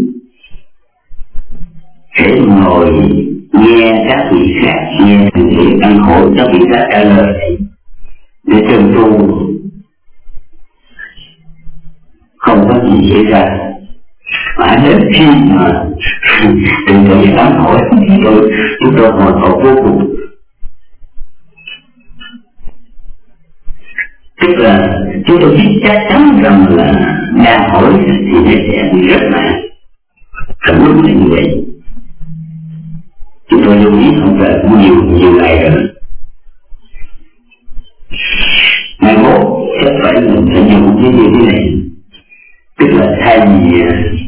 hãy ngồi nghe các vị khác, nghe thầy ăn khổ các vị khác trả lời để chân tu không có gì xảy ra. Mà đến khi mà từng người ăn hỏi chúng tôi hồi hộp vô cùng. Tức là chúng tôi biết chắc chắn rằng là đang hỏi thì nó sẽ bị rất là không đúng là như vậy. Chúng tôi lưu ý không phải cũng nhiều ngày rồi. Ngày mốt sẽ phải dùng cái như thế này. Tức là thay vì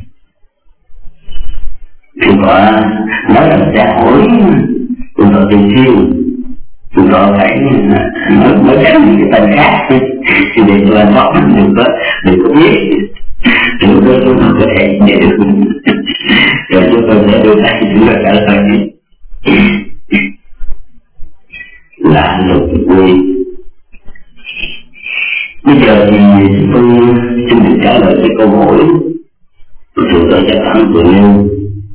thượng tọa nói rằng sẽ hỏi thượng tọa thường xuyên, thượng tọa phải nói tránh những cái tên khác thì để tôi làm tốt đừng có biết, đừng có tôi không có thể để được. Rồi chúng tôi sẽ đưa ra chúng tôi trả lời là luật quy. Bây giờ thì chúng tôi xin được trả lời cái câu hỏi của thượng tọa Giác Đẳng vừa nêu.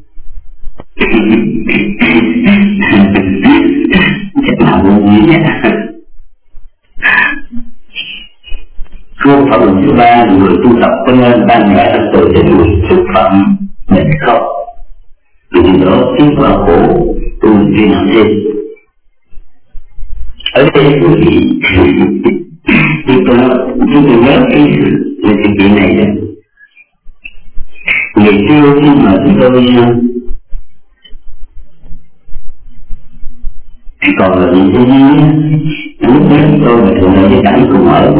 Chắc là vô nghĩa nhé. Câu thảo luận thứ ba, người tu tập có nên ban rải các tội cho người xúc phạm mình không? Vì điều đó khiến quả khổ tu chuyên nặng thêm. Ở đây quý vị chúng tôi nhớ cái sự kiện này đó. Ngày xưa khi mà chúng tôi còn là những cái gì lúc đó tôi là thường là cái cảnh cùng ở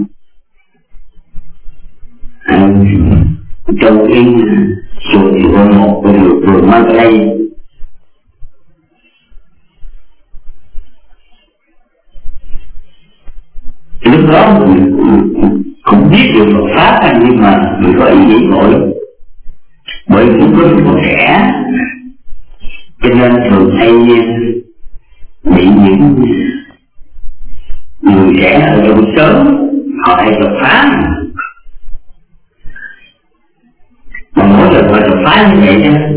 trong cái chùa thì có một cái đường mang đây. Lúc đó mình cũng biết được Phật Pháp, nhưng mà mình có ý nghĩ ngộ lắm. Bởi vì cũng có một trẻ, cho nên thường hay bị những người trẻ ở trong sớm họ hay Phật Pháp. Mà mỗi lần họ Phật Pháp như vậy đó,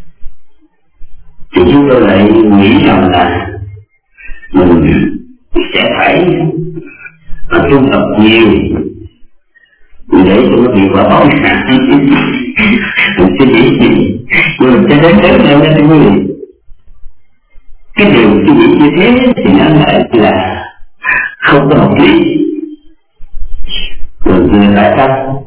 thì chúng tôi lại nghĩ rằng là mình sẽ phải tu tập nhiều để cho nó bị quả báo mình suy nghĩ gì nhưng mình sẽ đến lên đó quý vị. Cái điều suy nghĩ như thế thì nó lại là không có hợp lý. Rồi tại sao?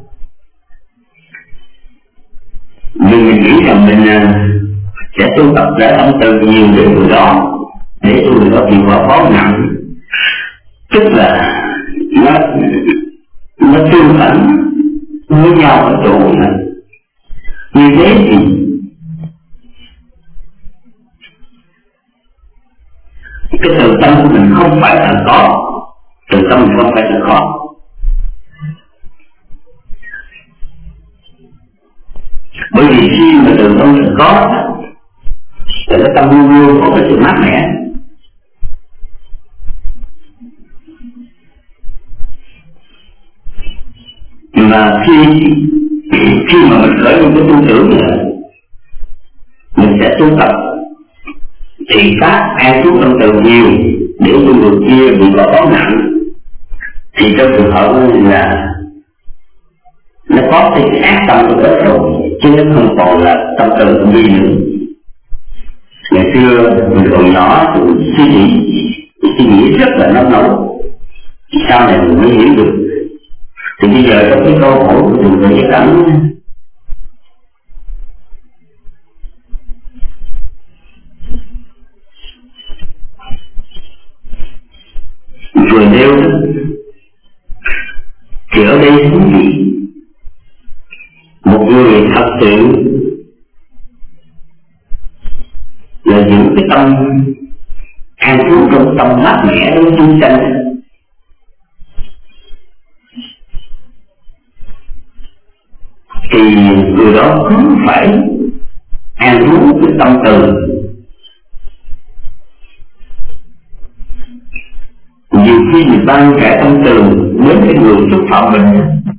Vì mình nghĩ rằng mình sẽ tu tập ra tâm từ nhiều để người đó, để người đó bị quả báo nặng, tức là nó tương phản với nhau ở chỗ này. Như thế thì cái từ tâm của mình không phải là có, từ tâm mình không phải là có. Bởi vì khi mà từ tâm mình có thì cái tâm luôn luôn có cái sự mát mẻ. Mà khi mà mình khởi lên cái tư tưởng là mình sẽ tu tập thì tác an trú tâm từ nhiều để cho người kia bị bỏ bóng nặng, thì trong trường hợp là nó có cái ác tâm của đó rồi, chứ nó không còn là tâm từ của mình nữa. Ngày xưa mình còn nhỏ suy nghĩ rất là nóng nóng, sau này mình mới hiểu được. Thì bây giờ trong cái câu hỏi của mình về cái cảm vừa nêu đó, thì ở đây thú vị, một người thật sự là giữ cái tâm an trú trong tâm mát mẻ đối chúng sanh, thì người đó cũng phải an trú cái tâm từ. Nhiều khi người ta kẻ tâm từ với cái người xúc phạm mình,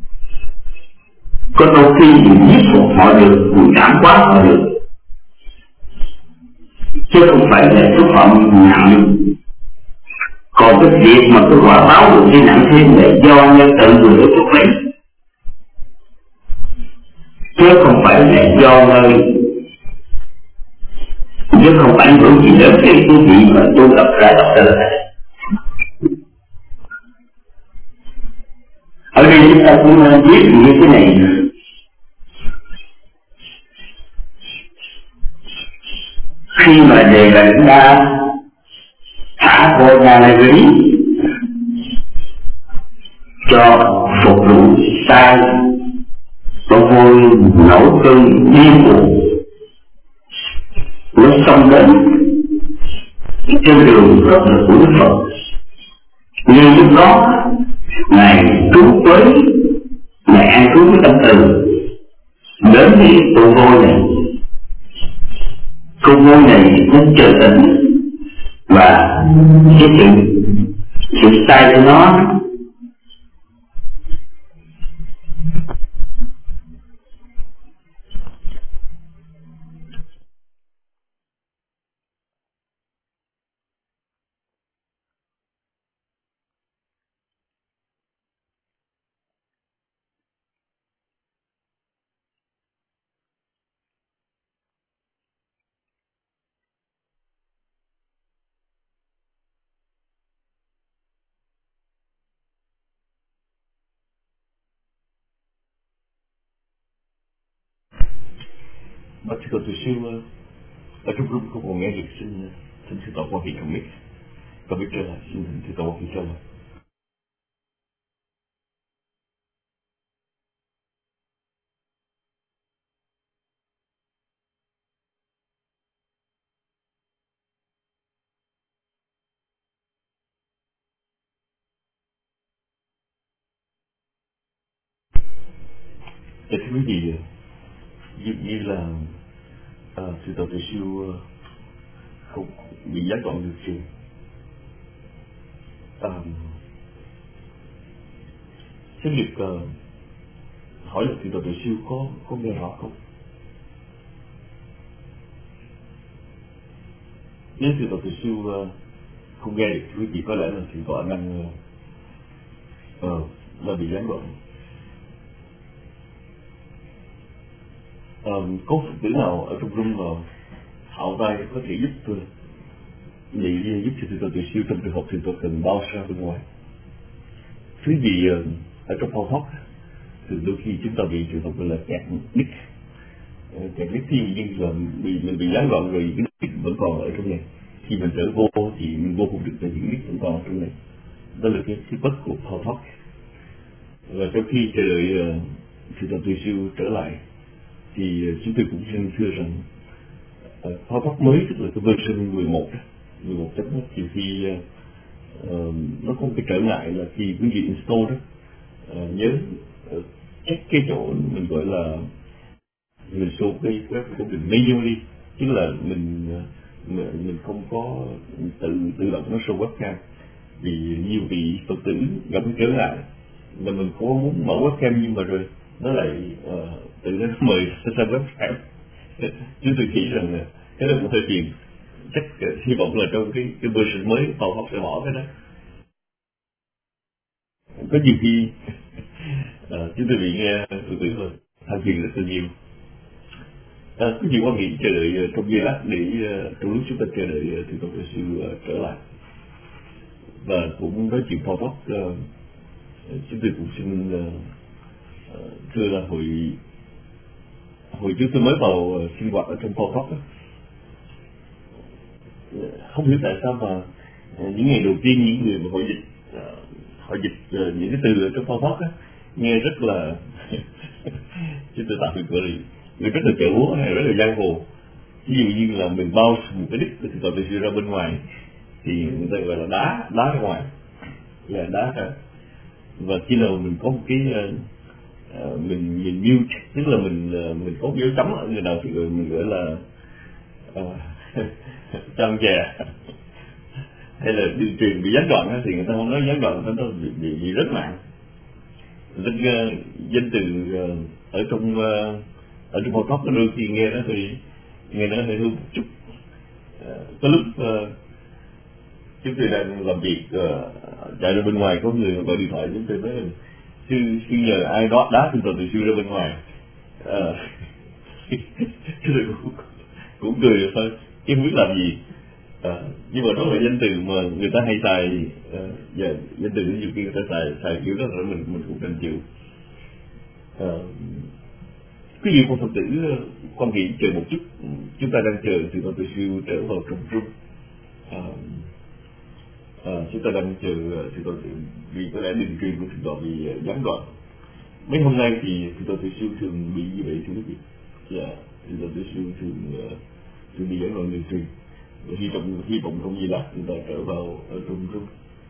có đôi khi mình giết phục họ được, mình cảm quá họ được, chứ không phải là xúc phạm nặng. Còn cái việc mà cái quả báo được đi nặng thêm là do nhân tự người đó chút lấy, chứ không phải là do nơi, chứ không ảnh hưởng gì đến cái vị mà tôi đọc ra đọc ra. Ở đây chúng ta cũng nên biết như thế này, khi mà đề là chúng ta thả cô ra lại lý cho phục vụ sai, con voi nổi cơn điên cuồng, nó xông đến trên đường rất là của Đức Phật. Nhưng lúc đó Ngài cứu với, Ngài an cứu với tâm từ đến với con voi này. Con voi này nó trở tỉnh và cái sự sai của nó Bác sĩ từ siêu ở trong group không còn nghe được, xin sư tọa qua vị trong mic, còn biết trở lại xin sư tọa qua vị trở lại. Thưa quý vị, như là sư tọa từ siêu không bị gián đoạn được chuyện, xin được hỏi là sư tọa từ siêu có nghe rõ không? Nếu sư tọa từ siêu không nghe được, quý vị có lẽ là sư tọa đang bị gián đoạn. Có Phật tử nào ở trong room mà hạo tay có thể giúp tôi giúp cho sư tọa từ siêu trong trường hợp sư tọa cần bao xa bên ngoài? Thứ gì ở trong phao thoát thì đôi khi chúng ta bị trường hợp là kẹt nick thì nhưng là mình bị gián đoạn rồi, cái nick vẫn còn ở trong này. Khi mình trở vô thì mình vô cùng được là những nick vẫn còn ở trong này. Đó là cái bất của phao thoát. Và trong khi chờ đợi sư tọa từ siêu trở lại thì chúng tôi cũng xin thưa rằng phao thoát mới, tức là cái version 11 chấm nhiều khi nó có một cái trở ngại là khi quý vị install đó, nhớ check cái chỗ mình gọi là mình số cái của mình manually, chứ là mình không có tự động nó show webcam, vì nhiều vị Phật tử gặp cái trở ngại là mình có muốn mở webcam nhưng mà rồi nó lại tự nó mời sang webcam. Chúng tôi nghĩ rằng cái đó cũng hơi phiền, chắc hy vọng là trong cái version mới Paul Hoff sẽ bỏ cái đó. Có nhiều khi chúng tôi bị nghe tự tử rồi than phiền rất là nhiều. Có nhiều quan nghị chờ đợi trong giây lát để trong lúc chúng ta chờ đợi thì Tổng Giáo sư trở lại, và cũng nói chuyện Paul Hoff. Chúng tôi cũng xin thưa là hồi trước tôi mới vào sinh hoạt ở trong Paul Hoff đó, không hiểu tại sao mà những ngày đầu tiên những người mà họ dịch những cái từ ở trong Paul Hoff nghe rất là chúng tôi tạo được gọi là rất là chợ búa hay rất là giang hồ. Ví dụ như là mình bao một cái đích thì Tổng Giáo sư ra bên ngoài thì người ta gọi là đá ra ngoài, là đá ra. Và khi nào mình có một cái mình mute, tức là mình có dấu chấm ở người nào thì mình gọi là trăng chè, hay là tuyên truyền bị gián đoạn thì người ta không nói gián đoạn, người ta bị rất nặng. Danh từ ở trong Paul Hoff đôi khi nghe nó hơi hư một chút. Có lúc chúng tôi đang làm việc chạy ra bên ngoài, có người gọi điện thoại chúng tôi nói sư nhờ ai đó đá chúng tôi từ sư ra bên ngoài. Chúng tôi cũng cười thôi, chứ không biết làm gì. Nhưng mà đó là danh từ mà người ta hay xài, danh từ nhiều khi người ta xài kiểu đó rồi mình cũng đành chịu. Quý vị con Phật tử quan nghĩ chờ một chút, chúng ta đang chờ thì Tổng Giáo sư trở vào trong trung. Chúng ta đang chờ thì Tổng Giáo sư vì có lẽ đường truyền của thượng tọa bị gián đoạn. Mấy hôm nay thì Tổng Giáo sư thường bị như vậy thưa quý vị. Thì Tổng Giáo sư thường bị gián đoạn đường truyền. Hy vọng không gì lạ chúng ta trở vào ở trong trung.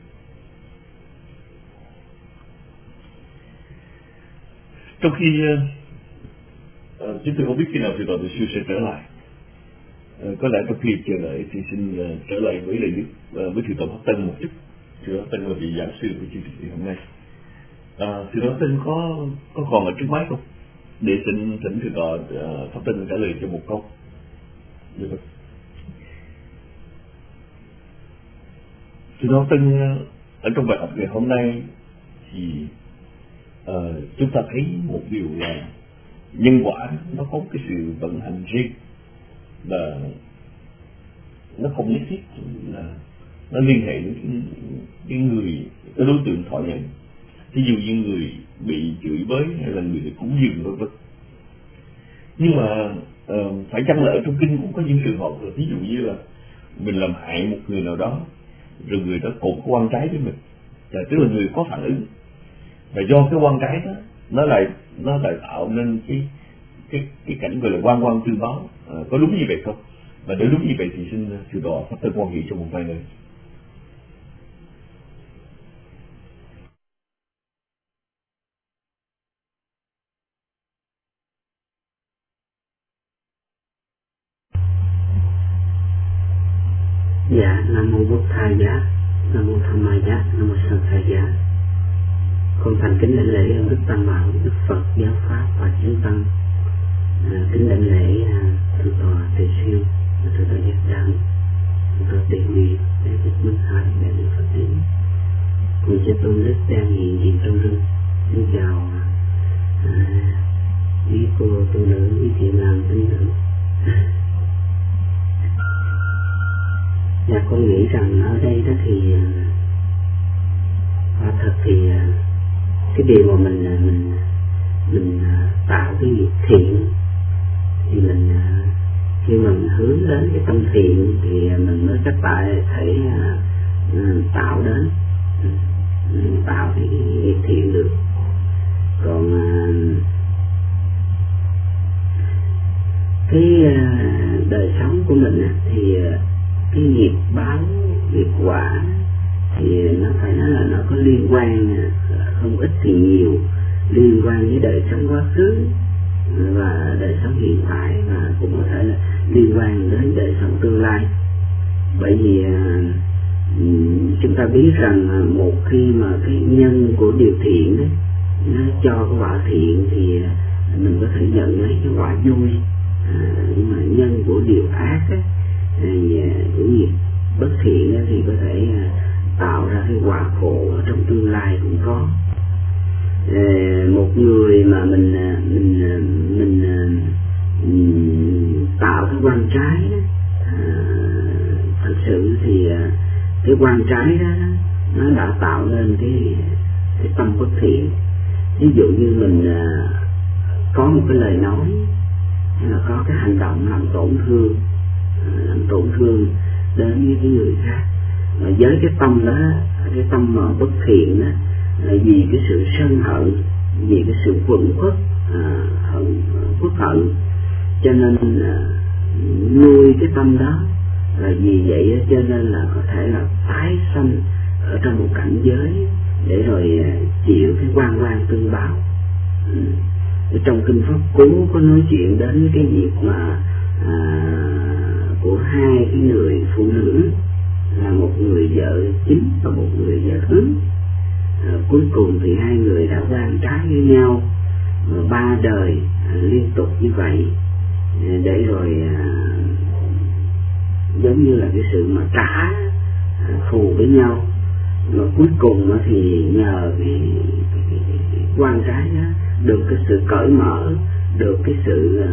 Trong khi chúng tôi không biết khi nào thì Tổng Giáo sư sẽ trở lại. Có lẽ trong khi chờ đợi thì xin trở lại với lời Đức với Thượng tọa Pháp Tân một chút. Thượng tọa Tân là vị giảng sư của chương trình hôm nay. Thượng tọa Tân có còn ở trước máy không? Để xin Thượng tọa Pháp Tân trả lời cho một câu. Được. Thượng tọa Tân ở trong bài học ngày hôm nay thì chúng ta thấy một điều là nhân quả nó có cái sự vận hành riêng, và nó không nhất thiết là nó liên hệ đến cái đối tượng thọ nhận. Ví dụ như người bị chửi bới hay là người cúng dường vân vân. Nhưng mà phải chăng là ở trong kinh cũng có những trường hợp là ví dụ như là mình làm hại một người nào đó, rồi người đó cột quan trái với mình, tức là người có phản ứng, và do cái quan trái đó nó lại tạo nên cái cảnh gọi là quan tương báo. Có đúng như vậy không? Và nếu đúng như vậy thì xin Thượng tọa Pháp Tân quan nghị trong một vài lời. Dạ, Nam Mô Bụt Thầy Giá, Nam Mô Tham Ma Giá, Nam Mô Sanh Khai Giá. Con thành kính đảnh lễ ơn Đức Tam Bảo, Đức Phật, Giáo Pháp và Chánh Tăng. Kính đảnh lễ Thượng tọa Tề Siêu, Thượng tọa Giác Đăng, Thượng tọa Tề Nguyệt, Đại Đức Minh Hải, Đại Đức Phật Tử. Cùng cho tôn đức đang hiện diện trong rừng. Xin chào quý cô tu nữ, quý chị nam tín nữ. Dạ, con nghĩ rằng ở đây đó thì quả thật thì cái điều mà mình tạo cái nghiệp thiện thì mình khi mình hướng đến cái tâm thiện thì mình mới có thể tạo đến tạo cái nghiệp thiện được. Còn cái đời sống của mình thì cái nghiệp báo, nghiệp quả thì nó phải nói là nó có liên quan, không ít thì nhiều, liên quan với đời sống quá khứ và đời sống hiện tại, và cũng có thể là liên quan đến đời sống tương lai. Bởi vì chúng ta biết rằng một khi mà cái nhân của điều thiện đó, nó cho cái quả thiện thì mình có thể nhận lấy cái quả vui, nhưng mà nhân của điều ác đó, cái quả khổ ở trong tương lai cũng có. Một người mà mình tạo cái quan trái đó, thật sự thì cái quan trái đó nó đã tạo nên cái tâm bất thiện. Ví dụ như mình có một cái lời nói hay là có cái hành động làm tổn thương đến với cái người khác, mà với cái tâm đó, cái tâm mà bất thiện đó, là vì cái sự sân hận, vì cái sự quẫn khuất, khuất hận, cho nên nuôi cái tâm đó. Là vì vậy cho nên là có thể là tái sanh ở trong một cảnh giới để rồi chịu cái oan tương báo. Trong kinh Pháp Cú có nói chuyện đến cái việc mà của hai cái người phụ nữ, là một người vợ chính và một người vợ thứ. Cuối cùng thì hai người đã oan trái với nhau 3 đời liên tục như vậy, để rồi giống như là cái sự mà trả thù với nhau. Mà cuối cùng thì nhờ cái quan trái đó được cái sự cởi mở, được cái sự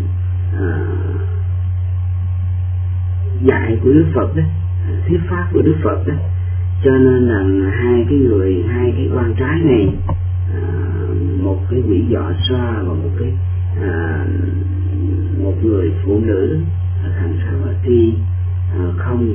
dạy của Đức Phật đó, thuyết pháp của Đức Phật đó, cho nên là hai cái quan trái này, một cái quỷ võ xoa và một người phụ nữ thành Savatthi không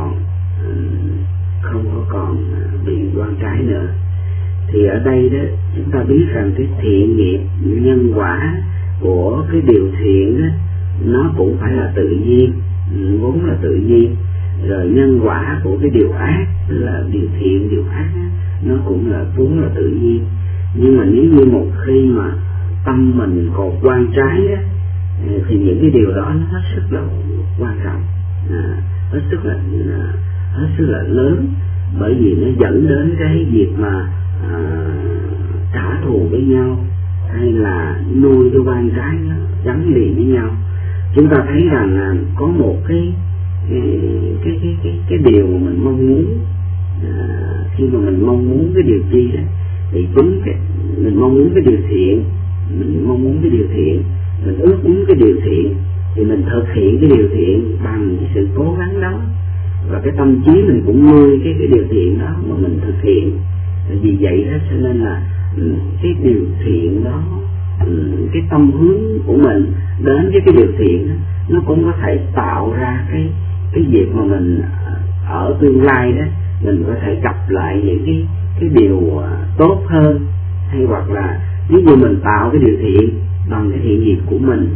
có còn bị quan trái nữa. Thì ở đây đó chúng ta biết rằng cái thiện nghiệp nhân quả của cái điều thiện đó nó cũng phải là tự nhiên, vốn là tự nhiên. Rồi nhân quả của cái điều ác, tức là điều thiện điều ác đó, nó cũng là vốn là tự nhiên. Nhưng mà nếu như một khi mà tâm mình còn quan trái đó, thì những cái điều đó nó hết sức là quan trọng, hết sức là lớn, bởi vì nó dẫn đến cái việc mà trả thù với nhau, hay là nuôi cái quan trái nó gắn liền với nhau. Chúng ta thấy rằng có một cái điều mà mình mong muốn, khi mà mình mong muốn cái điều chi đó, thì chính mình mong muốn cái điều thiện, mình ước muốn cái điều thiện, thì mình thực hiện cái điều thiện bằng cái sự cố gắng đó, và cái tâm trí mình cũng nuôi cái điều thiện đó mà mình thực hiện. Vì vậy đó cho nên là cái điều thiện đó, cái tâm hướng của mình đến với cái điều thiện đó, nó cũng có thể tạo ra cái việc mà mình ở tương lai đó mình có thể gặp lại những cái điều tốt hơn, hay hoặc là nếu như mình tạo cái điều thiện bằng cái thiện nghiệp của mình.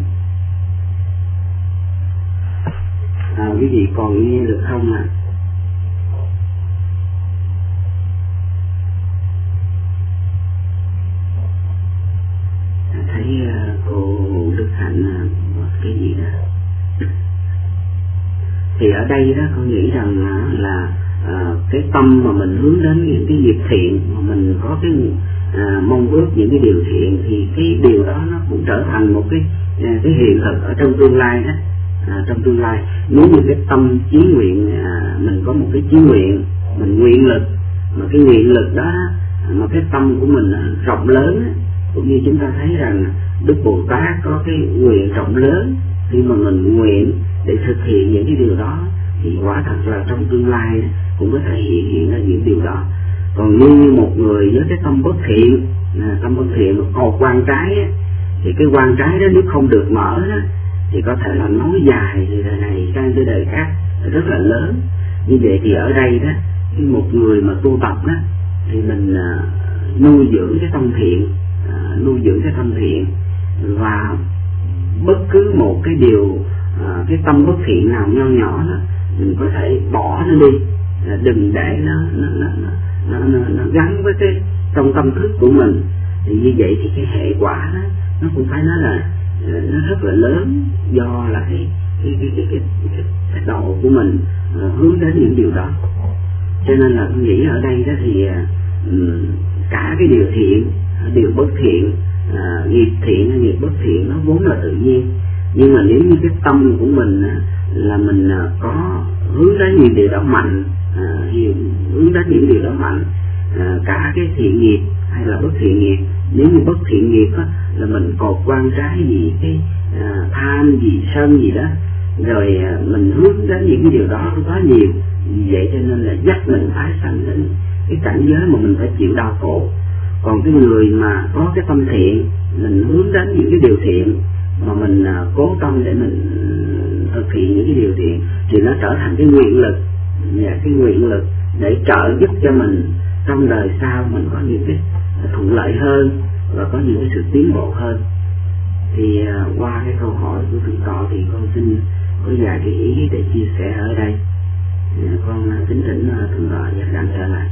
Quý vị còn nghe được không ạ? Thấy cô Đức Hạnh cái gì đó. Thì ở đây đó con nghĩ rằng là cái tâm mà mình hướng đến những cái việc thiện, mà mình có cái mong ước những cái điều thiện, thì cái điều đó nó cũng trở thành một cái hiện thực ở trong tương lai đó. Trong tương lai nếu như cái tâm chí nguyện, mình có một cái chí nguyện, mình nguyện lực, mà cái nguyện lực đó mà cái tâm của mình rộng lớn, cũng như chúng ta thấy rằng Đức Bồ Tát có cái nguyện rộng lớn, khi mà mình nguyện để thực hiện những cái điều đó thì quả thật là trong tương lai cũng có thể hiện ra những điều đó. Còn như một người với cái tâm bất thiện mà còn quan trái thì cái quan trái đó nếu không được mở đó, thì có thể là nói dài từ đời này sang tới đời khác rất là lớn. Như vậy thì ở đây đó, khi một người mà tu tập đó, thì mình nuôi dưỡng cái tâm thiện, và bất cứ một cái điều, cái tâm bất thiện nào nho nhỏ đó, mình có thể bỏ nó đi, đừng để nó gắn với cái trong tâm thức của mình. Thì như vậy thì cái hệ quả đó nó cũng phải nói là nó rất là lớn, do là cái độ của mình hướng đến những điều đó. Cho nên là tôi nghĩ ở đây đó thì cả cái điều thiện, điều bất thiện, nghiệp thiện hay nghiệp bất thiện nó vốn là tự nhiên. Nhưng mà nếu như cái tâm của mình là mình có hướng đến những điều đó mạnh, hướng đến những điều đó mạnh. Cả cái thiện nghiệp hay là bất thiện nghiệp. Nếu như bất thiện nghiệp á, là mình cột quan trái gì, cái tham gì, sân gì đó, rồi mình hướng đến những cái điều đó quá nhiều, vậy cho nên là dắt mình tái sanh đến cái cảnh giới mà mình phải chịu đau khổ. Còn cái người mà có cái tâm thiện, mình hướng đến những cái điều thiện mà mình cố tâm để mình thực hiện những cái điều thiện, thì nó trở thành cái nguyện lực, cái nguyện lực để trợ giúp cho mình trong đời sau mình có những cái thuận lợi hơn và có những cái sự tiến bộ hơn. Thì qua cái câu hỏi của thượng tọa thì con xin có vài cái ý để chia sẻ ở đây. Con kính thỉnh thượng tọa và đang trở lại.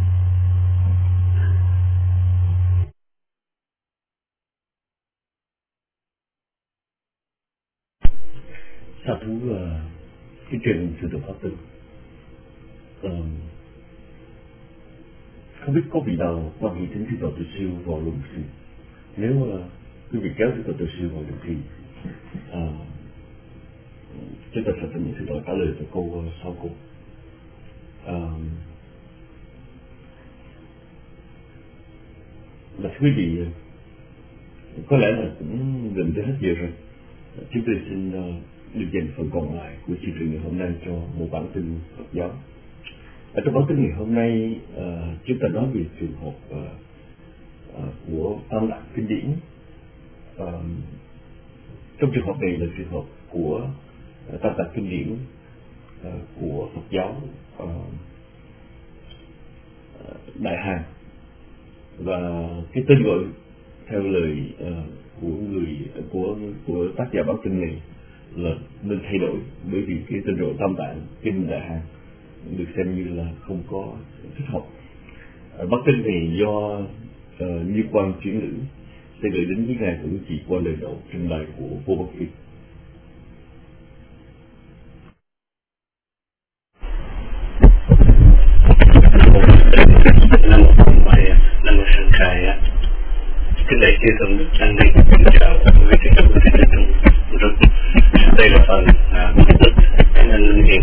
Sa thú cái chuyện sự thực pháp tử. Không biết có vị nào quan hệ đến chư Tổ Tự Siêu vào luận sự. Nếu quý vị kéo chư Tổ Tự Siêu vào luận thì chúng ta sẽ tìm sự trả lời cho câu sau cùng. Mà quý vị có lẽ là cũng gần tới hết giờ rồi. Chúng tôi xin được dành phần còn lại của chương trình ngày hôm nay cho một bản tin Phật giáo. Ở trong bản tin ngày hôm nay, chúng ta nói về trường hợp của Tam Tạng Kinh Điển. Trong trường hợp này là trường hợp của Tam Tạng Kinh Điển của Phật giáo Đại Hàn, và cái tên gọi theo lời của tác giả bản tin này là nên thay đổi, bởi vì cái tên gọi Tam Tạng Kinh Đại Hàn được xem như là không có thích hợp. Bản tin này do Như Quang chuyển ngữ sẽ gửi đến với ngài cũng chỉ qua lời đầu trình bày của Vô Bất Kỳ. Nam mô Sanh Khai. Kính đại chư tôn đức tăng ni, kính chào quý thính chúng rất. Đây là phần tức nên linh hiền.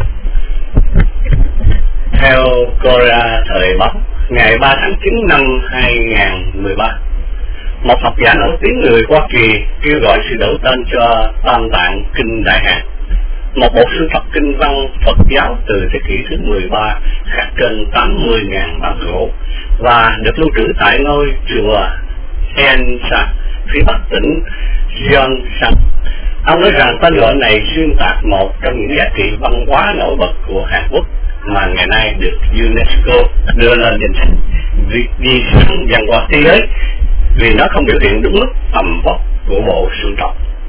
Theo Korea thời Bắc, ngày 3 tháng 9 năm 2013, một học giả nổi tiếng người Hoa Kỳ kêu gọi sự đổi tên cho Tam Tạng Kinh Đại Hàn, một bộ sưu tập kinh văn Phật giáo từ thế kỷ thứ 13 khắc trên 80.000 bản gỗ và được lưu trữ tại ngôi chùa Ensa, phía bắc tỉnh Gyeongsang. Ông nói rằng tên gọi này xuyên tạc một trong những giá trị văn hóa nổi bật của Hàn Quốc mà ngày nay được UNESCO đưa lên danh sách di sản văn hóa thế giới vì nó không biểu hiện đúng mức tầm vóc của bộ sưu tập.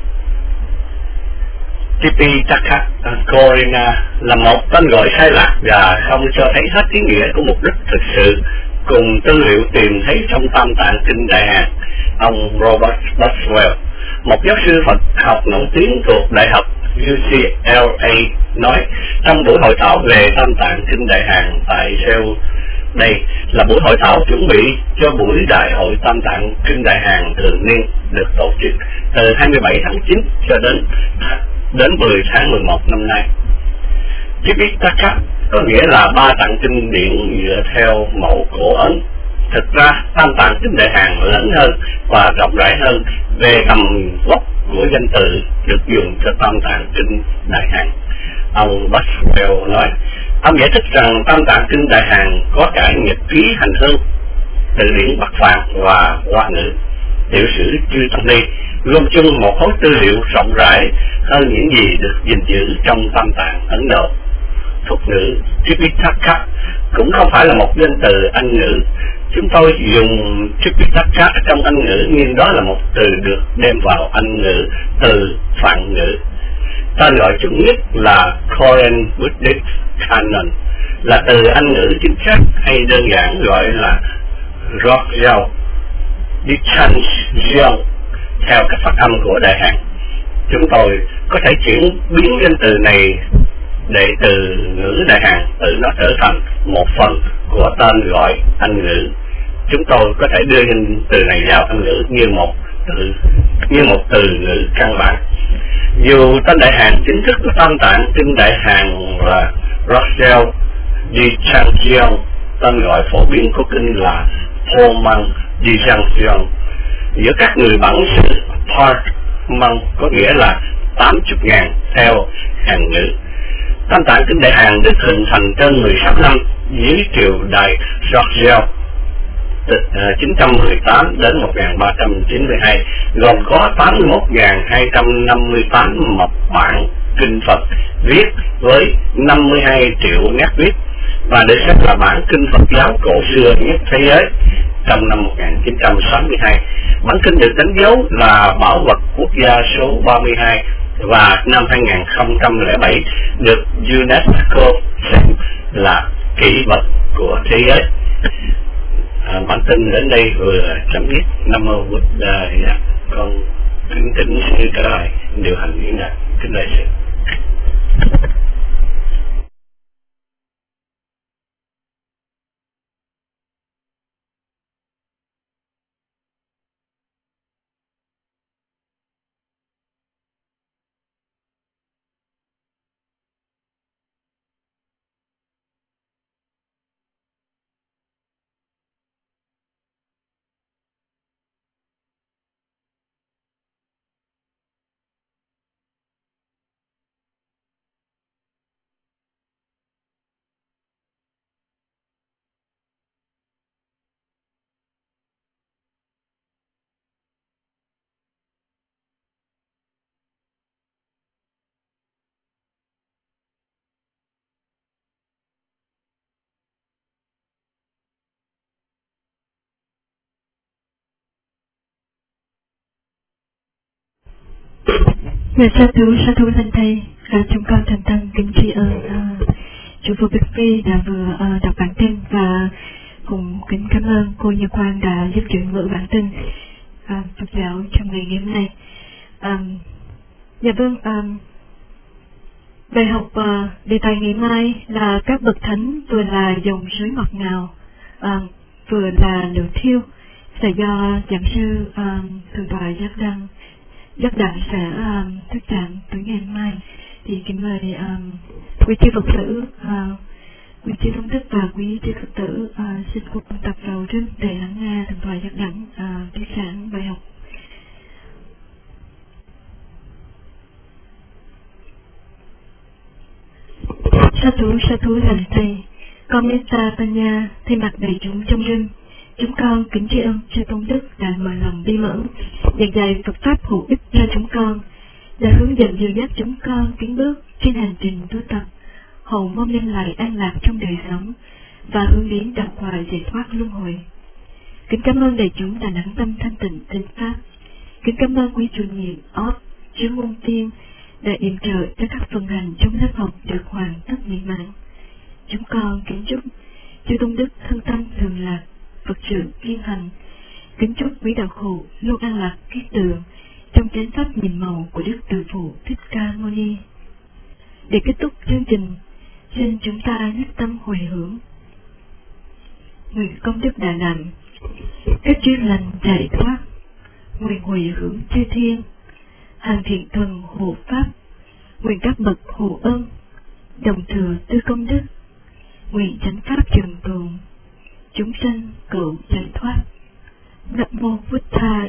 Tipitaka Korina là một tên gọi sai lạc và không cho thấy hết ý nghĩa của mục đích thực sự cùng tư liệu tìm thấy trong Tam Tạng Kinh Đại Hàn. Ông Robert Boswell, một giáo sư Phật học nổi tiếng thuộc Đại học UCLA, nói trong buổi hội thảo về Tam Tạng Kinh Đại Hàn tại Seoul, đây là buổi hội thảo chuẩn bị cho buổi Đại hội Tam Tạng Kinh Đại Hàn thường niên được tổ chức từ 27 tháng 9 cho đến 10 tháng 11 năm nay. Tipitaka có nghĩa là ba tạng kinh điển dựa theo mẫu cổ Ấn. Thực ra Tam Tạng Kinh Đại Hàn lớn hơn và rộng rãi hơn về tầm vóc của danh từ được dùng cho Tam Tạng Kinh Đại Hàn. Ông Boswell nói, ông giải thích rằng Tam Tạng Kinh Đại Hàn có cả nhật ký hành hương, từ điển Bắc Phạn và Hoa ngữ. Tiểu sử Chư Tăng Ni gồm chung một khối tư liệu rộng rãi hơn những gì được gìn giữ trong Tam Tạng Ấn Độ. Thuật ngữ Tripitaka cũng không phải là một danh từ Anh ngữ. Chúng tôi dùng Tripitaka trong Anh ngữ nhưng đó là một từ được đem vào Anh ngữ từ Phạn ngữ. Tên gọi chuẩn nhất là Korean Buddhist Canon, là từ Anh ngữ chính xác hay đơn giản gọi là Rokyao Dichanjeong theo các phát âm của Đại Hàn. Chúng tôi có thể chuyển biến danh từ này để từ ngữ Đại Hàn tự nó trở thành một phần của tên gọi Anh ngữ. Chúng tôi có thể đưa danh từ này vào Anh ngữ như một từ ngữ căn bản. Dù tên Đại Hàn chính thức của Tam Tạng Kinh Đại Hàn là Rokyao Dichanjeong, tên gọi phổ biến của kinh là Poman Disjunction. Giữa các người bản xứ Parman có nghĩa là 80.000 theo Hàn ngữ. Tam Tạng Kinh Đại Hàn được hình thành trên 16 năm dưới triều đại Joseon 918 đến 1392, gồm có 81.258 mật bản kinh Phật viết với 52 triệu nét viết và được xếp là bản kinh Phật giáo cổ xưa nhất thế giới trong năm 1962. Bản kinh được đánh dấu là bảo vật quốc gia số 32 và năm 2007 được UNESCO xếp là kỷ vật của thế giới. Bản tin đến đây vừa chấm dứt. Nam mô Buddha. Con kính thỉnh sư cả đời điều hành diễn đạt. Kính lạy sư. Dạ sa thú thanh thầy, chúng con thành tâm kính tri ân chủ Phật Bích Phi đã vừa đọc bản tin và cùng kính cảm ơn cô Như Quang đã giúp chuyển ngữ bản tin Phật giáo trong ngày hôm nay. Dạ vâng, bài học đề tài ngày mai là các bậc thánh vừa là dòng suối ngọt ngào, vừa là lửa thiêu, sẽ do giảng sư thượng tọa Giác Đặng sẽ thuyết giảng tới ngày mai. Thì kính mời quý chư Phật tử, quý chư Tôn Đức và quý chư Phật tử xin cùng tập vào trước để lắng nghe thượng tọa Giác Đặng thuyết giảng bài học. Sa thú thành thầy, con Metta Panya thay mặt đại chúng trong rừng, chúng con kính tri ân chư Tôn Đức đã mở lòng bi mẫn, giảng dạy Phật pháp hữu ích cho chúng con, đã hướng dẫn dìu dắt chúng con tiến bước trên hành trình tu tập, hầu mong đem lại an lạc trong đời sống và hướng đến đạo quả giải thoát luân hồi. Kính cảm ơn đại chúng đã lắng tâm thanh tịnh thính pháp. Kính cảm ơn quý chủ nhiệm Ốc Chứa Môn Tiên đã yểm trợ cho các phần hành trong lớp học được hoàn tất mỹ mãn. Chúng con kính chúc chư Tôn Đức thân tâm thường lạc, Phật sự kiên hành. Kính chúc quý đạo hữu luôn an lạc kiết tường trong chánh pháp nhiệm màu của Đức Từ Phụ Thích Ca Mâu Ni. Để kết thúc chương trình, xin chúng ta nhất tâm hồi hướng nguyện công đức đã làm, các duyên lành giải thoát, nguyện hồi hướng chư thiên, hàng thiện thần hộ pháp, nguyện các bậc hộ ân, đồng thừa tư công đức, nguyện chánh pháp trường tồn, chúng sanh cầu giải thoát. Nam mô Buddha.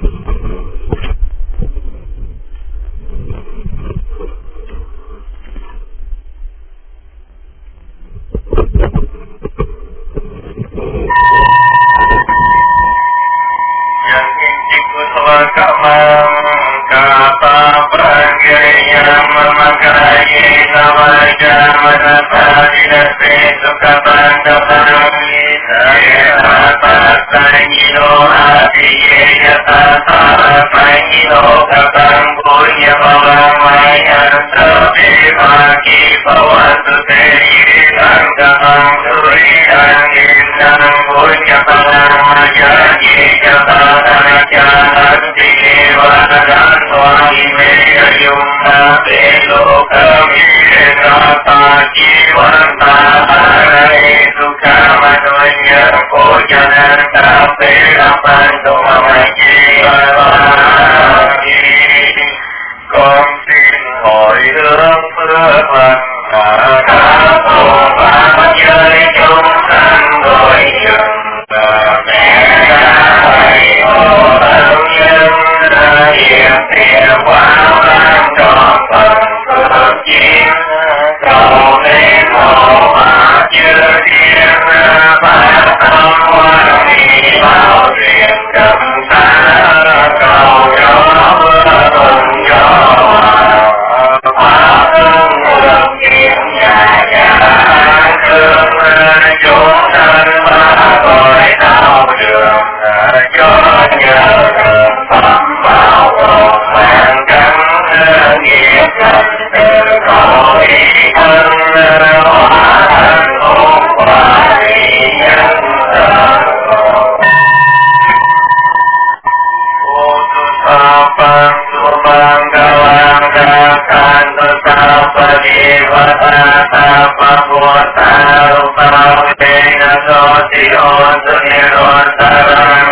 Con xin hỏi hướng phước lành cả vô pháp giới chúng sanh ปะโพตารุปาเวนะโสติโอสุนิโรสารัง